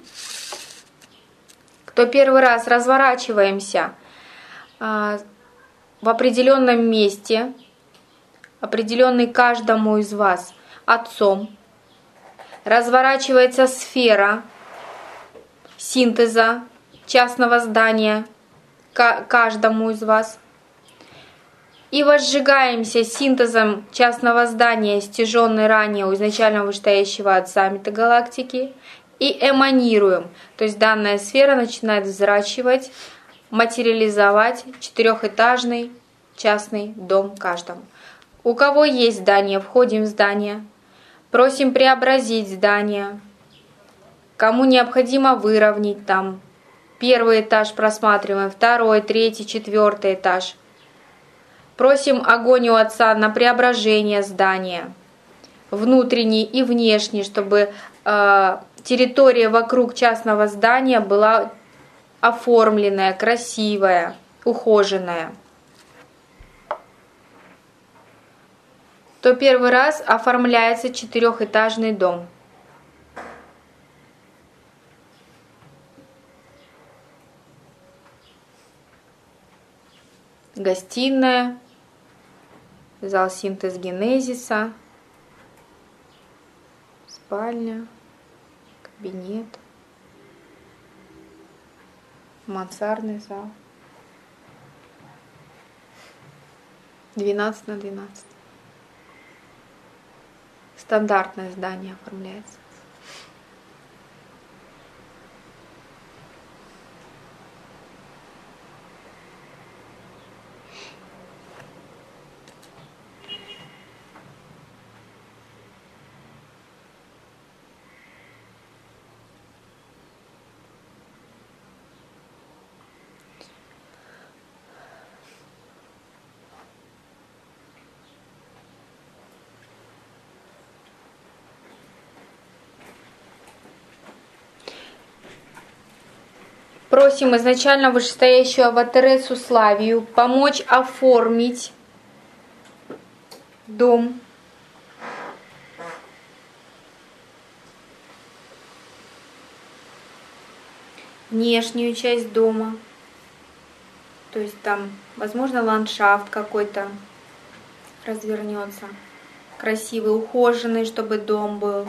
Кто первый раз, разворачиваемся а, в определенном месте, определенный каждому из вас Отцом. Разворачивается сфера синтеза частного здания каждому из вас. И возжигаемся синтезом частного здания, стяженной ранее у изначально вышестоящего Отца метагалактики, и эманируем. То есть данная сфера начинает взращивать, материализовать четырехэтажный частный дом каждому. У кого есть здание, входим в здание, просим преобразить здание. Кому необходимо выровнять там, первый этаж просматриваем, второй, третий, четвертый этаж. Просим огонь у Отца на преображение здания, внутренний и внешний, чтобы э, территория вокруг частного здания была оформленная, красивая, ухоженная. То первый раз оформляется четырехэтажный дом. Гостиная, зал синтез-генезиса, спальня, кабинет, мансардный зал. двенадцать на двенадцать. Стандартное здание оформляется. Просим изначально вышестоящую аватаресу Славию помочь оформить дом. Внешнюю часть дома. То есть там, возможно, ландшафт какой-то развернется. Красивый, ухоженный, чтобы дом был.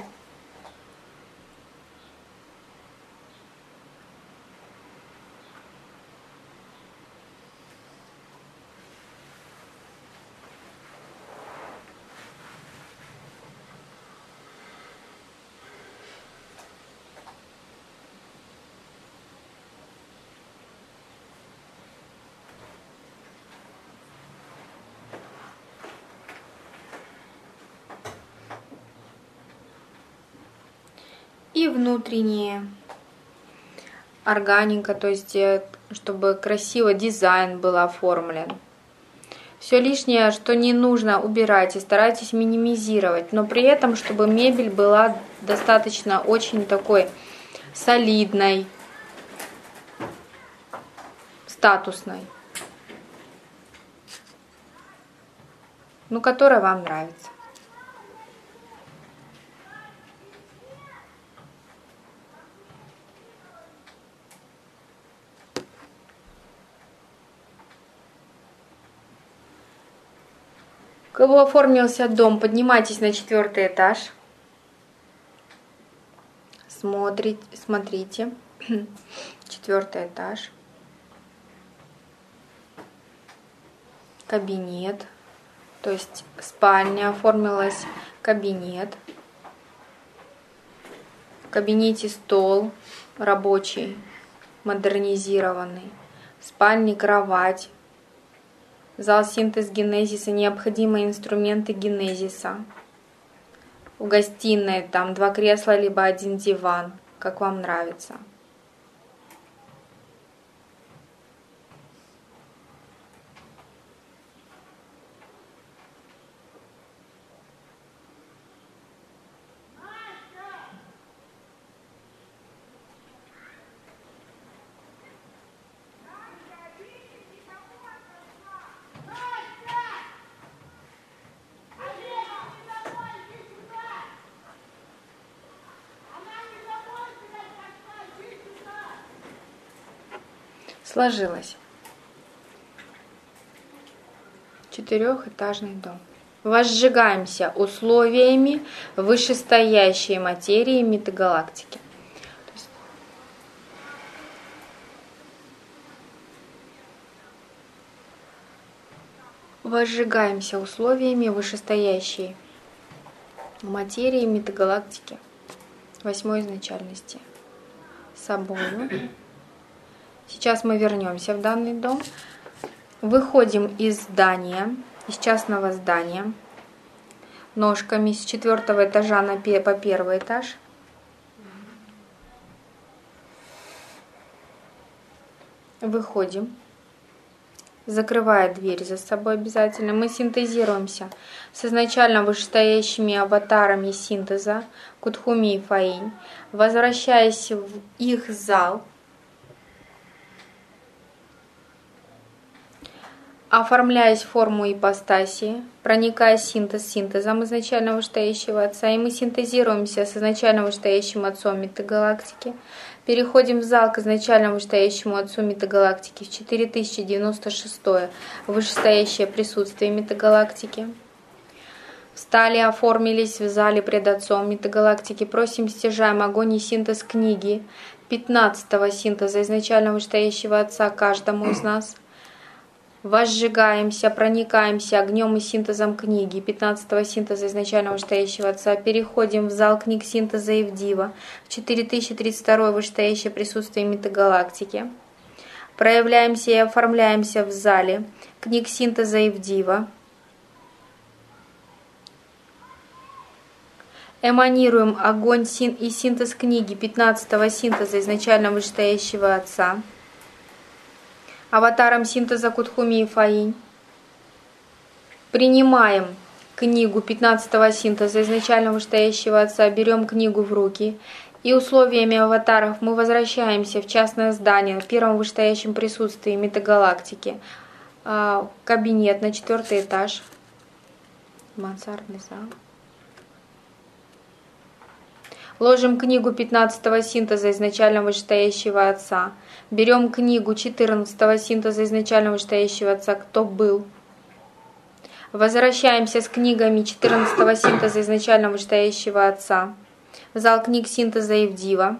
И внутренние органика, то есть чтобы красиво дизайн был оформлен. Все лишнее, что не нужно, убирайте, старайтесь минимизировать, но при этом, чтобы мебель была достаточно очень такой солидной, статусной, ну, которая вам нравится. У кого оформился дом, поднимайтесь на четвертый этаж. Смотрите, смотрите. Четвертый этаж. Кабинет. То есть спальня оформилась, кабинет. В кабинете стол рабочий, модернизированный. В спальне кровать. Зал синтез генезиса, необходимые инструменты генезиса. В гостиной там два кресла, либо один диван, как вам нравится. Сложилось. Четырехэтажный дом. Возжигаемся условиями вышестоящей материи метагалактики. Возжигаемся условиями вышестоящей материи метагалактики восьмой изначальности собою. Сейчас мы вернемся в данный дом, выходим из здания, из частного здания, ножками с четвертого этажа на по первый этаж. Выходим, закрывая дверь за собой обязательно. Мы синтезируемся с изначально вышестоящими аватарами синтеза Кутхуми и Фаинь, возвращаясь в их зал, оформляясь в форму ипостаси, проникая в синтез синтезом изначально вышестоящего Отца, и мы синтезируемся с изначально вышестоящим Отцом метагалактики, переходим в зал к изначально вышестоящему Отцу метагалактики в четыре тысячи девяносто шестое вышестоящее присутствие метагалактики. Встали, оформились в зале пред Отцом метагалактики, просим, стяжаем огонь и синтез книги пятнадцатого синтеза изначально вышестоящего Отца каждому из нас. Возжигаемся, проникаемся огнем и синтезом книги пятнадцатого синтеза изначально вышестоящего Отца, переходим в зал книг синтеза Евдива в четыре тысячи тридцать второе вышестоящее присутствие метагалактики. Проявляемся и оформляемся в зале книг синтеза Евдива. Эманируем огонь и синтез книги пятнадцатого синтеза изначально вышестоящего Отца, аватаром синтеза Кутхуми и Фаинь. Принимаем книгу пятнадцатого синтеза изначально вышестоящего Отца, берем книгу в руки, и условиями аватаров мы возвращаемся в частное здание в первом вышестоящем присутствии метагалактики, кабинет на четвертый этаж, мансардный зал. Ложим книгу пятнадцатого синтеза изначально вышестоящего Отца. Берем книгу четырнадцатого синтеза изначально вышестоящего Отца «Кто был?». Возвращаемся с книгами четырнадцатого синтеза изначально вышестоящего Отца в зал книг синтеза Евдива.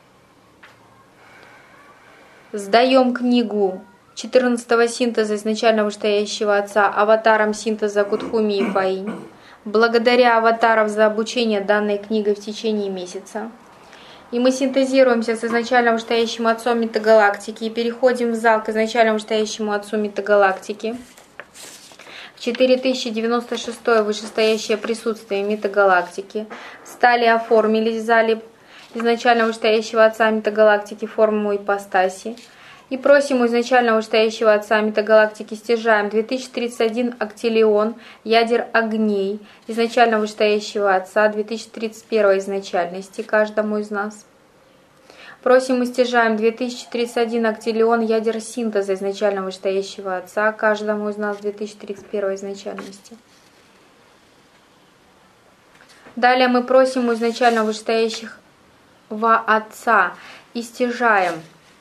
Сдаем книгу четырнадцатого синтеза изначально вышестоящего Отца аватарам синтеза Кутхуми и Фаинь. Благодаря аватарам за обучение данной книгой в течение месяца. И мы синтезируемся с изначально вышестоящим Отцом Метагалактики и переходим в зал к изначально вышестоящему Отцу Метагалактики. В четыре тысячи девяносто шестое вышестоящее присутствие Метагалактики. Встали, оформились в зале изначально вышестоящего Отца Метагалактики форму ипостаси. И просим у изначально вышестоящего Отца Метагалактики стяжаем две тысячи тридцать один актилион ядер огней изначально вышестоящего Отца две тысячи тридцать один изначальности каждому из нас. Просим и стяжаем две тысячи тридцать один актилион ядер синтеза изначально вышестоящего Отца каждому из нас две тысячи тридцать один изначальности. Далее мы просим у изначально вышестоящего Отца и стяжаем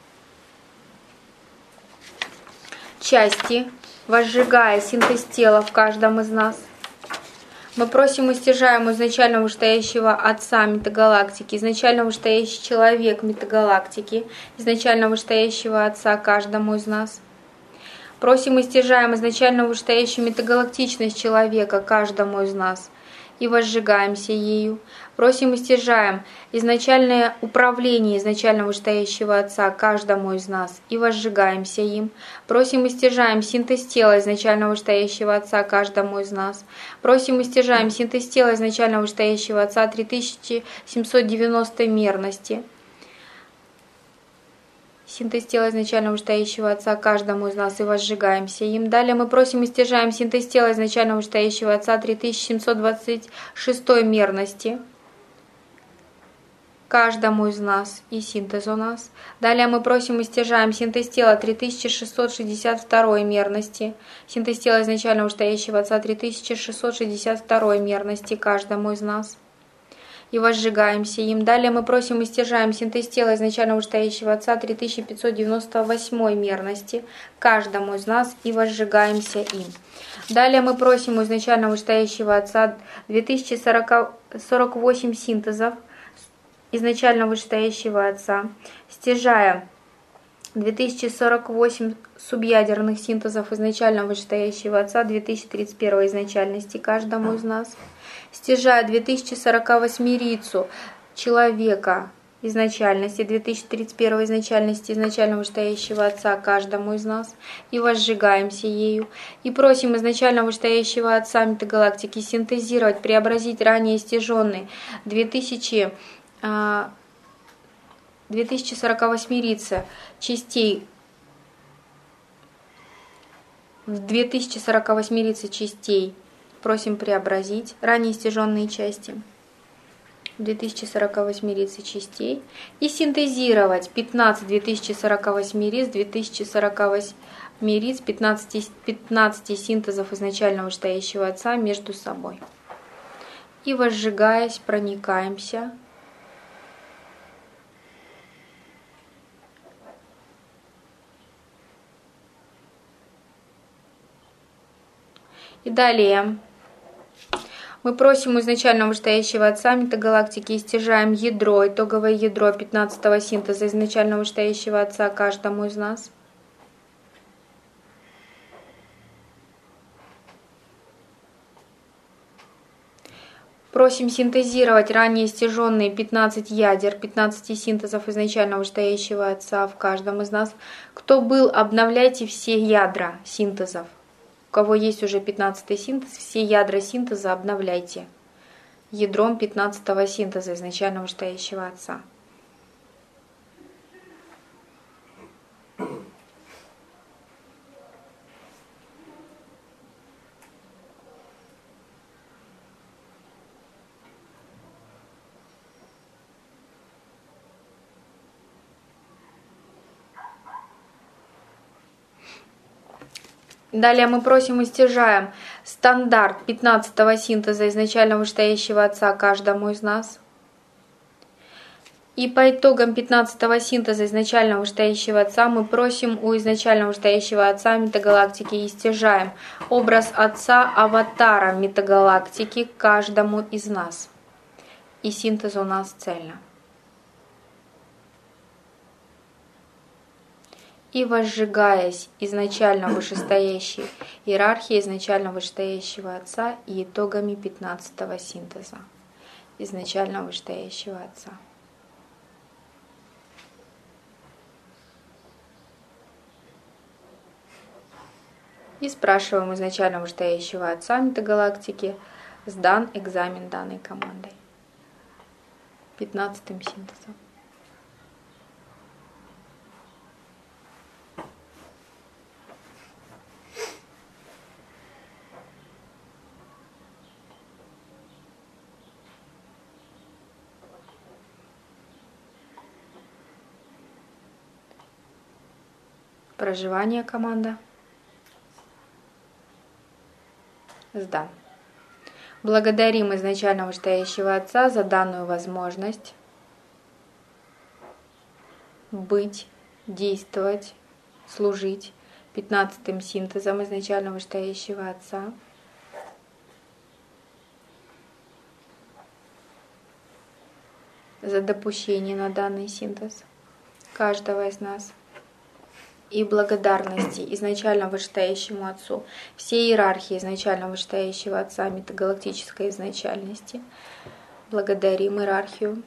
части, возжигая синтез тела в каждом из нас. Мы просим и стяжаем у изначально вышестоящего Отца Метагалактики, изначально вышестоящий человек Метагалактики, изначально вышестоящего Отца каждому из нас. Просим и стяжаем изначально вышестоящую метагалактичность человека каждому из нас и возжигаемся ею. Просим и стяжаем изначальное управление изначально вышестоящего Отца каждому из нас и возжигаемся им. Просим и стяжаем синтез тела изначально вышестоящего Отца каждому из нас. Просим и стяжаем синтез тела изначально вышестоящего Отца три тысячи семьсот девяносто мерности. Синтез тела изначально вышестоящего Отца каждому из нас и возжигаемся им. Далее мы просим и стяжаем синтез тела изначально вышестоящего Отца три тысячи семьсот двадцать шесть мерности каждому из нас и синтез у нас. Далее мы просим и стяжаем синтез тела три тысячи шестьсот шестьдесят два мерности. Синтез тела изначально вышестоящего Отца три тысячи шестьсот шестьдесят два мерности каждому из нас. И возжигаемся им. Далее мы просим и стяжаем синтез тела изначально вышестоящего Отца три тысячи пятьсот девяносто восемь мерности каждому из нас и возжигаемся им. Далее мы просим у изначально вышестоящего Отца две тысячи сорок восемь синтезов изначально вышестоящего Отца, стяжая две тысячи сорок восемь субъядерных синтезов изначально вышестоящего Отца две тысячи тридцать один изначальности каждому из нас, стяжая две тысячи сорок восьмерицу человека изначальности две тысячи тридцать один изначальности изначально вышестоящего Отца каждому из нас и возжигаемся ею. И просим изначально вышестоящего Отца Метагалактики синтезировать, преобразить ранее стяженный две тысячи две тысячи сорок восьмерица частей в две тысячи сорок восьмерица частей просим преобразить ранее стяженные части в две тысячи сорок восьмерицы частей и синтезировать пятнадцать две тысячи сорок восьмериц, две тысячи сорок восьмериц, пятнадцать, пятнадцать синтезов изначально вышестоящего Отца между собой. И возжигаясь, проникаемся и далее мы просим у изначально вышестоящего Отца Метагалактики и стяжаем ядро, итоговое ядро пятнадцатого синтеза изначально вышестоящего Отца каждому из нас. Просим синтезировать ранее стяженные пятнадцать ядер, пятнадцать синтезов изначально вышестоящего Отца в каждом из нас. Кто был, обновляйте все ядра синтезов. У кого есть уже пятнадцатый синтез, все ядра синтеза обновляйте ядром пятнадцатого синтеза изначально вышестоящего Отца. Далее мы просим и стяжаем стандарт пятнадцатого синтеза изначально вышестоящего Отца каждому из нас. И по итогам пятнадцатого синтеза изначального вышестоящего Отца мы просим у изначального вышестоящего Отца метагалактики и стяжаем образ Отца аватара метагалактики каждому из нас. И синтез у нас цельно. И возжигаясь изначально вышестоящей иерархией изначально вышестоящего Отца и итогами пятнадцатого синтеза изначально вышестоящего Отца. И спрашиваем изначально вышестоящего Отца метагалактики, сдан экзамен данной командой. Пятнадцатым синтезом. Проживание команда. Сдан. Благодарим изначально вышестоящего Отца за данную возможность быть, действовать, служить пятнадцатым синтезом изначально вышестоящего Отца. За допущение на данный синтез каждого из нас. И благодарности изначально вышестоящему Отцу, всей иерархии изначально вышестоящего Отца метагалактической изначальности. Благодарим иерархию.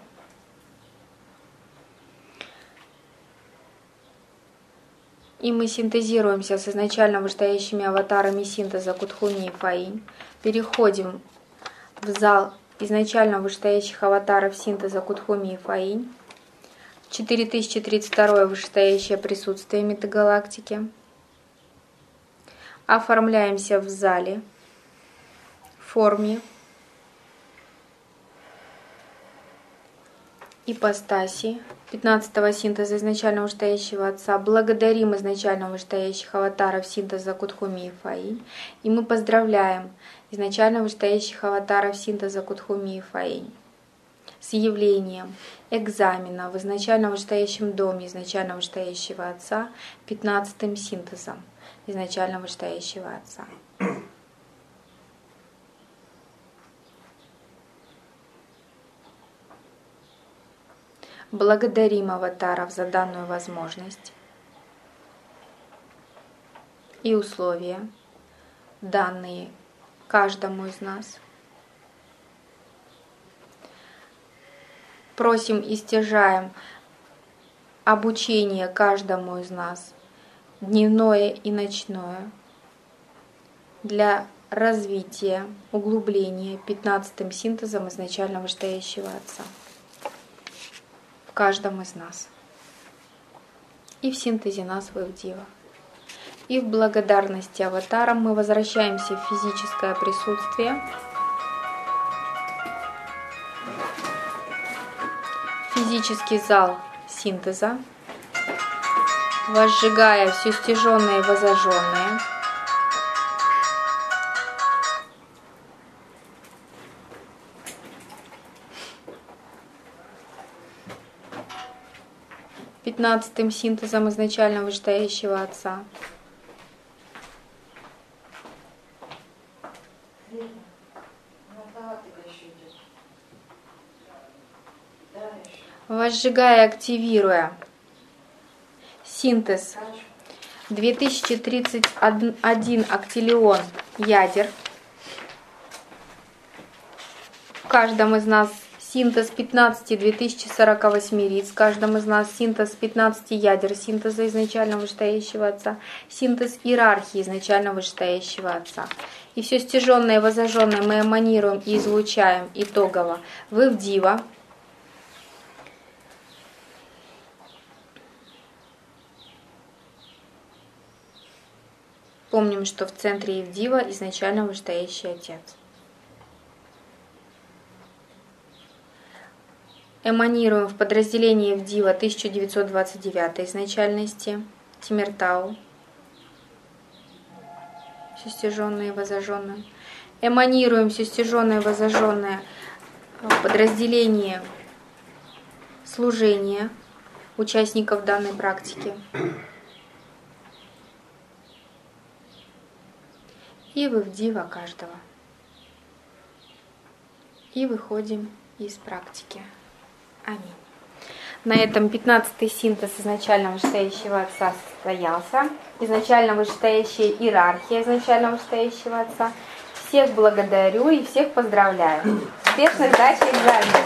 И мы синтезируемся с изначально вышестоящими аватарами синтеза Кутхуни и Фаинь. Переходим в зал изначально вышестоящих аватаров синтеза Кутхуми и Фаинь. четыре тысячи тридцать два вышестоящее присутствие метагалактики. Оформляемся в зале, в форме, ипостаси пятнадцатого синтеза изначально вышестоящего Отца. Благодарим изначально вышестоящих аватаров синтеза Кутхуми и Фаинь. И мы поздравляем изначально вышестоящих аватаров синтеза Кутхуми и Фаинь с явлением экзамена в изначально вышестоящем доме изначально вышестоящего Отца пятнадцатым синтезом изначально вышестоящего Отца. Благодарим аватаров за данную возможность и условия, данные каждому из нас. Просим и стяжаем обучение каждому из нас, дневное и ночное, для развития, углубления пятнадцатым синтезом изначально вышестоящего Отца в каждом из нас. И в синтезе нас в Ивдива. И в благодарности аватарам мы возвращаемся в физическое присутствие. Физический зал синтеза, возжигая все стяженное и возожженное. Пятнадцатым синтезом изначально вышестоящего Отца. Возжигая, активируя синтез две тысячи тридцать один актиллион ядер. В каждом из нас синтез пятнадцати две тысячи сорока восьми риц, в каждом из нас синтез пятнадцати ядер синтеза изначально вышестоящего Отца, синтез иерархии изначально вышестоящего Отца. И все стяженное и возожженное мы эманируем и излучаем итогово в Ивдива. Помним, что в центре Ивдива изначально вышестоящий Отец. Эманируем в подразделении Ивдива тысяча девятьсот двадцать девятой изначальности, Тимиртау, все стяженное и возожженное. Эманируем все стяженное и возожженное в подразделении служение участников данной практики. И вывдива каждого. И выходим из практики. Аминь. На этом пятнадцатый синтез изначально вышестоящего Отца состоялся. Изначально вышестоящая иерархия изначально вышестоящего Отца. Всех благодарю и всех поздравляю. Успешной сдачи экзамена.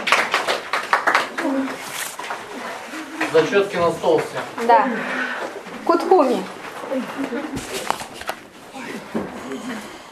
Зачетки на стол все. Да. Кутхуми.